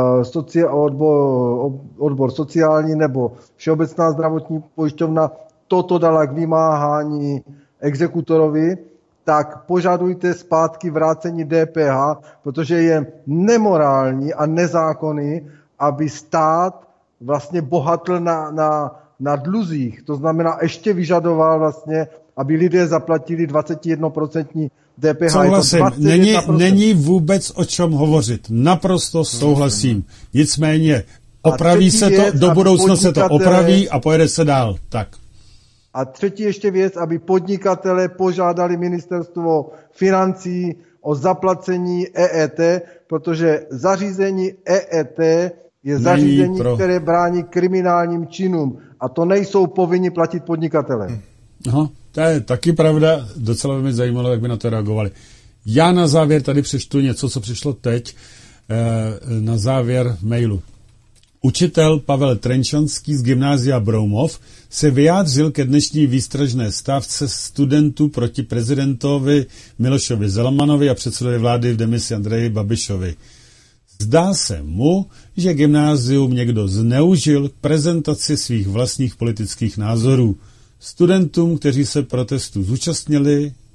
odbor sociální nebo Všeobecná zdravotní pojišťovna toto dala k vymáhání exekutorovi, tak požadujte zpátky vrácení DPH, protože je nemorální a nezákonný, aby stát vlastně bohatl na dluzích. To znamená, ještě vyžadoval vlastně, aby lidé zaplatili 21% DPH. Souhlasím, není vůbec o čem hovořit. Naprosto souhlasím. Nicméně opraví se to, do budoucna se to opraví a pojede se dál. Tak. A třetí ještě věc, aby podnikatele požádali ministerstvo financí o zaplacení EET, protože zařízení EET je zařízení, které brání kriminálním činům. A to nejsou povinni platit podnikatele. Aha, to je taky pravda. Docela by mě zajímalo, jak by na to reagovali. Já na závěr tady přečtu něco, co přišlo teď na závěr mailu. Učitel Pavel Trenčanský z gymnázia Broumov se vyjádřil ke dnešní výstražné stávce studentů proti prezidentovi Milošovi Zemanovi a předsedovi vlády v demisi Andreji Babišovi. Zdá se mu, že gymnázium někdo zneužil k prezentaci svých vlastních politických názorů. Studentům, kteří se protestu zúčastnili,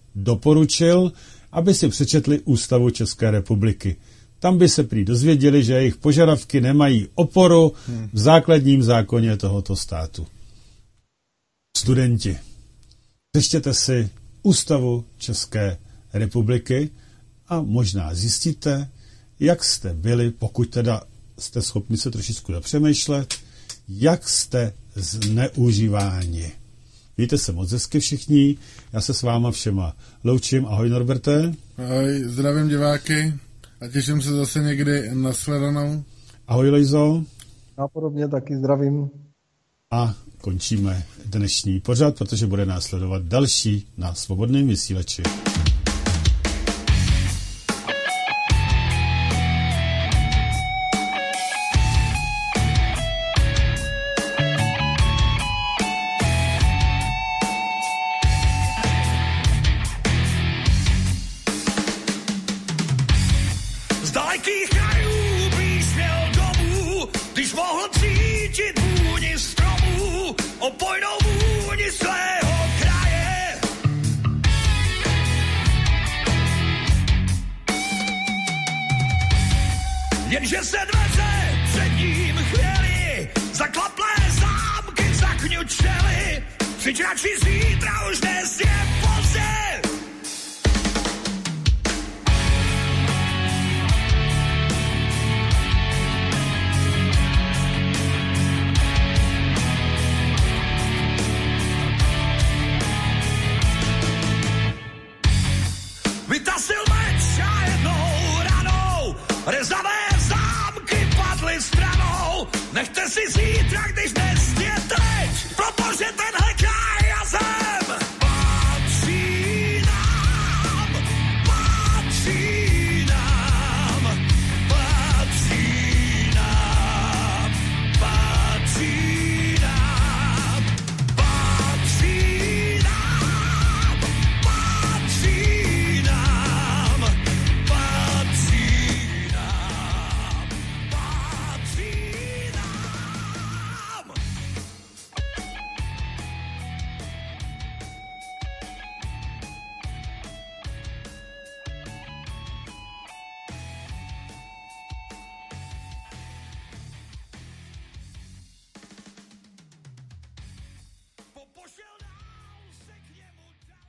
doporučil, aby si přečetli Ústavu České republiky. Tam by se prý dozvěděli, že jejich požadavky nemají oporu v základním zákoně tohoto státu. Studenti, přečtěte si Ústavu České republiky a možná zjistíte, jak jste byli, pokud teda jste schopni se trošičku zapřemýšlet, jak jste zneužíváni. Mějte se moc hezky všichni, já se s váma všema loučím. Ahoj Norberte. Ahoj, zdravím diváky a těším se zase někdy na shledanou. Ahoj Lojzo. Já podobně taky zdravím. A končíme dnešní pořad, protože bude následovat další na Svobodném vysílači. Jenže se dveře před ním chvěli, zaklaplé zámky zakňučely, přijď radši zítra, už dnes je pozdě. Vytasil meč a jednou ranou rezal